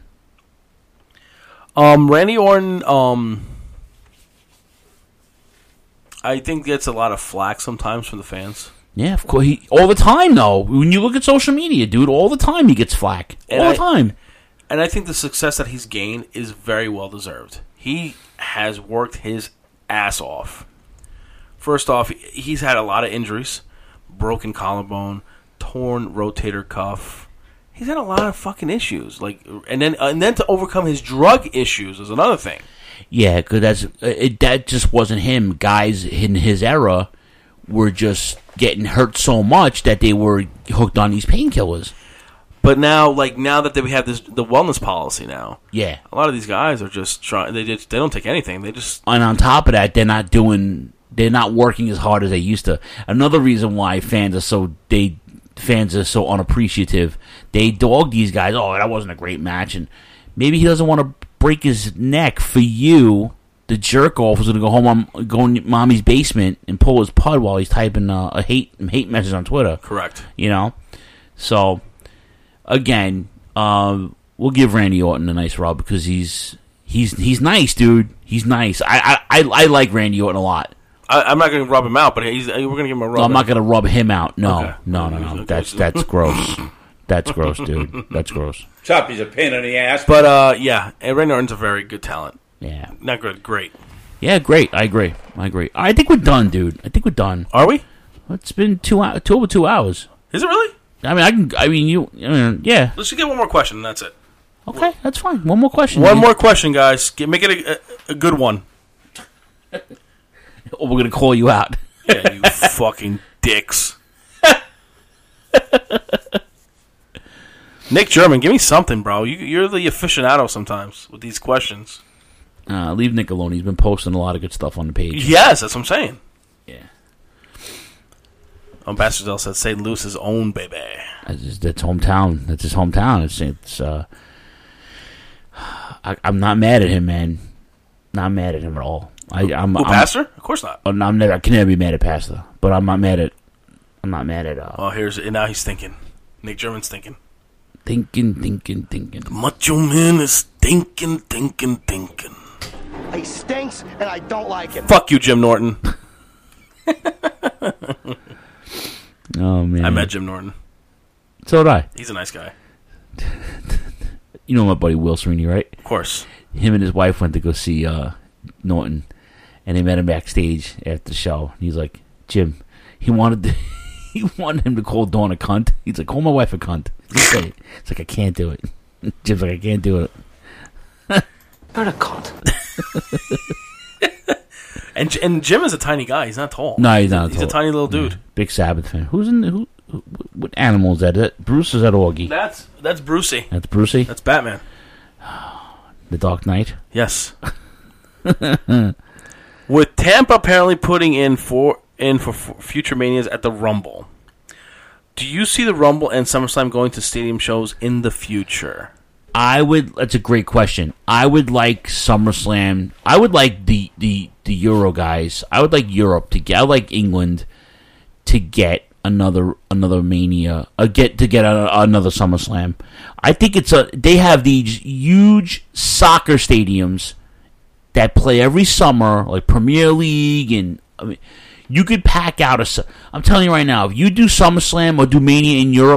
Randy Orton, I think gets a lot of flack sometimes from the fans. Yeah, of course. All the time, though. When you look at social media, dude, all the time he gets flack. All the time. And I think the success that he's gained is very well deserved. He has worked his ass off. First off, he's had a lot of injuries. Broken collarbone, torn rotator cuff. He's had a lot of fucking issues. And then to overcome his drug issues is another thing. Yeah, because that just wasn't him. Guys in his era were just getting hurt so much that they were hooked on these painkillers. But now that we have the wellness policy now, yeah, a lot of these guys are just trying. They don't take anything. They just, and on top of that, they're not working as hard as they used to. Another reason why fans are so unappreciative. They dog these guys. Oh, that wasn't a great match, and maybe he doesn't want to break his neck for you. The jerk off was going to go home, go in mommy's basement and pull his pud while he's typing a hate message on Twitter. Correct. So. Again, we'll give Randy Orton a nice rub because he's nice, dude. He's nice. I like Randy Orton a lot. I'm not going to rub him out, but we're going to give him a rub. No, I'm not going to rub him out. No, okay. No. That's gross. That's gross, dude. That's gross. Choppy's a pain in the ass. But Randy Orton's a very good talent. Yeah, not good, great. Yeah, great. I agree. I think we're done, dude. I think we're done. Are we? It's been over 2 hours. Is it really? Yeah. Let's just get one more question, and that's it. Okay, that's fine. One more question. One more question, guys. Make it a good one. Or we're going to call you out. Yeah, you fucking dicks. Nick German, give me something, bro. You're the aficionado sometimes with these questions. Leave Nick alone. He's been posting a lot of good stuff on the page. Yes, that's what I'm saying. Yeah. Ambassador said St. Louis' own baby. That's hometown. That's his hometown. I'm not mad at him, man. Not mad at him at all. Pastor? Of course not. I can never be mad at Pastor, but I'm not mad at. Now he's thinking. Nick German's thinking. Thinking. The Macho Man is thinking. He stinks, and I don't like him. Fuck you, Jim Norton. Oh, man. I met Jim Norton. So did I. He's a nice guy. You know my buddy Will Sweeney, right? Of course. Him and his wife went to go see Norton, and they met him backstage after the show. He's like, Jim, he wanted him to call Dawn a cunt. He's like, call my wife a cunt. It's like, I can't do it. Jim's like, I can't do it. You're a cunt. And Jim is a tiny guy. He's not tall. No, he's not. He's a tiny little dude. Yeah. Big Sabbath fan. What animal is that? Is that Bruce or is that Augie? That's Brucey. That's Brucey? That's Batman. The Dark Knight? Yes. With Tampa apparently putting in for future Manias at the Rumble, do you see the Rumble and SummerSlam going to stadium shows in the future? That's a great question. I would like SummerSlam. I would like the Euro guys. I would like Europe to get. I would like England to get another Mania. Get another SummerSlam. I think they have these huge soccer stadiums that play every summer, like Premier League, and I mean, you could pack out I'm telling you right now, if you do SummerSlam or do Mania in Europe,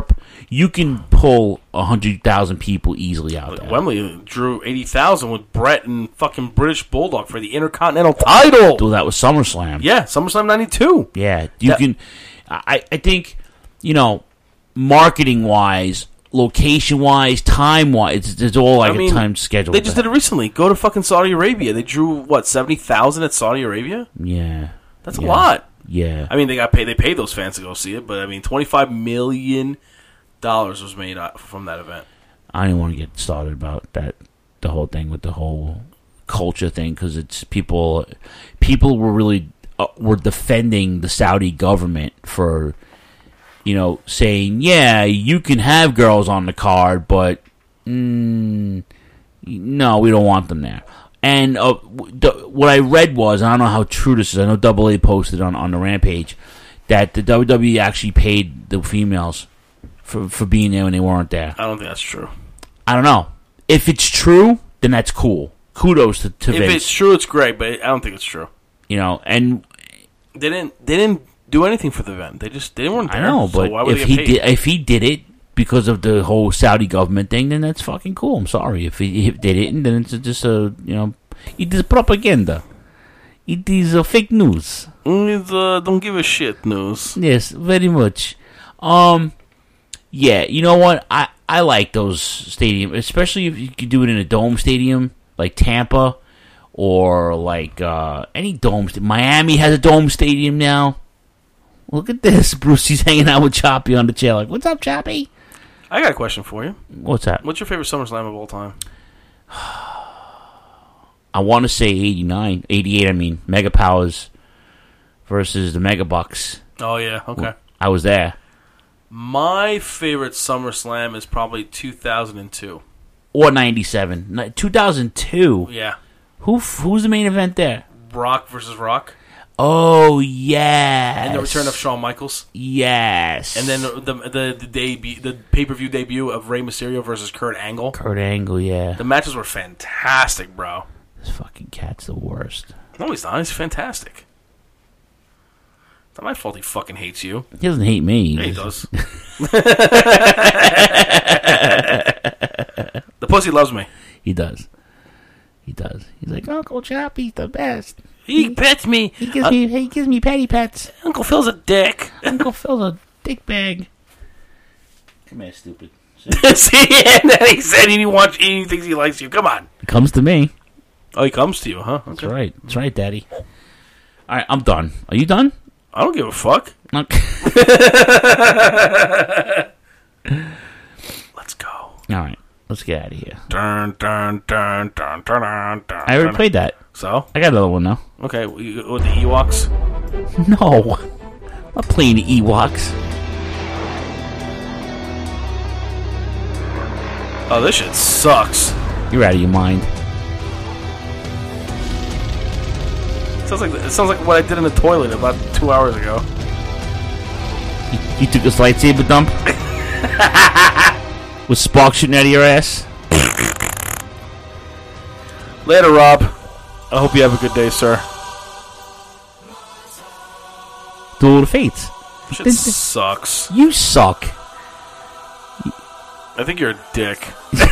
you can pull 100,000 people easily out there. Wembley drew 80,000 with Brett and fucking British Bulldog for the Intercontinental title. Dude, that was SummerSlam. Yeah, SummerSlam 92. Yeah, I think, marketing wise, location wise, time wise, it's all like a time schedule. They just did it recently. Go to fucking Saudi Arabia. They drew 70,000 at Saudi Arabia. Yeah, that's a lot. Yeah, I mean they got paid. They paid those fans to go see it, but I mean $25 million was made from that event. I don't even want to get started about that. The whole thing with the whole culture thing, because it's people were really were defending the Saudi government for. Saying, yeah, you can have girls on the card, but no, we don't want them there. And what I read was, and I don't know how true this is, I know AA posted on the Rampage, that the WWE actually paid the females for being there when they weren't there. I don't think that's true. I don't know. If it's true, then that's cool. Kudos to Vince. If it's true, it's great, but I don't think it's true. And they didn't do anything for the event. They weren't there. I know, but why would if he did it because of the whole Saudi government thing, then that's fucking cool. I'm sorry. If they didn't, then it's just it is propaganda. It is fake news. It's don't give a shit news. Yes, very much. Yeah, you know what? I like those stadiums, especially if you could do it in a dome stadium like Tampa or like any dome. Miami has a dome stadium now. Look at this. Brucey's hanging out with Choppy on the chair. Like, what's up, Choppy? I got a question for you. What's that? What's your favorite SummerSlam of all time? I want to say 88, I mean. Mega Powers versus the Mega Bucks. Oh, yeah. Okay. I was there. My favorite SummerSlam is probably 2002. Or 97. 2002? Yeah. Who's the main event there? Rock versus Rock. Oh, yes. And the return of Shawn Michaels. Yes. And then the pay-per-view debut of Rey Mysterio versus Kurt Angle. Kurt Angle, yeah. The matches were fantastic, bro. This fucking cat's the worst. No, he's not. He's fantastic. It's not my fault he fucking hates you. He doesn't hate me. Yeah, he does. The pussy loves me. He does. He's like, Uncle Choppy's the best. He pets me. He gives me petty pets. Uncle Phil's a dick. Uncle Phil's a dick bag. Come here, stupid. See, and then he said he thinks he likes you. Come on. He comes to me. Oh, he comes to you, huh? Okay. That's right. That's right, Daddy. All right, I'm done. Are you done? I don't give a fuck. Okay. Let's go. All right. Let's get out of here. Dun, dun, dun, dun, dun, dun, dun, I already played that. So? I got another one now. Okay, with the Ewoks? No. I'm not playing the Ewoks. Oh, this shit sucks. You're out of your mind. It sounds like what I did in the toilet about 2 hours ago. You took this lightsaber dump? With sparks shooting out of your ass? Later, Rob. I hope you have a good day, sir. Duel of the Fates. Shit sucks. You suck. I think you're a dick.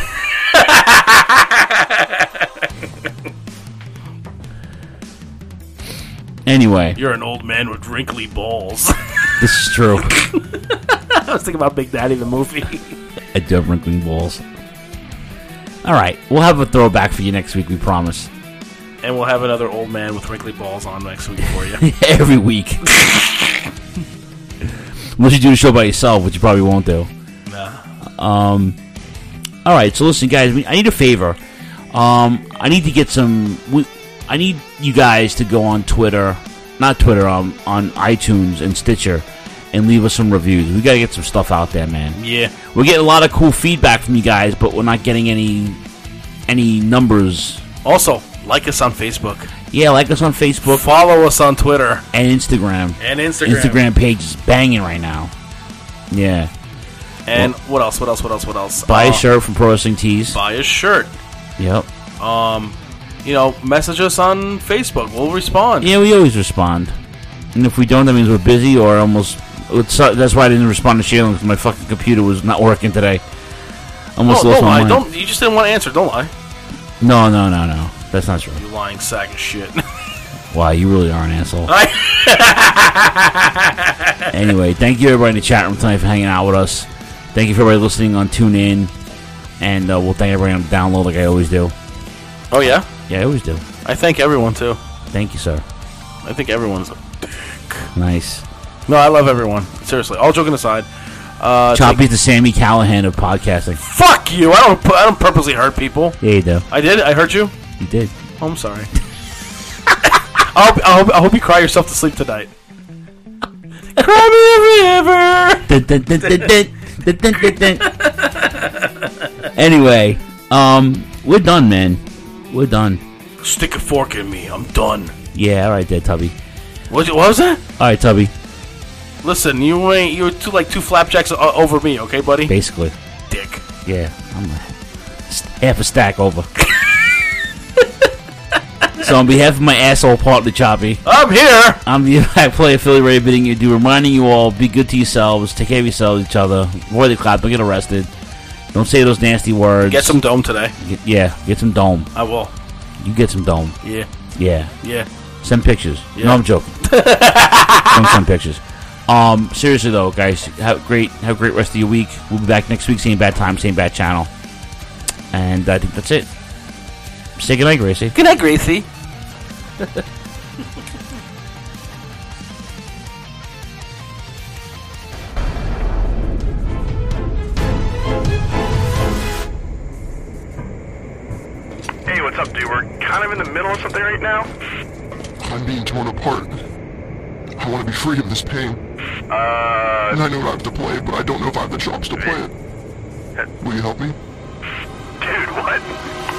Anyway. You're an old man with wrinkly balls. This is true. I was thinking about Big Daddy, the movie. I do have wrinkling balls. Alright, we'll have a throwback for you next week, we promise. And we'll have another old man with wrinkly balls on next week for you. Every week. Unless you do the show by yourself, which you probably won't do. Nah. Alright, so listen, guys, I need a favor. I need to get some... I need you guys to go on Twitter, not Twitter, on iTunes and Stitcher, and leave us some reviews. We gotta get some stuff out there, man. Yeah. We're getting a lot of cool feedback from you guys, but we're not getting any numbers. Also, like us on Facebook. Yeah, like us on Facebook. Follow us on Twitter. And Instagram. Instagram page is banging right now. Yeah. And what else? Buy a shirt from Pro Wrestling Tees. Buy a shirt. Yep. Message us on Facebook. We'll respond. Yeah, we always respond. And if we don't, that means we're busy or almost That's why I didn't respond to Shaylin, because my fucking computer was not working today. Almost lost my mind. You just didn't want to answer. Don't lie. No. That's not true. You lying sack of shit. Wow, you really are an asshole. Anyway, thank you everybody in the chat room tonight for hanging out with us. Thank you for everybody listening on TuneIn. And we'll thank everybody on the download like I always do. Oh, yeah? Yeah, I always do. I thank everyone, too. Thank you, sir. I think everyone's a dick. Nice. No, I love everyone. Seriously. All joking aside. Choppy's the Sammy Callahan of podcasting. Fuck you! I don't purposely hurt people. Yeah, you do. I did? I hurt you? You did. Oh, I'm sorry. I hope you cry yourself to sleep tonight. Cry me a river. Anyway, we're done, man. We're done. Stick a fork in me. I'm done. Yeah, all right there, Tubby. What was that? All right, Tubby. Listen, you're two flapjacks over me, okay, buddy? Basically. Dick. Yeah, I'm half a stack over. So on behalf of my asshole partner, Choppy, I'm here. I'm the Impact Player Philly Ray bidding you do, reminding you all, be good to yourselves, take care of yourselves, each other, avoid the clap, don't get arrested, don't say those nasty words. Get some dome today. Get some dome. I will. You get some dome. Yeah. Yeah. Send pictures. Yeah. No, I'm joking. Don't send pictures. Seriously though, guys, have a great rest of your week. We'll be back next week, same bad time, same bad channel. And I think that's it. Say goodnight, Gracie. Good night, Gracie. Hey, what's up, dude? We're kind of in the middle of something right now. I'm being torn apart. I want to be free of this pain. And I know I have to play it, but I don't know if I have the chops to play it. Will you help me? Dude, what?